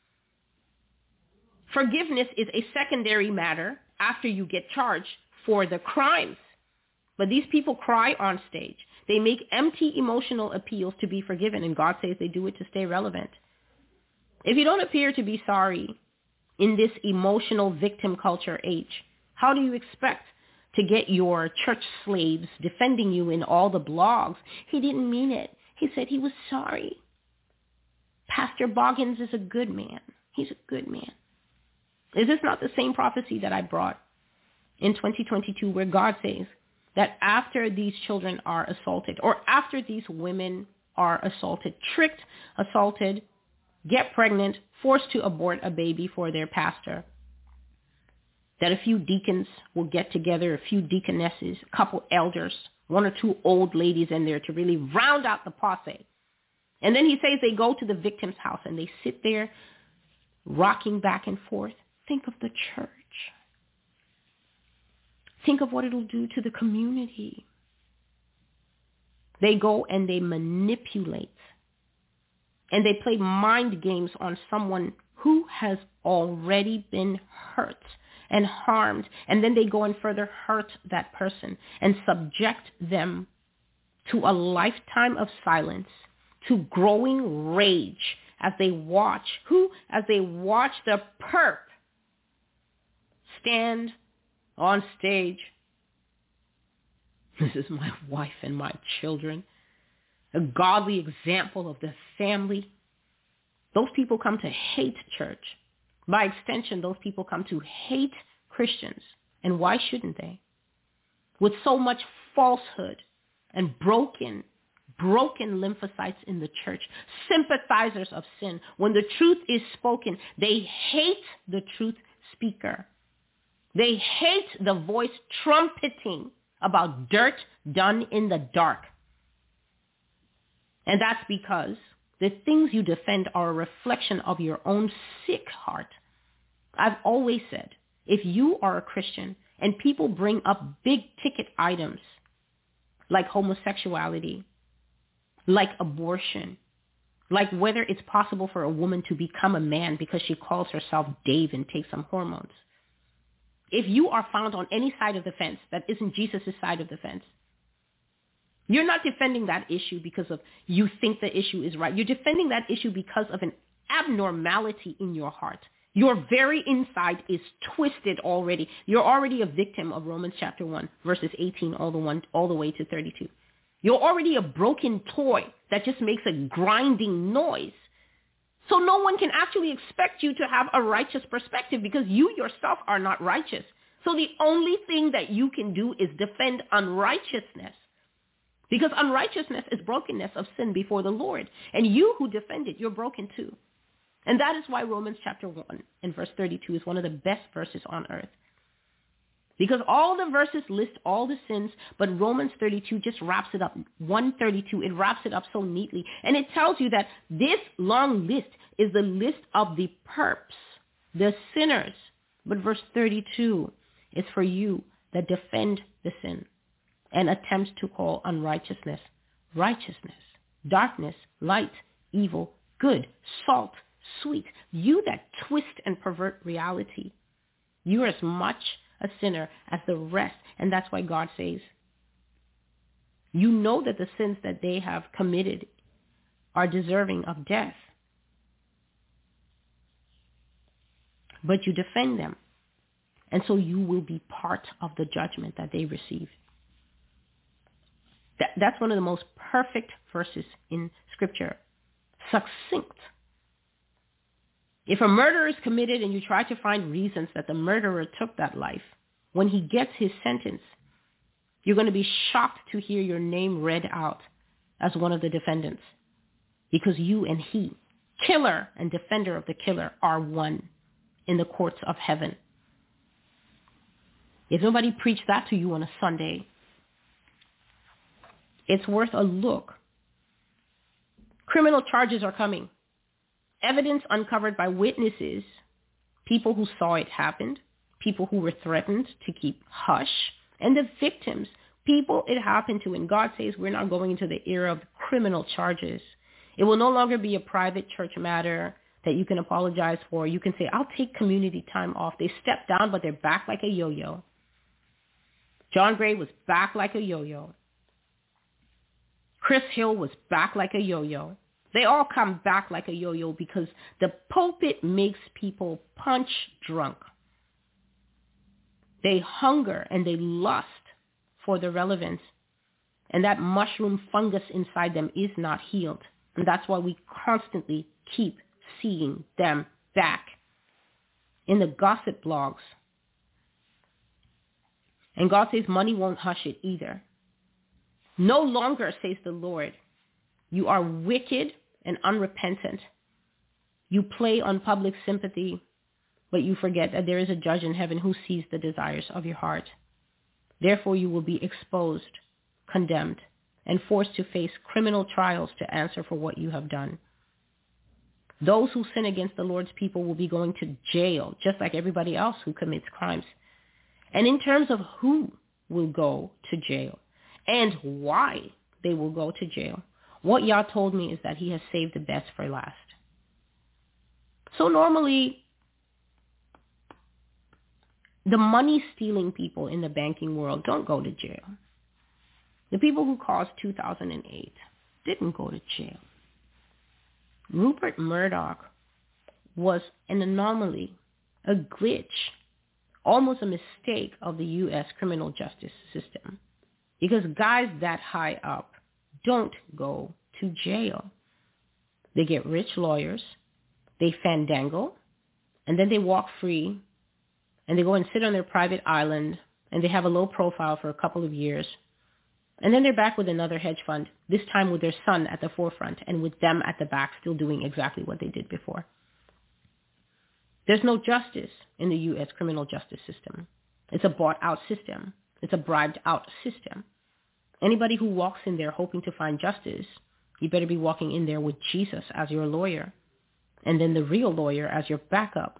Forgiveness is a secondary matter after you get charged for the crimes. But these people cry on stage. They make empty emotional appeals to be forgiven, and God says they do it to stay relevant. If you don't appear to be sorry in this emotional victim culture age, how do you expect to get your church slaves defending you in all the blogs? He didn't mean it. He said he was sorry. Pastor Boggins is a good man. He's a good man. Is this not the same prophecy that I brought in 2022 where God says that after these children are assaulted or after these women are assaulted, tricked, assaulted, get pregnant, forced to abort a baby for their pastor, that a few deacons will get together, a few deaconesses, a couple elders, one or two old ladies in there to really round out the posse. And then he says they go to the victim's house and they sit there rocking back and forth. Think of the church. Think of what it'll do to the community. They go and they manipulate and they play mind games on someone who has already been hurt and harmed, and then they go and further hurt that person and subject them to a lifetime of silence, to growing rage as they watch the perp stand on stage. This is my wife and my children, a godly example of the family. Those people come to hate church. By extension, those people come to hate Christians. And why shouldn't they? With so much falsehood and broken lymphocytes in the church, sympathizers of sin. When the truth is spoken, they hate the truth speaker. They hate the voice trumpeting about dirt done in the dark. And that's because the things you defend are a reflection of your own sick heart. I've always said, if you are a Christian and people bring up big ticket items like homosexuality, like abortion, like whether it's possible for a woman to become a man because she calls herself Dave and takes some hormones. If you are found on any side of the fence that isn't Jesus' side of the fence, you're not defending that issue because of you think the issue is right. You're defending that issue because of an abnormality in your heart. Your very inside is twisted already. You're already a victim of Romans chapter 1, verses 18 all the way to 32. You're already a broken toy that just makes a grinding noise. So no one can actually expect you to have a righteous perspective because you yourself are not righteous. So the only thing that you can do is defend unrighteousness. Because unrighteousness is brokenness of sin before the Lord. And you who defend it, you're broken too. And that is why Romans chapter 1 and verse 32 is one of the best verses on earth. Because all the verses list all the sins, but Romans 32 just wraps it up. 132, it wraps it up so neatly. And it tells you that this long list is the list of the perps, the sinners. But verse 32 is for you that defend the sin and attempt to call unrighteousness righteousness, darkness, light, evil, good, salt, sweet. You that twist and pervert reality. You are as much a sinner as the rest. And that's why God says, you know that the sins that they have committed are deserving of death. But you defend them. And so you will be part of the judgment that they receive. That's one of the most perfect verses in Scripture. Succinct. If a murder is committed and you try to find reasons that the murderer took that life, when he gets his sentence, you're going to be shocked to hear your name read out as one of the defendants. Because you and he, killer and defender of the killer, are one in the courts of heaven. If nobody preached that to you on a Sunday, it's worth a look. Criminal charges are coming. Evidence uncovered by witnesses, people who saw it happen, people who were threatened to keep hush, and the victims, people it happened to. And God says we're not going into the era of criminal charges. It will no longer be a private church matter that you can apologize for. You can say, I'll take community time off. They stepped down, but they're back like a yo-yo. John Gray was back like a yo-yo. Chris Hill was back like a yo-yo. They all come back like a yo-yo because the pulpit makes people punch drunk. They hunger and they lust for the relevance. And that mushroom fungus inside them is not healed. And that's why we constantly keep seeing them back in the gossip blogs. And God says money won't hush it either. No longer, says the Lord, you are wicked and unrepentant. You play on public sympathy. but you forget that there is a judge in heaven who sees the desires of your heart. Therefore, you will be exposed, condemned, and forced to face criminal trials to answer for what you have done. Those who sin against the Lord's people will be going to jail, just like everybody else who commits crimes. And in terms of who will go to jail and why they will go to jail, what Yah told me is that he has saved the best for last. So normally, the money-stealing people in the banking world don't go to jail. The people who caused 2008 didn't go to jail. Rupert Murdoch was an anomaly, a glitch, almost a mistake of the U.S. criminal justice system, because guys that high up don't go to jail. They get rich lawyers, they fandangle, and then they walk free, and they go and sit on their private island, and they have a low profile for a couple of years. And then they're back with another hedge fund, this time with their son at the forefront and with them at the back still doing exactly what they did before. There's no justice in the U.S. criminal justice system. It's a bought-out system. It's a bribed-out system. Anybody who walks in there hoping to find justice, you better be walking in there with Jesus as your lawyer, and then the real lawyer as your backup.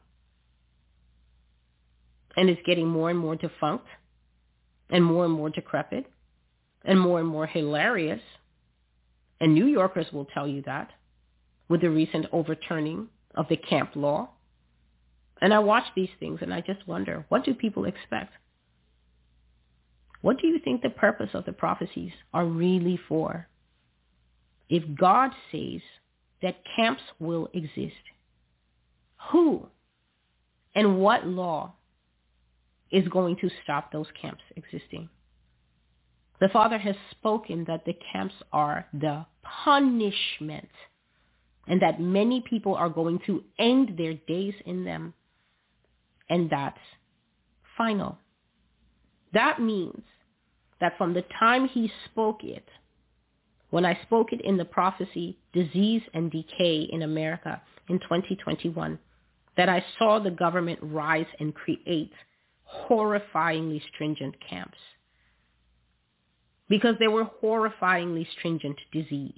And it's getting more and more defunct, and more decrepit, and more hilarious. And New Yorkers will tell you that with the recent overturning of the camp law. And I watch these things and I just wonder, what do people expect? What do you think the purpose of the prophecies are really for? If God says that camps will exist, who and what law is going to stop those camps existing? The Father has spoken that the camps are the punishment and that many people are going to end their days in them. And that's final. That means that from the time he spoke it, when I spoke it in the prophecy, Disease and Decay in America in 2021, that I saw the government rise and create horrifyingly stringent camps. Because they were horrifyingly stringent disease.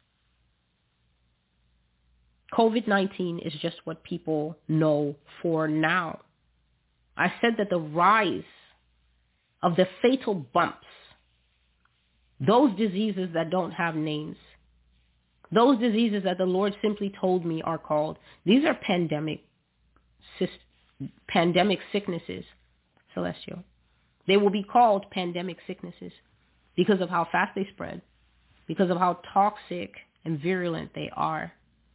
COVID-19 is just what people know for now. I said that the rise of the fatal bumps, those diseases that don't have names, those diseases that the Lord simply told me are called, these are pandemic sicknesses, Celestial. They will be called pandemic sicknesses because of how fast they spread, because of how toxic and virulent they are,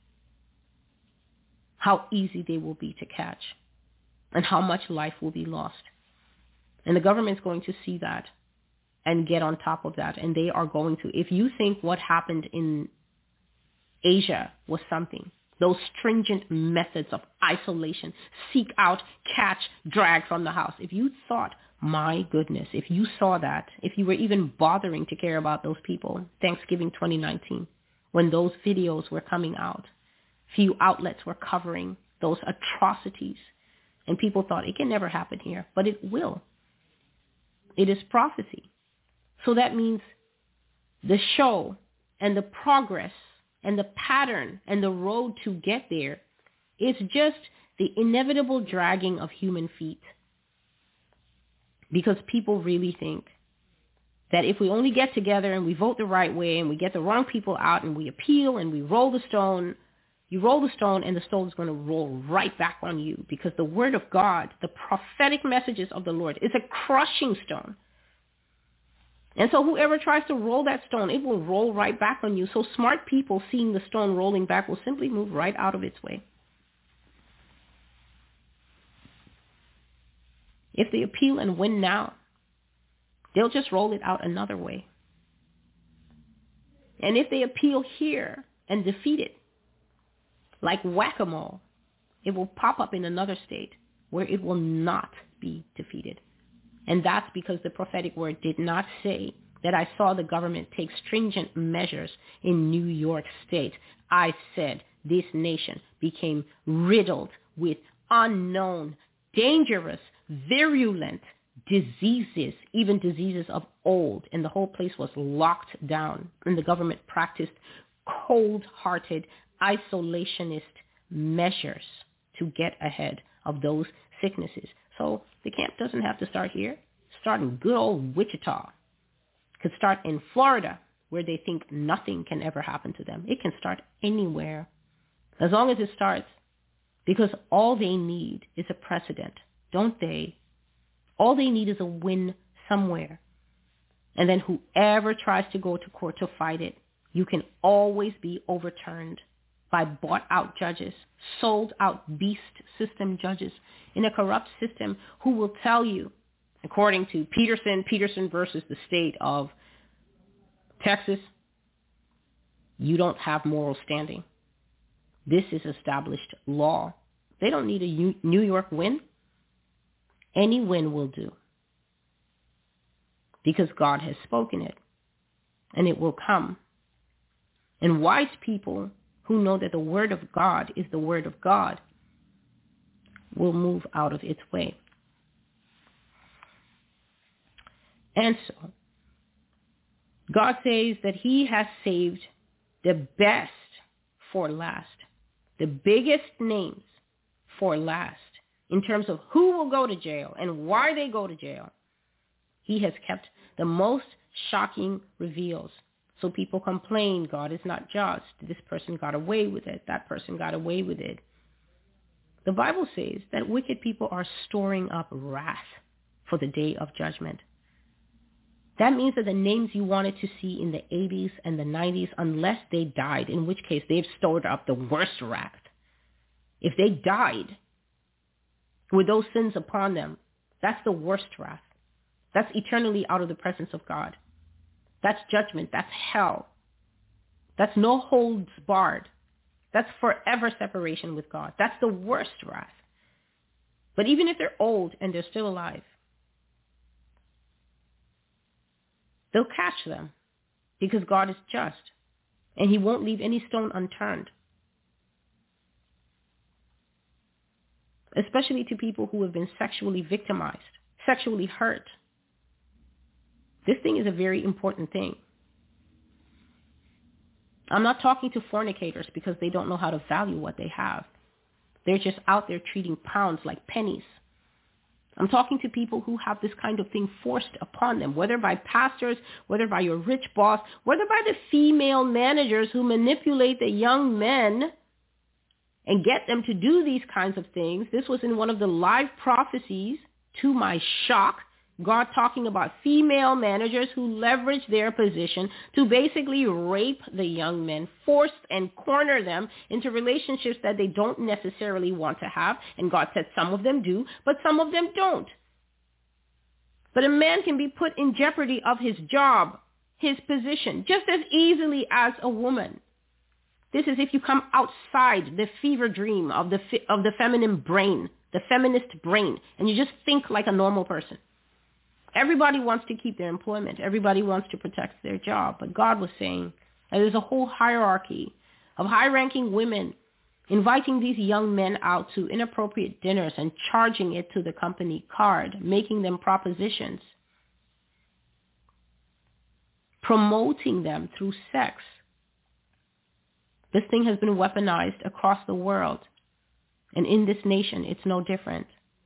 how easy they will be to catch, and how much life will be lost. And the government's going to see that and get on top of that. And they are going to, if you think what happened in Asia was something, those stringent methods of isolation, seek out, catch, drag from the house. If you thought, my goodness, if you saw that, if you were even bothering to care about those people, Thanksgiving 2019, when those videos were coming out, few outlets were covering those atrocities. And people thought it can never happen here, but it will. It is prophecy. So that means the show and the progress and the pattern and the road to get there is just the inevitable dragging of human feet. Because people really think that if we only get together and we vote the right way and we get the wrong people out and we appeal and we roll the stone, you roll the stone and the stone is going to roll right back on you, because the word of God, the prophetic messages of the Lord, is a crushing stone. And so whoever tries to roll that stone, it will roll right back on you. So smart people seeing the stone rolling back will simply move right out of its way. If they appeal and win now, they'll just roll it out another way. And if they appeal here and defeat it, like whack-a-mole, it will pop up in another state where it will not be defeated. And that's because the prophetic word did not say that I saw the government take stringent measures in New York State. I said this nation became riddled with unknown, dangerous, virulent diseases, even diseases of old. And the whole place was locked down. And the government practiced cold-hearted, isolationist measures to get ahead of those sicknesses. So the camp doesn't have to start here. Start in good old Wichita. Could start in Florida, where they think nothing can ever happen to them. It can start anywhere, as long as it starts, because all they need is a precedent, don't they? All they need is a win somewhere. And then whoever tries to go to court to fight it, you can always be overturned by bought-out judges, sold-out beast system judges in a corrupt system who will tell you, according to Peterson versus the state of Texas, you don't have moral standing. This is established law. They don't need a New York win. Any win will do, because God has spoken it, and it will come. And wise people who know that the word of God is the word of God will move out of its way. And so, God says that he has saved the best for last, the biggest names for last, in terms of who will go to jail and why they go to jail. He has kept the most shocking reveals. So people complain, God is not just. This person got away with it. That person got away with it. The Bible says that wicked people are storing up wrath for the day of judgment. That means that the names you wanted to see in the 80s and the 90s, unless they died, in which case they've stored up the worst wrath. If they died with those sins upon them, that's the worst wrath. That's eternally out of the presence of God. That's judgment. That's hell. That's no holds barred. That's forever separation with God. That's the worst wrath. But even if they're old and they're still alive, they'll catch them, because God is just, and he won't leave any stone unturned. Especially to people who have been sexually victimized, sexually hurt. This thing is a very important thing. I'm not talking to fornicators because they don't know how to value what they have. They're just out there treating pounds like pennies. I'm talking to people who have this kind of thing forced upon them, whether by pastors, whether by your rich boss, whether by the female managers who manipulate the young men and get them to do these kinds of things. This was in one of the live prophecies, to my shock. God talking about female managers who leverage their position to basically rape the young men, force and corner them into relationships that they don't necessarily want to have. And God said some of them do, but some of them don't. But a man can be put in jeopardy of his job, his position, just as easily as a woman. This is if you come outside the fever dream of the feminine brain, the feminist brain, and you just think like a normal person. Everybody wants to keep their employment. Everybody wants to protect their job. But God was saying that there's a whole hierarchy of high-ranking women inviting these young men out to inappropriate dinners and charging it to the company card, making them propositions, promoting them through sex. This thing has been weaponized across the world. And in this nation, it's no different.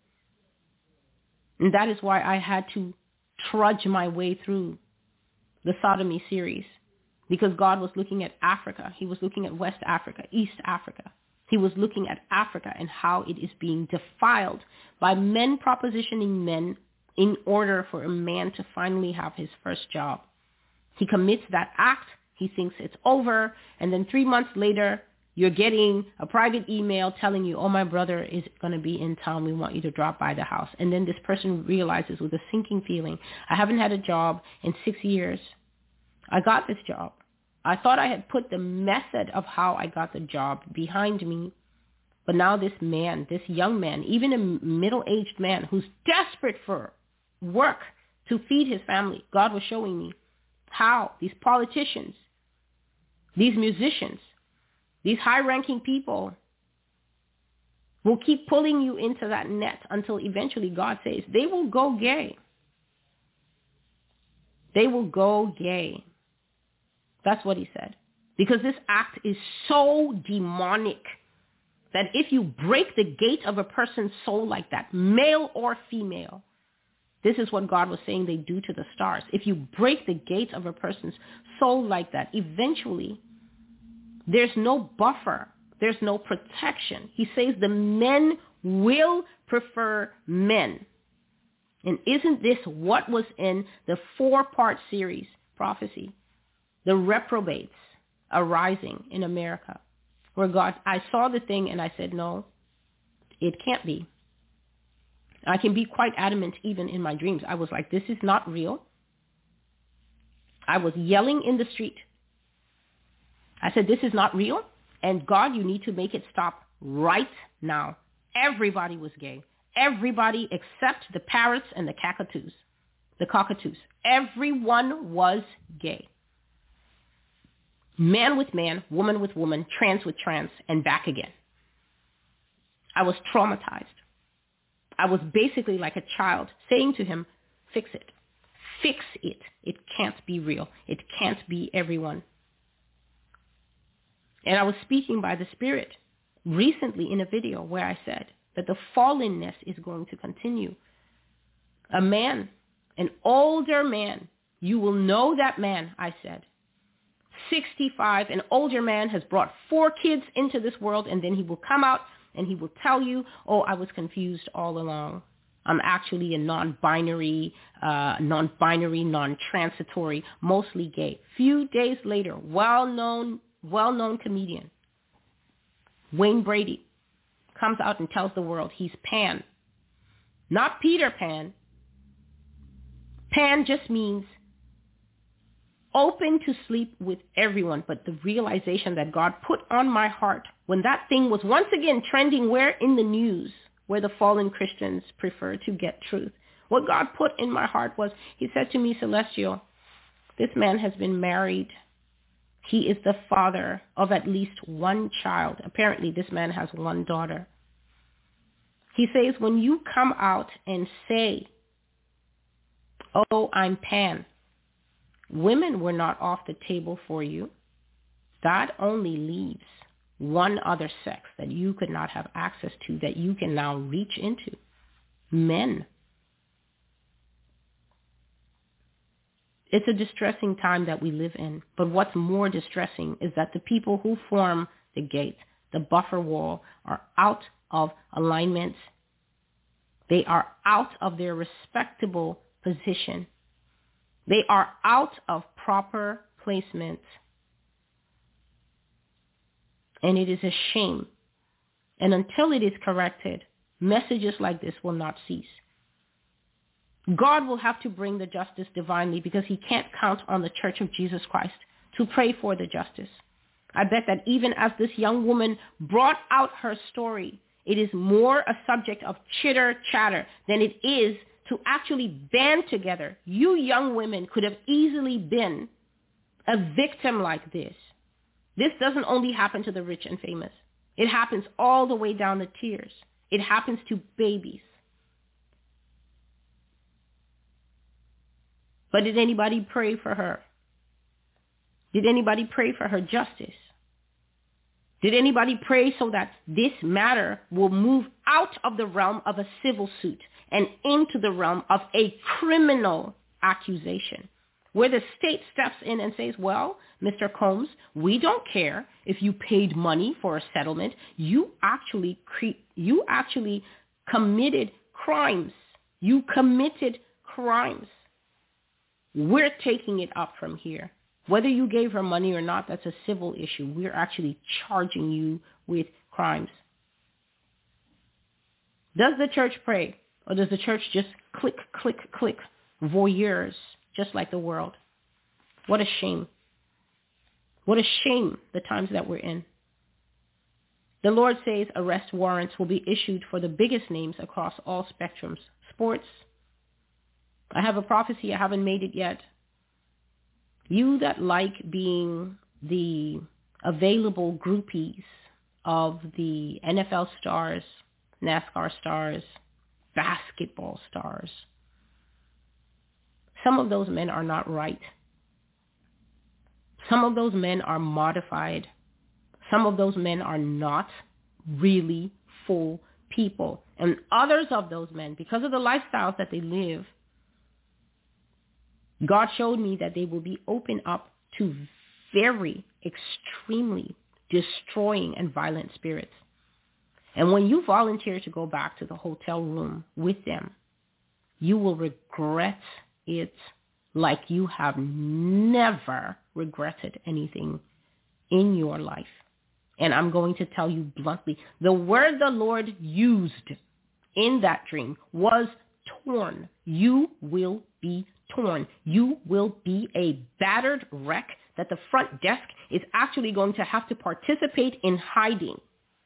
And that is why I had to trudge my way through the sodomy series, because God was looking at Africa. He was looking at West Africa, East Africa. He was looking at Africa and how it is being defiled by men propositioning men in order for a man to finally have his first job. He commits that act. He thinks it's over. And then 3 months later, you're getting a private email telling you, oh, my brother is going to be in town. We want you to drop by the house. And then this person realizes with a sinking feeling, I haven't had a job in 6 years. I got this job. I thought I had put the method of how I got the job behind me. But now this man, this young man, even a middle-aged man who's desperate for work to feed his family, God was showing me how these politicians, these musicians, these high-ranking people, will keep pulling you into that net until eventually God says they will go gay. They will go gay. That's what he said. Because this act is so demonic that if you break the gate of a person's soul like that, male or female, this is what God was saying they do to the stars. If you break the gate of a person's soul like that, eventually there's no buffer. There's no protection. He says the men will prefer men. And isn't this what was in the 4-part series, Prophecy? The reprobates arising in America. Where God, I saw the thing and I said, no, it can't be. I can be quite adamant even in my dreams. I was like, this is not real. I was yelling in the street. I said, this is not real. And God, you need to make it stop right now. Everybody was gay. Everybody except the parrots and the cockatoos. The cockatoos. Everyone was gay. Man with man, woman with woman, trans with trans, and back again. I was traumatized. I was basically like a child saying to him, fix it. Fix it. It can't be real. It can't be everyone. And I was speaking by the Spirit recently in a video where I said that the fallenness is going to continue. A man, an older man, you will know that man, I said. 65, an older man has brought 4 kids into this world, and then he will come out and he will tell you, oh, I was confused all along. I'm actually a non-binary, non-transitory, mostly gay. Few days later, well-known comedian, Wayne Brady, comes out and tells the world he's Pan. Not Peter Pan. Pan just means open to sleep with everyone, but the realization that God put on my heart when that thing was once again trending where in the news, where the fallen Christians prefer to get truth. What God put in my heart was, he said to me, Celestial, this man has been married. He is the father of at least 1 child. Apparently, this man has 1 daughter. He says, when you come out and say, oh, I'm Pan, women were not off the table for you. That only leaves one other sex that you could not have access to, that you can now reach into. Men. It's a distressing time that we live in. But what's more distressing is that the people who form the gate, the buffer wall, are out of alignment. They are out of their respectable position. They are out of proper placement. And it is a shame. And until it is corrected, messages like this will not cease. God will have to bring the justice divinely because he can't count on the Church of Jesus Christ to pray for the justice. I bet that even as this young woman brought out her story, it is more a subject of chitter-chatter than it is to actually band together. You young women could have easily been a victim like this. This doesn't only happen to the rich and famous. It happens all the way down the tiers. It happens to babies. But did anybody pray for her? Did anybody pray for her justice? Did anybody pray so that this matter will move out of the realm of a civil suit and into the realm of a criminal accusation, where the state steps in and says, well, Mr. Combs, we don't care if you paid money for a settlement. You actually committed crimes. You committed crimes. We're taking it up from here. Whether you gave her money or not, that's a civil issue. We're actually charging you with crimes. Does the church pray? Or does the church just click, click, click, voyeurs, just like the world? What a shame. What a shame, the times that we're in. The Lord says arrest warrants will be issued for the biggest names across all spectrums. Sports. I have a prophecy. I haven't made it yet. You that like being the available groupies of the NFL stars, NASCAR stars, basketball stars. Some of those men are not right. Some of those men are modified. Some of those men are not really full people. And others of those men, because of the lifestyles that they live, God showed me that they will be open up to very extremely destroying and violent spirits. And when you volunteer to go back to the hotel room with them, you will regret it like you have never regretted anything in your life. And I'm going to tell you bluntly, the word the Lord used in that dream was torn. You will be torn. You will be a battered wreck that the front desk is actually going to have to participate in hiding.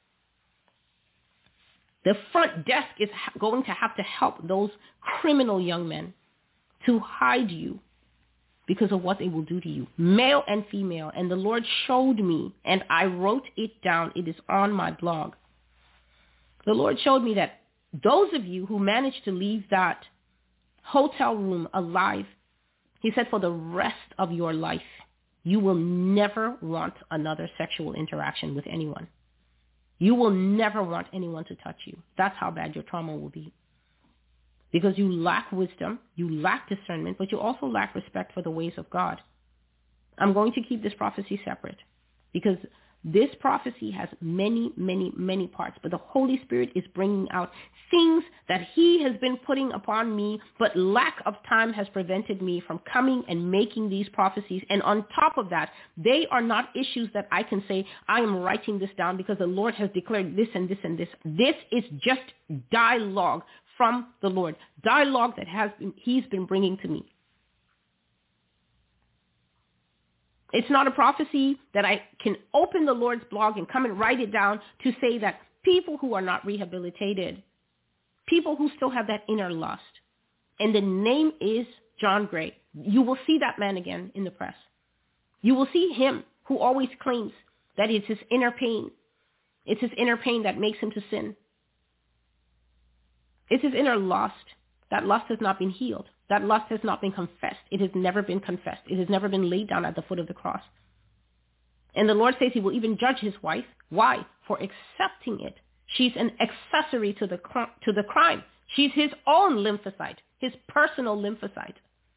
The front desk is going to have to help those criminal young men to hide you because of what they will do to you, male and female. And the Lord showed me, and I wrote it down. It is on my blog. The Lord showed me that those of you who managed to leave that hotel room alive, he said, for the rest of your life, you will never want another sexual interaction with anyone. You will never want anyone to touch you. That's how bad your trauma will be. Because you lack wisdom, you lack discernment, but you also lack respect for the ways of God. I'm going to keep this prophecy separate because this prophecy has many, many, many parts, but the Holy Spirit is bringing out things that he has been putting upon me, but lack of time has prevented me from coming and making these prophecies. And on top of that, they are not issues that I can say, I am writing this down because the Lord has declared this and this and this. This is just dialogue from the Lord, dialogue that he's been bringing to me. It's not a prophecy that I can open the Lord's blog and come and write it down to say that people who are not rehabilitated, people who still have that inner lust, and the name is John Gray. You will see that man again in the press. You will see him who always claims that it's his inner pain. It's his inner pain that makes him to sin. It's his inner lust. That lust has not been healed. That lust has not been confessed. It has never been confessed. It has never been laid down at the foot of the cross. And the Lord says he will even judge his wife. Why? For accepting it. She's an accessory to the crime. She's his own lymphocyte, his personal lymphocyte.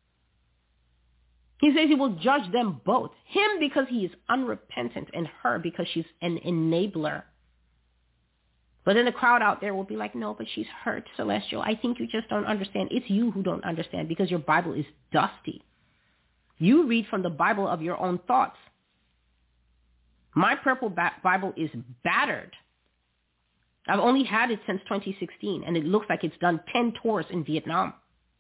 He says he will judge them both. Him because he is unrepentant and her because she's an enabler. But then the crowd out there will be like, no, but she's hurt, Celestial. I think you just don't understand. It's you who don't understand because your Bible is dusty. You read from the Bible of your own thoughts. My purple Bible is battered. I've only had it since 2016, and it looks like it's done 10 tours in Vietnam.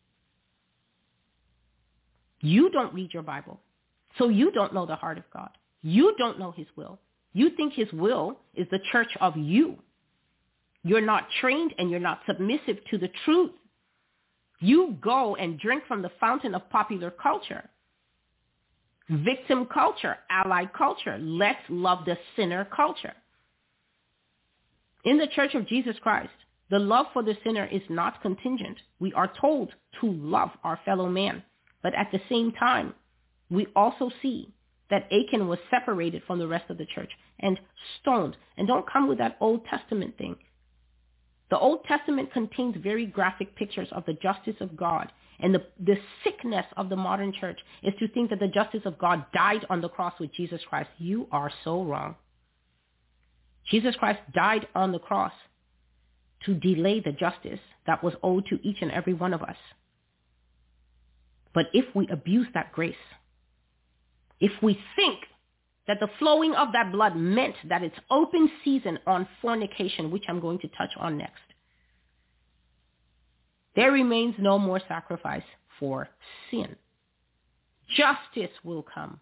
You don't read your Bible, so you don't know the heart of God. You don't know his will. You think his will is the church of you. You're not trained and you're not submissive to the truth. You go and drink from the fountain of popular culture, victim culture, allied culture, let's love the sinner culture. In the Church of Jesus Christ, the love for the sinner is not contingent. We are told to love our fellow man. But at the same time, we also see that Achan was separated from the rest of the church and stoned. And don't come with that Old Testament thing. The Old Testament contains very graphic pictures of the justice of God. And the sickness of the modern church is to think that the justice of God died on the cross with Jesus Christ. You are so wrong. Jesus Christ died on the cross to delay the justice that was owed to each and every one of us. But if we abuse that grace, if we think that the flowing of that blood meant that it's open season on fornication, which I'm going to touch on next, there remains no more sacrifice for sin. Justice will come.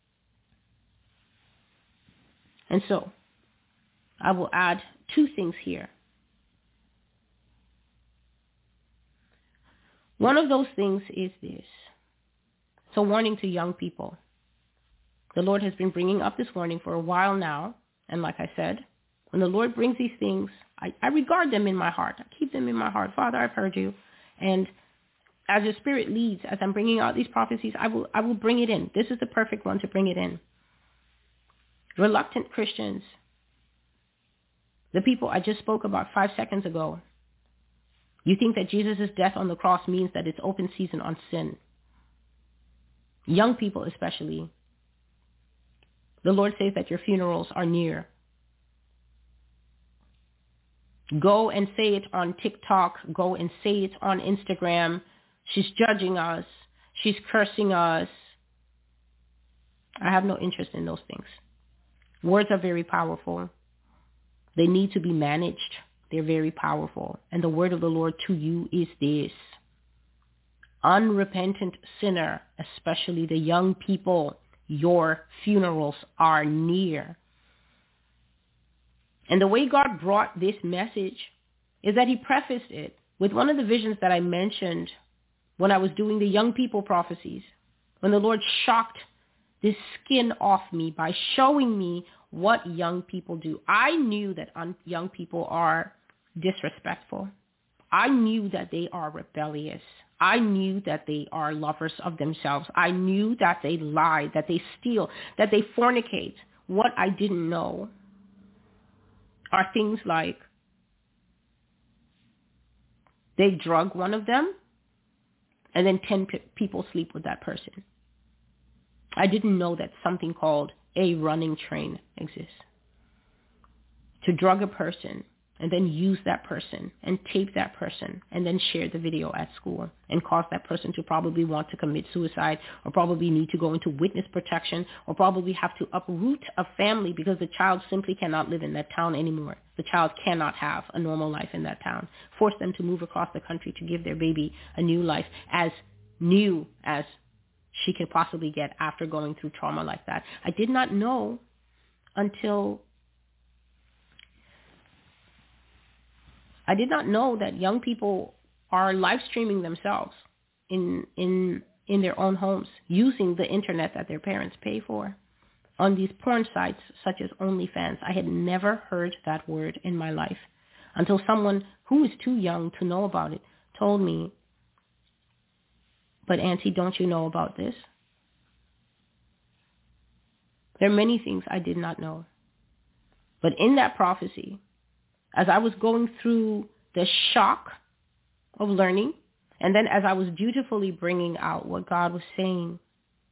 And so, I will add 2 things here. One of those things is this. It's a warning to young people. The Lord has been bringing up this warning for a while now. And like I said, When the Lord brings these things, I regard them in my heart. I keep them in my heart. Father, I've heard you. And as your Spirit leads, as I'm bringing out these prophecies, I will bring it in. This is the perfect one to bring it in. Reluctant Christians, the people I just spoke about 5 seconds ago, you think that Jesus' death on the cross means that it's open season on sin. Young people especially. The Lord says that your funerals are near. Go and say it on TikTok. Go and say it on Instagram. She's judging us. She's cursing us. I have no interest in those things. Words are very powerful. They need to be managed. They're very powerful. And the word of the Lord to you is this. Unrepentant sinner, especially the young people, your funerals are near. And the way God brought this message is that he prefaced it with one of the visions that I mentioned when I was doing the young people prophecies, when the Lord shocked this skin off me by showing me what young people do. I knew that young people are disrespectful. I knew that they are rebellious. I knew that they are lovers of themselves. I knew that they lie, that they steal, that they fornicate. What I didn't know are things like they drug one of them and then 10 people sleep with that person. I didn't know that something called a running train exists. To drug a person and then use that person and tape that person and then share the video at school and cause that person to probably want to commit suicide or probably need to go into witness protection or probably have to uproot a family because the child simply cannot live in that town anymore. The child cannot have a normal life in that town. Force them to move across the country to give their baby a new life, as new as she could possibly get after going through trauma like that. I did not know until that young people are live streaming themselves in their own homes using the internet that their parents pay for on these porn sites such as OnlyFans. I had never heard that word in my life until someone who is too young to know about it told me, "But Auntie, don't you know about this?" There are many things I did not know. But in that prophecy, as I was going through the shock of learning, and then as I was dutifully bringing out what God was saying,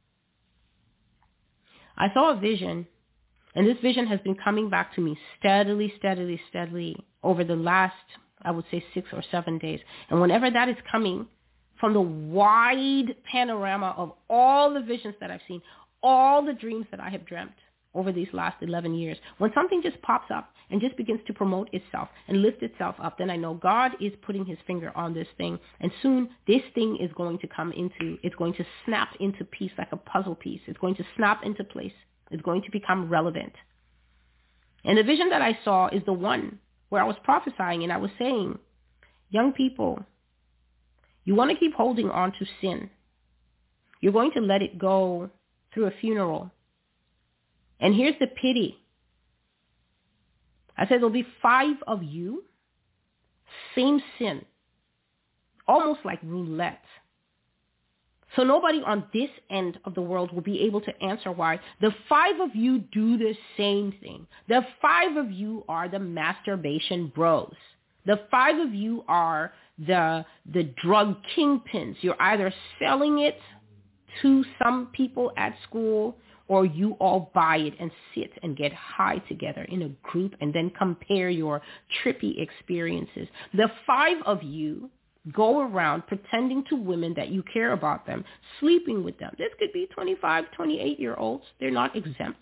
I saw a vision, and this vision has been coming back to me steadily over the last, I would say, 6 or 7 days. And whenever that is coming from the wide panorama of all the visions that I've seen, all the dreams that I have dreamt over these last 11 years, when something just pops up and just begins to promote itself and lift itself up, then I know God is putting his finger on this thing. And soon this thing is going to it's going to snap into piece like a puzzle piece. It's going to snap into place. It's going to become relevant. And the vision that I saw is the one where I was prophesying and I was saying, young people, you want to keep holding on to sin. You're going to let it go through a funeral. And here's the pity. I said there'll be 5 of you, same sin, almost like roulette. So nobody on this end of the world will be able to answer why. The 5 of you do the same thing. The 5 of you are the masturbation bros. The 5 of you are the drug kingpins. You're either selling it to some people at school, or you all buy it and sit and get high together in a group and then compare your trippy experiences. The 5 of you go around pretending to women that you care about them, sleeping with them. This could be 25, 28-year-olds. They're not exempt.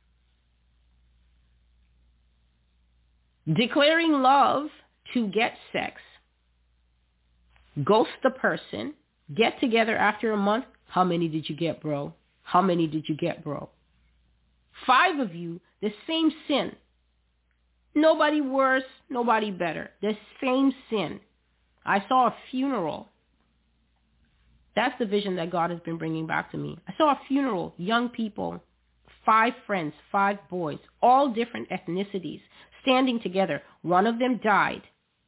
Declaring love to get sex. Ghost the person. Get together after a month. How many did you get, bro? How many did you get, bro? 5 of you, the same sin. Nobody worse, nobody better. The same sin. I saw a funeral. That's the vision that God has been bringing back to me. I saw a funeral, young people, 5 friends, 5 boys, all different ethnicities, standing together. One of them died.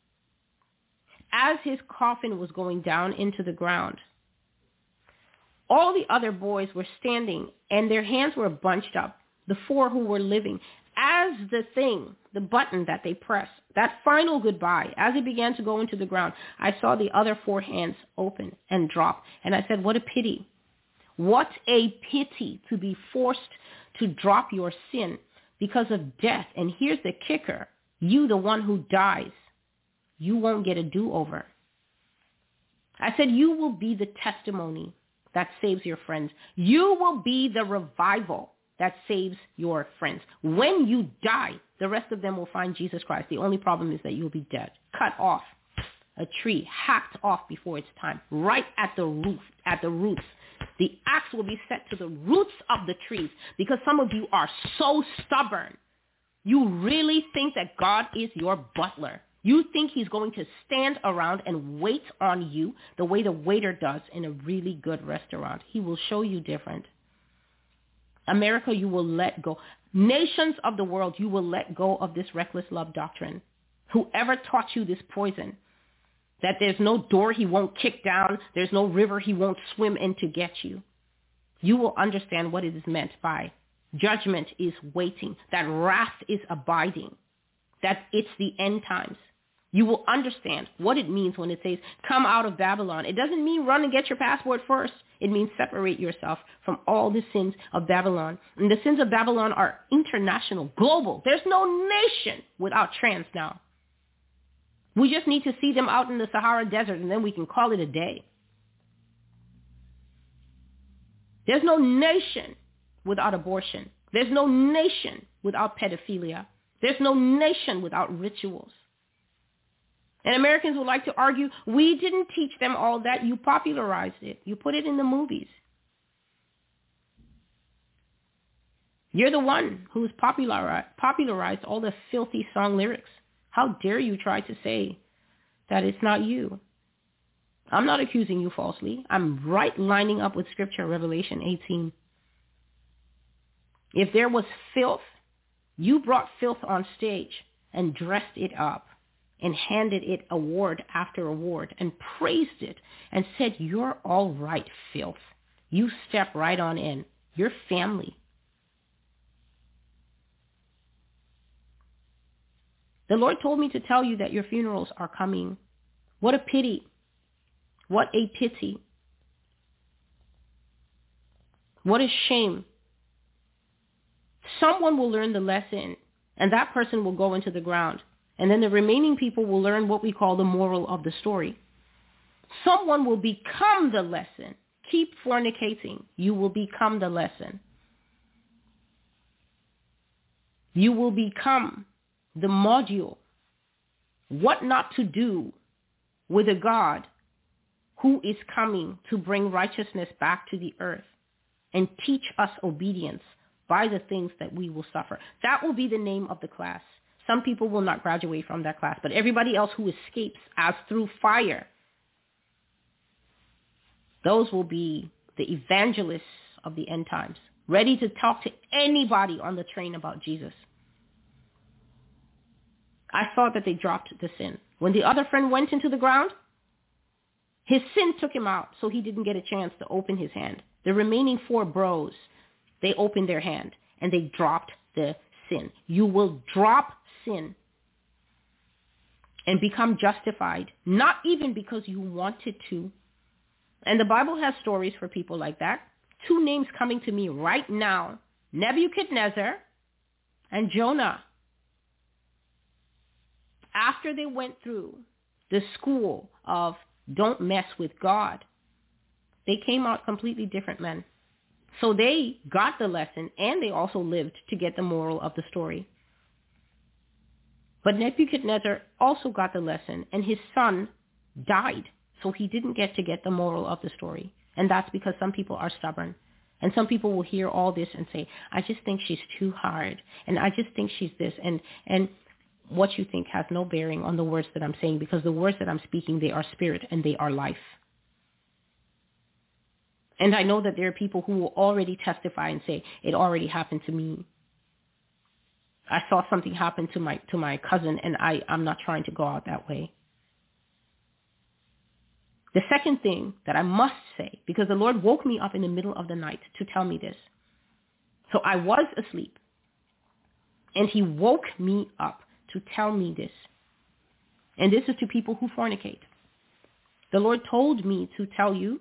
As his coffin was going down into the ground, all the other boys were standing and their hands were bunched up, the 4 who were living. As the button that they pressed, that final goodbye, as it began to go into the ground, I saw the other 4 hands open and drop. And I said, what a pity. What a pity to be forced to drop your sin because of death. And here's the kicker. You, the one who dies, you won't get a do-over. I said, you will be the testimony that saves your friends. You will be the revival that saves your friends. When you die, the rest of them will find Jesus Christ. The only problem is that you'll be dead, cut off, a tree hacked off before its time, right at the roots. The axe will be set to the roots of the trees because some of you are so stubborn. You really think that God is your butler. You think he's going to stand around and wait on you the way the waiter does in a really good restaurant. He will show you different. America, you will let go. Nations of the world, you will let go of this reckless love doctrine. Whoever taught you this poison, that there's no door he won't kick down, there's no river he won't swim in to get you, you will understand what it is meant by judgment is waiting, that wrath is abiding, that it's the end times. You will understand what it means when it says, come out of Babylon. It doesn't mean run and get your passport first. It means separate yourself from all the sins of Babylon. And the sins of Babylon are international, global. There's no nation without trans now. We just need to see them out in the Sahara Desert, and then we can call it a day. There's no nation without abortion. There's no nation without pedophilia. There's no nation without rituals. And Americans would like to argue, we didn't teach them all that. You popularized it. You put it in the movies. You're the one who's popularized all the filthy song lyrics. How dare you try to say that it's not you? I'm not accusing you falsely. I'm right lining up with Scripture, Revelation 18. If there was filth, you brought filth on stage and dressed it up and handed it award after award and praised it and said, you're all right, filth. You step right on in. You're family. The Lord told me to tell you that your funerals are coming. What a pity. What a pity. What a shame. Someone will learn the lesson, and that person will go into the ground. And then the remaining people will learn what we call the moral of the story. Someone will become the lesson. Keep fornicating. You will become the lesson. You will become the module. What not to do with a God who is coming to bring righteousness back to the earth and teach us obedience by the things that we will suffer. That will be the name of the class. Some people will not graduate from that class, but everybody else who escapes as through fire, those will be the evangelists of the end times, ready to talk to anybody on the train about Jesus. I thought that they dropped the sin. When the other friend went into the ground, his sin took him out, so he didn't get a chance to open his hand. The remaining 4 bros, they opened their hand, and they dropped the sin. You will drop sin and become justified, not even because you wanted to. And the Bible has stories for people like that. 2 names coming to me right now, Nebuchadnezzar and Jonah. After they went through the school of don't mess with God, they came out completely different men. So they got the lesson, and they also lived to get the moral of the story. But Nebuchadnezzar also got the lesson, and his son died, so he didn't get to get the moral of the story. And that's because some people are stubborn. And some people will hear all this and say, I just think she's too hard, and I just think she's this. And what you think has no bearing on the words that I'm saying, because the words that I'm speaking, they are spirit and they are life. And I know that there are people who will already testify and say, it already happened to me. I saw something happen to my cousin, and I'm not trying to go out that way. The second thing that I must say, because the Lord woke me up in the middle of the night to tell me this. So I was asleep, and he woke me up to tell me this. And this is to people who fornicate. The Lord told me to tell you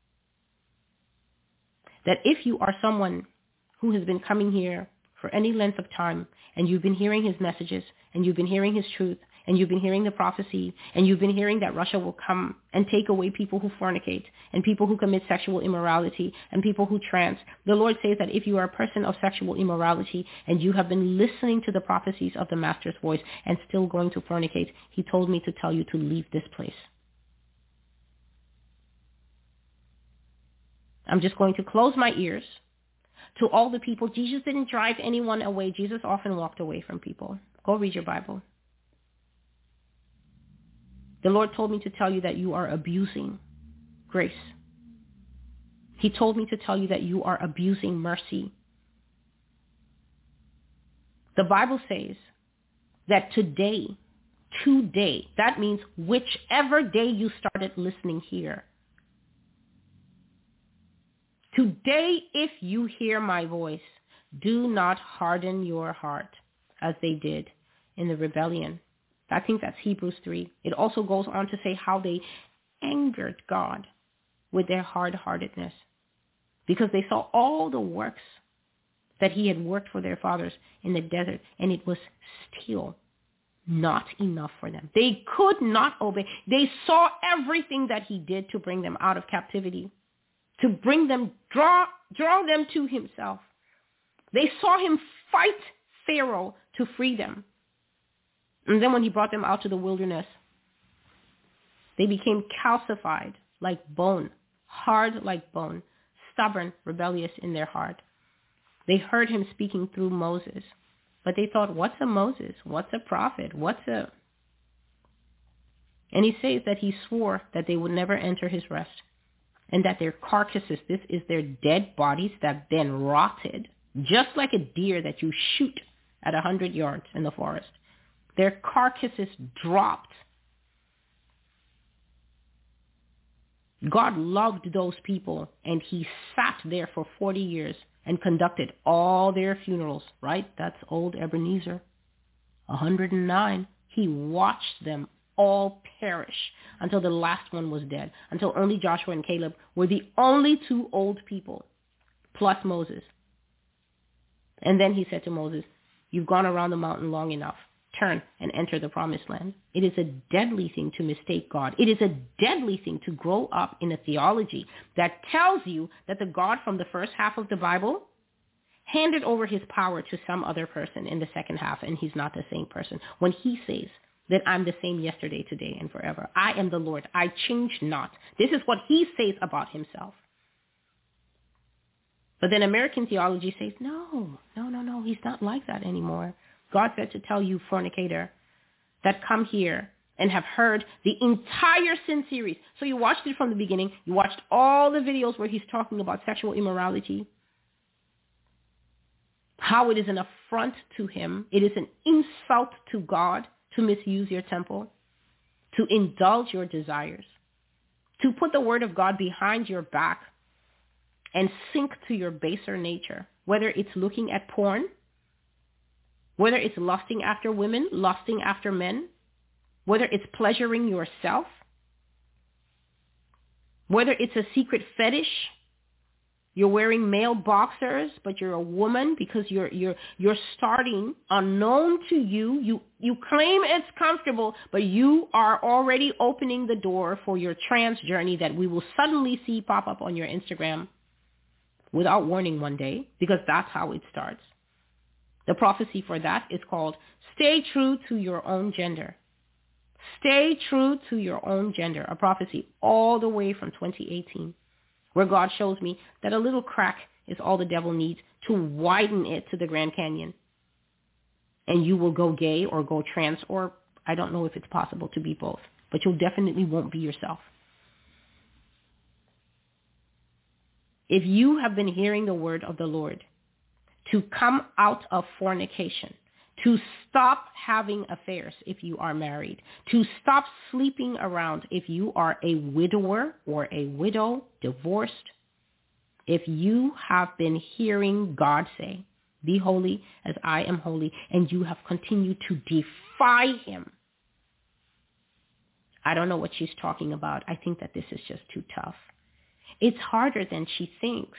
that if you are someone who has been coming here for any length of time, and you've been hearing his messages, and you've been hearing his truth, and you've been hearing the prophecy, and you've been hearing that Russia will come and take away people who fornicate, and people who commit sexual immorality, and people who trance. The Lord says that if you are a person of sexual immorality, and you have been listening to the prophecies of the Master's voice, and still going to fornicate, he told me to tell you to leave this place. I'm just going to close my ears to all the people. Jesus didn't drive anyone away. Jesus often walked away from people. Go read your Bible. The Lord told me to tell you that you are abusing grace. He told me to tell you that you are abusing mercy. The Bible says that today, that means whichever day you started listening here, today, if you hear my voice, do not harden your heart as they did in the rebellion. I think that's Hebrews 3. It also goes on to say how they angered God with their hard-heartedness because they saw all the works that he had worked for their fathers in the desert, and it was still not enough for them. They could not obey. They saw everything that he did to bring them out of captivity, to bring them, draw them to himself. They saw him fight Pharaoh to free them. And then when he brought them out to the wilderness, they became calcified like bone, hard like bone, stubborn, rebellious in their heart. They heard him speaking through Moses, but they thought, what's a Moses? What's a prophet? And he says that he swore that they would never enter his rest, and that their carcasses, this is their dead bodies that then rotted, just like a deer that you shoot at 100 yards in the forest. Their carcasses dropped. God loved those people, and he sat there for 40 years and conducted all their funerals, right? That's old Ebenezer, 109. He watched them all perish until the last one was dead, until only Joshua and Caleb were the only two old people, plus Moses. And then he said to Moses, you've gone around the mountain long enough. Turn and enter the promised land. It is a deadly thing to mistake God. It is a deadly thing to grow up in a theology that tells you that the God from the first half of the Bible handed over his power to some other person in the second half, and he's not the same person. When he says that I'm the same yesterday, today, and forever. I am the Lord. I change not. This is what he says about himself. But then American theology says, no, he's not like that anymore. God said to tell you, fornicator, that come here and have heard the entire sin series. So you watched it from the beginning. You watched all the videos where he's talking about sexual immorality, how it is an affront to him. It is an insult to God to misuse your temple, to indulge your desires, to put the word of God behind your back and sink to your baser nature, whether it's looking at porn, whether it's lusting after women, lusting after men, whether it's pleasuring yourself, whether it's a secret fetish. You're wearing male boxers, but you're a woman because you're starting unknown to you. You claim it's comfortable, but you are already opening the door for your trance journey that we will suddenly see pop up on your Instagram without warning one day, because that's how it starts. The prophecy for that is called Stay True to Your Own Gender. Stay true to your own gender, a prophecy all the way from 2018. Where God shows me that a little crack is all the devil needs to widen it to the Grand Canyon. And you will go gay or go trans, or I don't know if it's possible to be both, but you definitely won't be yourself. If you have been hearing the word of the Lord to come out of fornication, to stop having affairs if you are married, to stop sleeping around if you are a widower or a widow, divorced. If you have been hearing God say, be holy as I am holy, and you have continued to defy him, I don't know what she's talking about. I think that this is just too tough. It's harder than she thinks.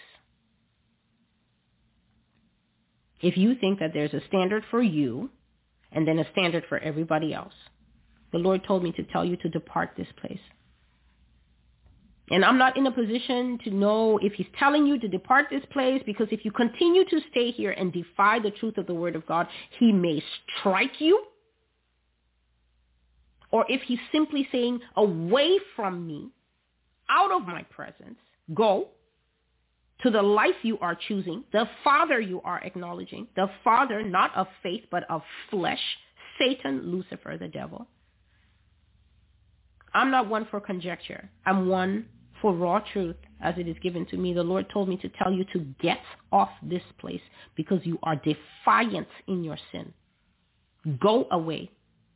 If you think that there's a standard for you and then a standard for everybody else, the Lord told me to tell you to depart this place. And I'm not in a position to know if he's telling you to depart this place, because if you continue to stay here and defy the truth of the word of God, he may strike you. Or if he's simply saying, away from me, out of my presence, go to the life you are choosing, the father you are acknowledging, the father not of faith but of flesh, Satan, Lucifer, the devil. I'm not one for conjecture. I'm one for raw truth as it is given to me. The Lord told me to tell you to get off this place because you are defiant in your sin. Go away.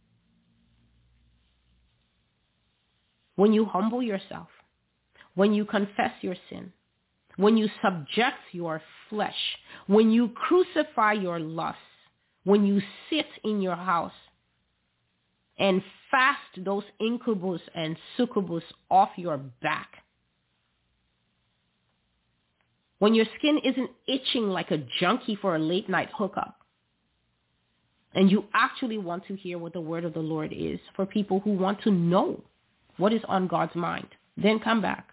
When you humble yourself, when you confess your sin, when you subject your flesh, when you crucify your lusts, when you sit in your house and fast those incubus and succubus off your back, when your skin isn't itching like a junkie for a late night hookup, and you actually want to hear what the word of the Lord is for people who want to know what is on God's mind, then come back.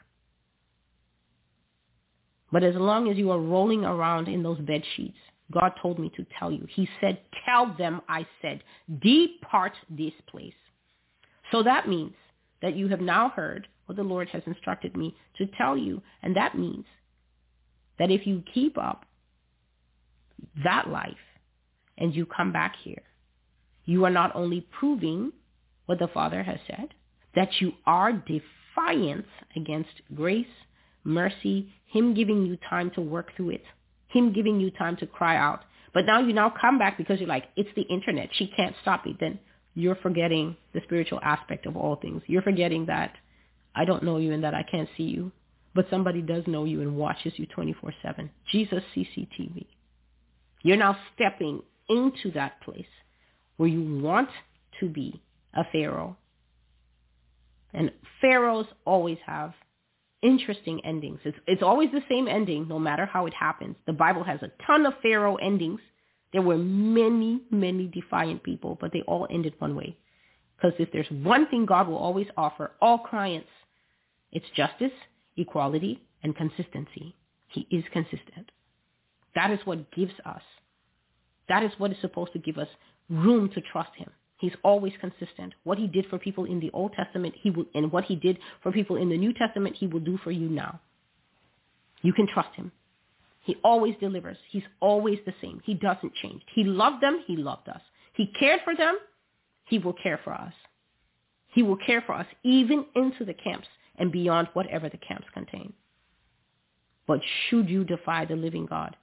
But as long as you are rolling around in those bed sheets, God told me to tell you. He said, tell them, I said, depart this place. So that means that you have now heard what the Lord has instructed me to tell you. And that means that if you keep up that life and you come back here, you are not only proving what the Father has said, that you are defiant against grace, mercy, him giving you time to work through it, him giving you time to cry out. But now you now come back because you're like, it's the internet. She can't stop me. Then you're forgetting the spiritual aspect of all things. You're forgetting that I don't know you and that I can't see you, but somebody does know you and watches you 24/7. Jesus CCTV. You're now stepping into that place where you want to be a Pharaoh. And pharaohs always have interesting endings. It's always the same ending, no matter how it happens. The Bible has a ton of pharaoh endings. There were many, many defiant people, but they all ended one way. Because if there's one thing God will always offer all clients, it's justice, equality, and consistency. He is consistent. That is what gives us. That is what is supposed to give us room to trust him. He's always consistent. What he did for people in the Old Testament, he will, and what he did for people in the New Testament, he will do for you now. You can trust him. He always delivers. He's always the same. He doesn't change. He loved them. He loved us. He cared for them. He will care for us. He will care for us even into the camps and beyond whatever the camps contain. But should you defy the living God?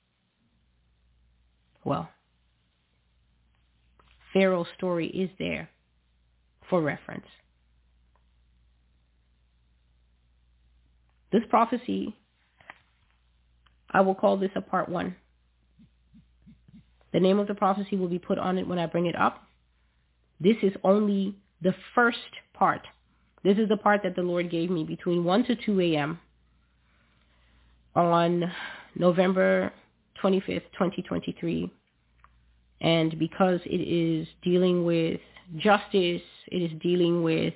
Well, Pharaoh's story is there for reference. This prophecy, I will call this a part 1. The name of the prophecy will be put on it when I bring it up. This is only the first part. This is the part that the Lord gave me between 1 to 2 a.m. on November 25th, 2023. And because it is dealing with justice, it is dealing with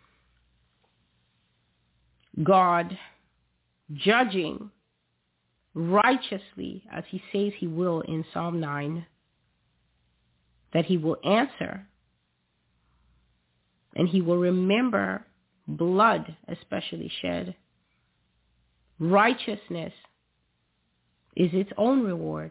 God judging righteously as he says he will in Psalm 9, that he will answer and he will remember blood especially shed. Righteousness is its own reward.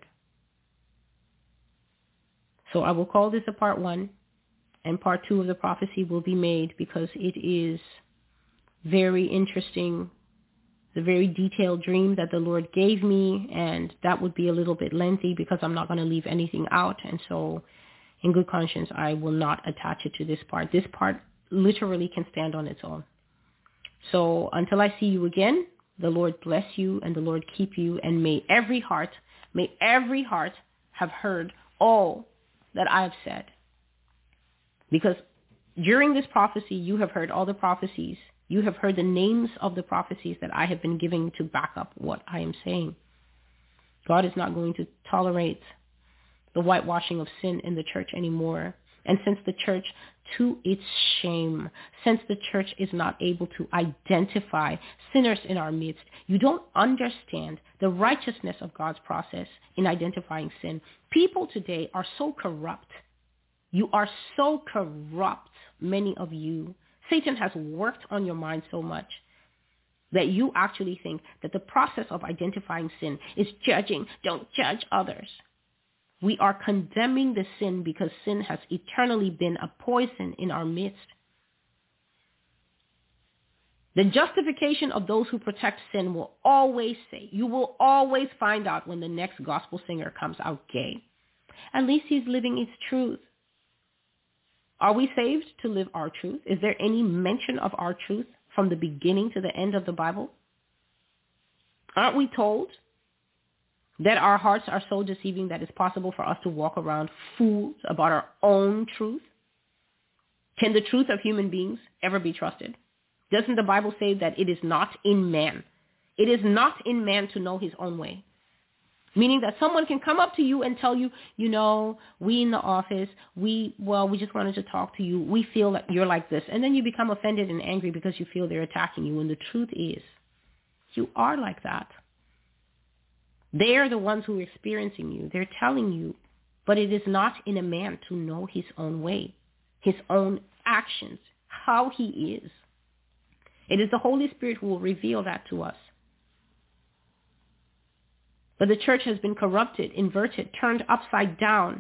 So I will call this a part 1, and part 2 of the prophecy will be made because it is very interesting. It's a very detailed dream that the Lord gave me, and that would be a little bit lengthy because I'm not going to leave anything out. And so in good conscience, I will not attach it to this part. This part literally can stand on its own. So until I see you again, the Lord bless you and the Lord keep you, and may every heart have heard all that I have said. Because during this prophecy, you have heard all the prophecies. You have heard the names of the prophecies that I have been giving to back up what I am saying. God is not going to tolerate the whitewashing of sin in the church anymore. And since the church, to its shame, since the church is not able to identify sinners in our midst, you don't understand the righteousness of God's process in identifying sin. People today are so corrupt. You are so corrupt, many of you. Satan has worked on your mind so much that you actually think that the process of identifying sin is judging. Don't judge others. We are condemning the sin because sin has eternally been a poison in our midst. The justification of those who protect sin will always say, you will always find out when the next gospel singer comes out gay. At least he's living his truth. Are we saved to live our truth? Is there any mention of our truth from the beginning to the end of the Bible? Aren't we told that our hearts are so deceiving that it's possible for us to walk around fools about our own truth? Can the truth of human beings ever be trusted? Doesn't the Bible say that it is not in man? It is not in man to know his own way. Meaning that someone can come up to you and tell you, you know, we in the office, we just wanted to talk to you. We feel that you're like this. And then you become offended and angry because you feel they're attacking you. When the truth is, you are like that. They're the ones who are experiencing you. They're telling you. But it is not in a man to know his own way, his own actions, how he is. It is the Holy Spirit who will reveal that to us. But the church has been corrupted, inverted, turned upside down.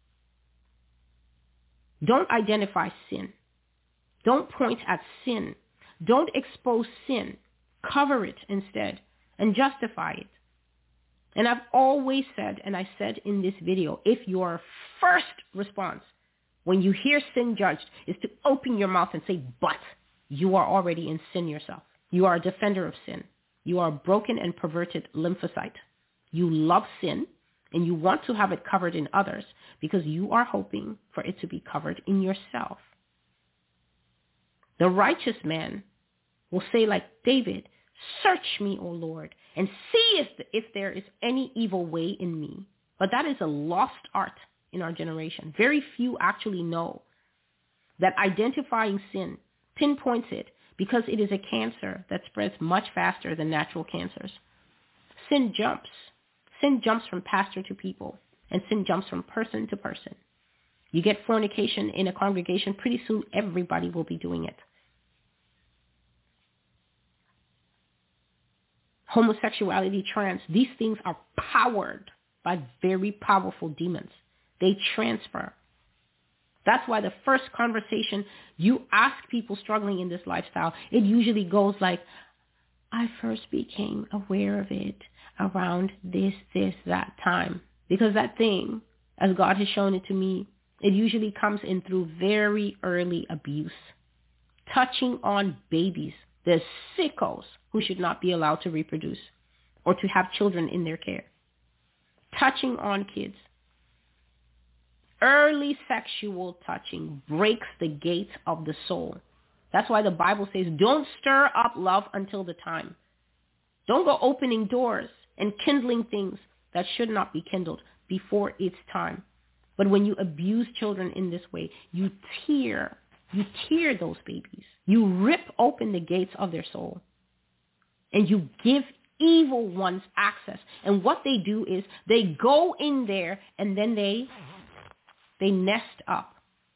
Don't identify sin. Don't point at sin. Don't expose sin. Cover it instead and justify it. And I've always said, and I said in this video, if your first response when you hear sin judged is to open your mouth and say, but, you are already in sin yourself. You are a defender of sin. You are a broken and perverted lymphocyte. You love sin, and you want to have it covered in others because you are hoping for it to be covered in yourself. The righteous man will say like David, search me, O Lord, and see if there is any evil way in me. But that is a lost art in our generation. Very few actually know that identifying sin pinpoints it because it is a cancer that spreads much faster than natural cancers. Sin jumps. Sin jumps from pastor to people, and sin jumps from person to person. You get fornication in a congregation, pretty soon everybody will be doing it. Homosexuality, trans, these things are powered by very powerful demons. They transfer. That's why the first conversation you ask people struggling in this lifestyle, it usually goes like, I first became aware of it around this, that time. Because that thing, as God has shown it to me, it usually comes in through very early abuse. Touching on babies, the sickos who should not be allowed to reproduce or to have children in their care. Touching on kids. Early sexual touching breaks the gate of the soul. That's why the Bible says, don't stir up love until the time. Don't go opening doors and kindling things that should not be kindled before its time. But when you abuse children in this way, you tear those babies. You rip open the gates of their soul. And you give evil ones access. And what they do is they go in there and then they nest up.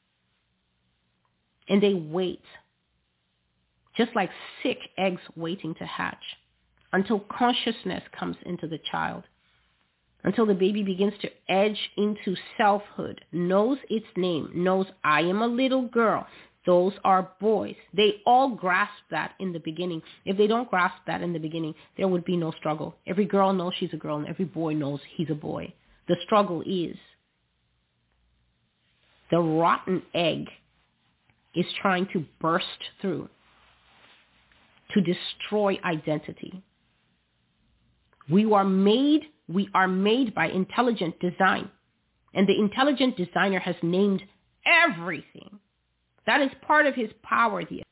And they wait. Just like sick eggs waiting to hatch. Until consciousness comes into the child, until the baby begins to edge into selfhood, knows its name, knows I am a little girl, those are boys. They all grasp that in the beginning. If they don't grasp that in the beginning, there would be no struggle. Every girl knows she's a girl and every boy knows he's a boy. The struggle is The rotten egg is trying to burst through to destroy identity. We are made by intelligent design. And the intelligent designer has named everything. That is part of his power, the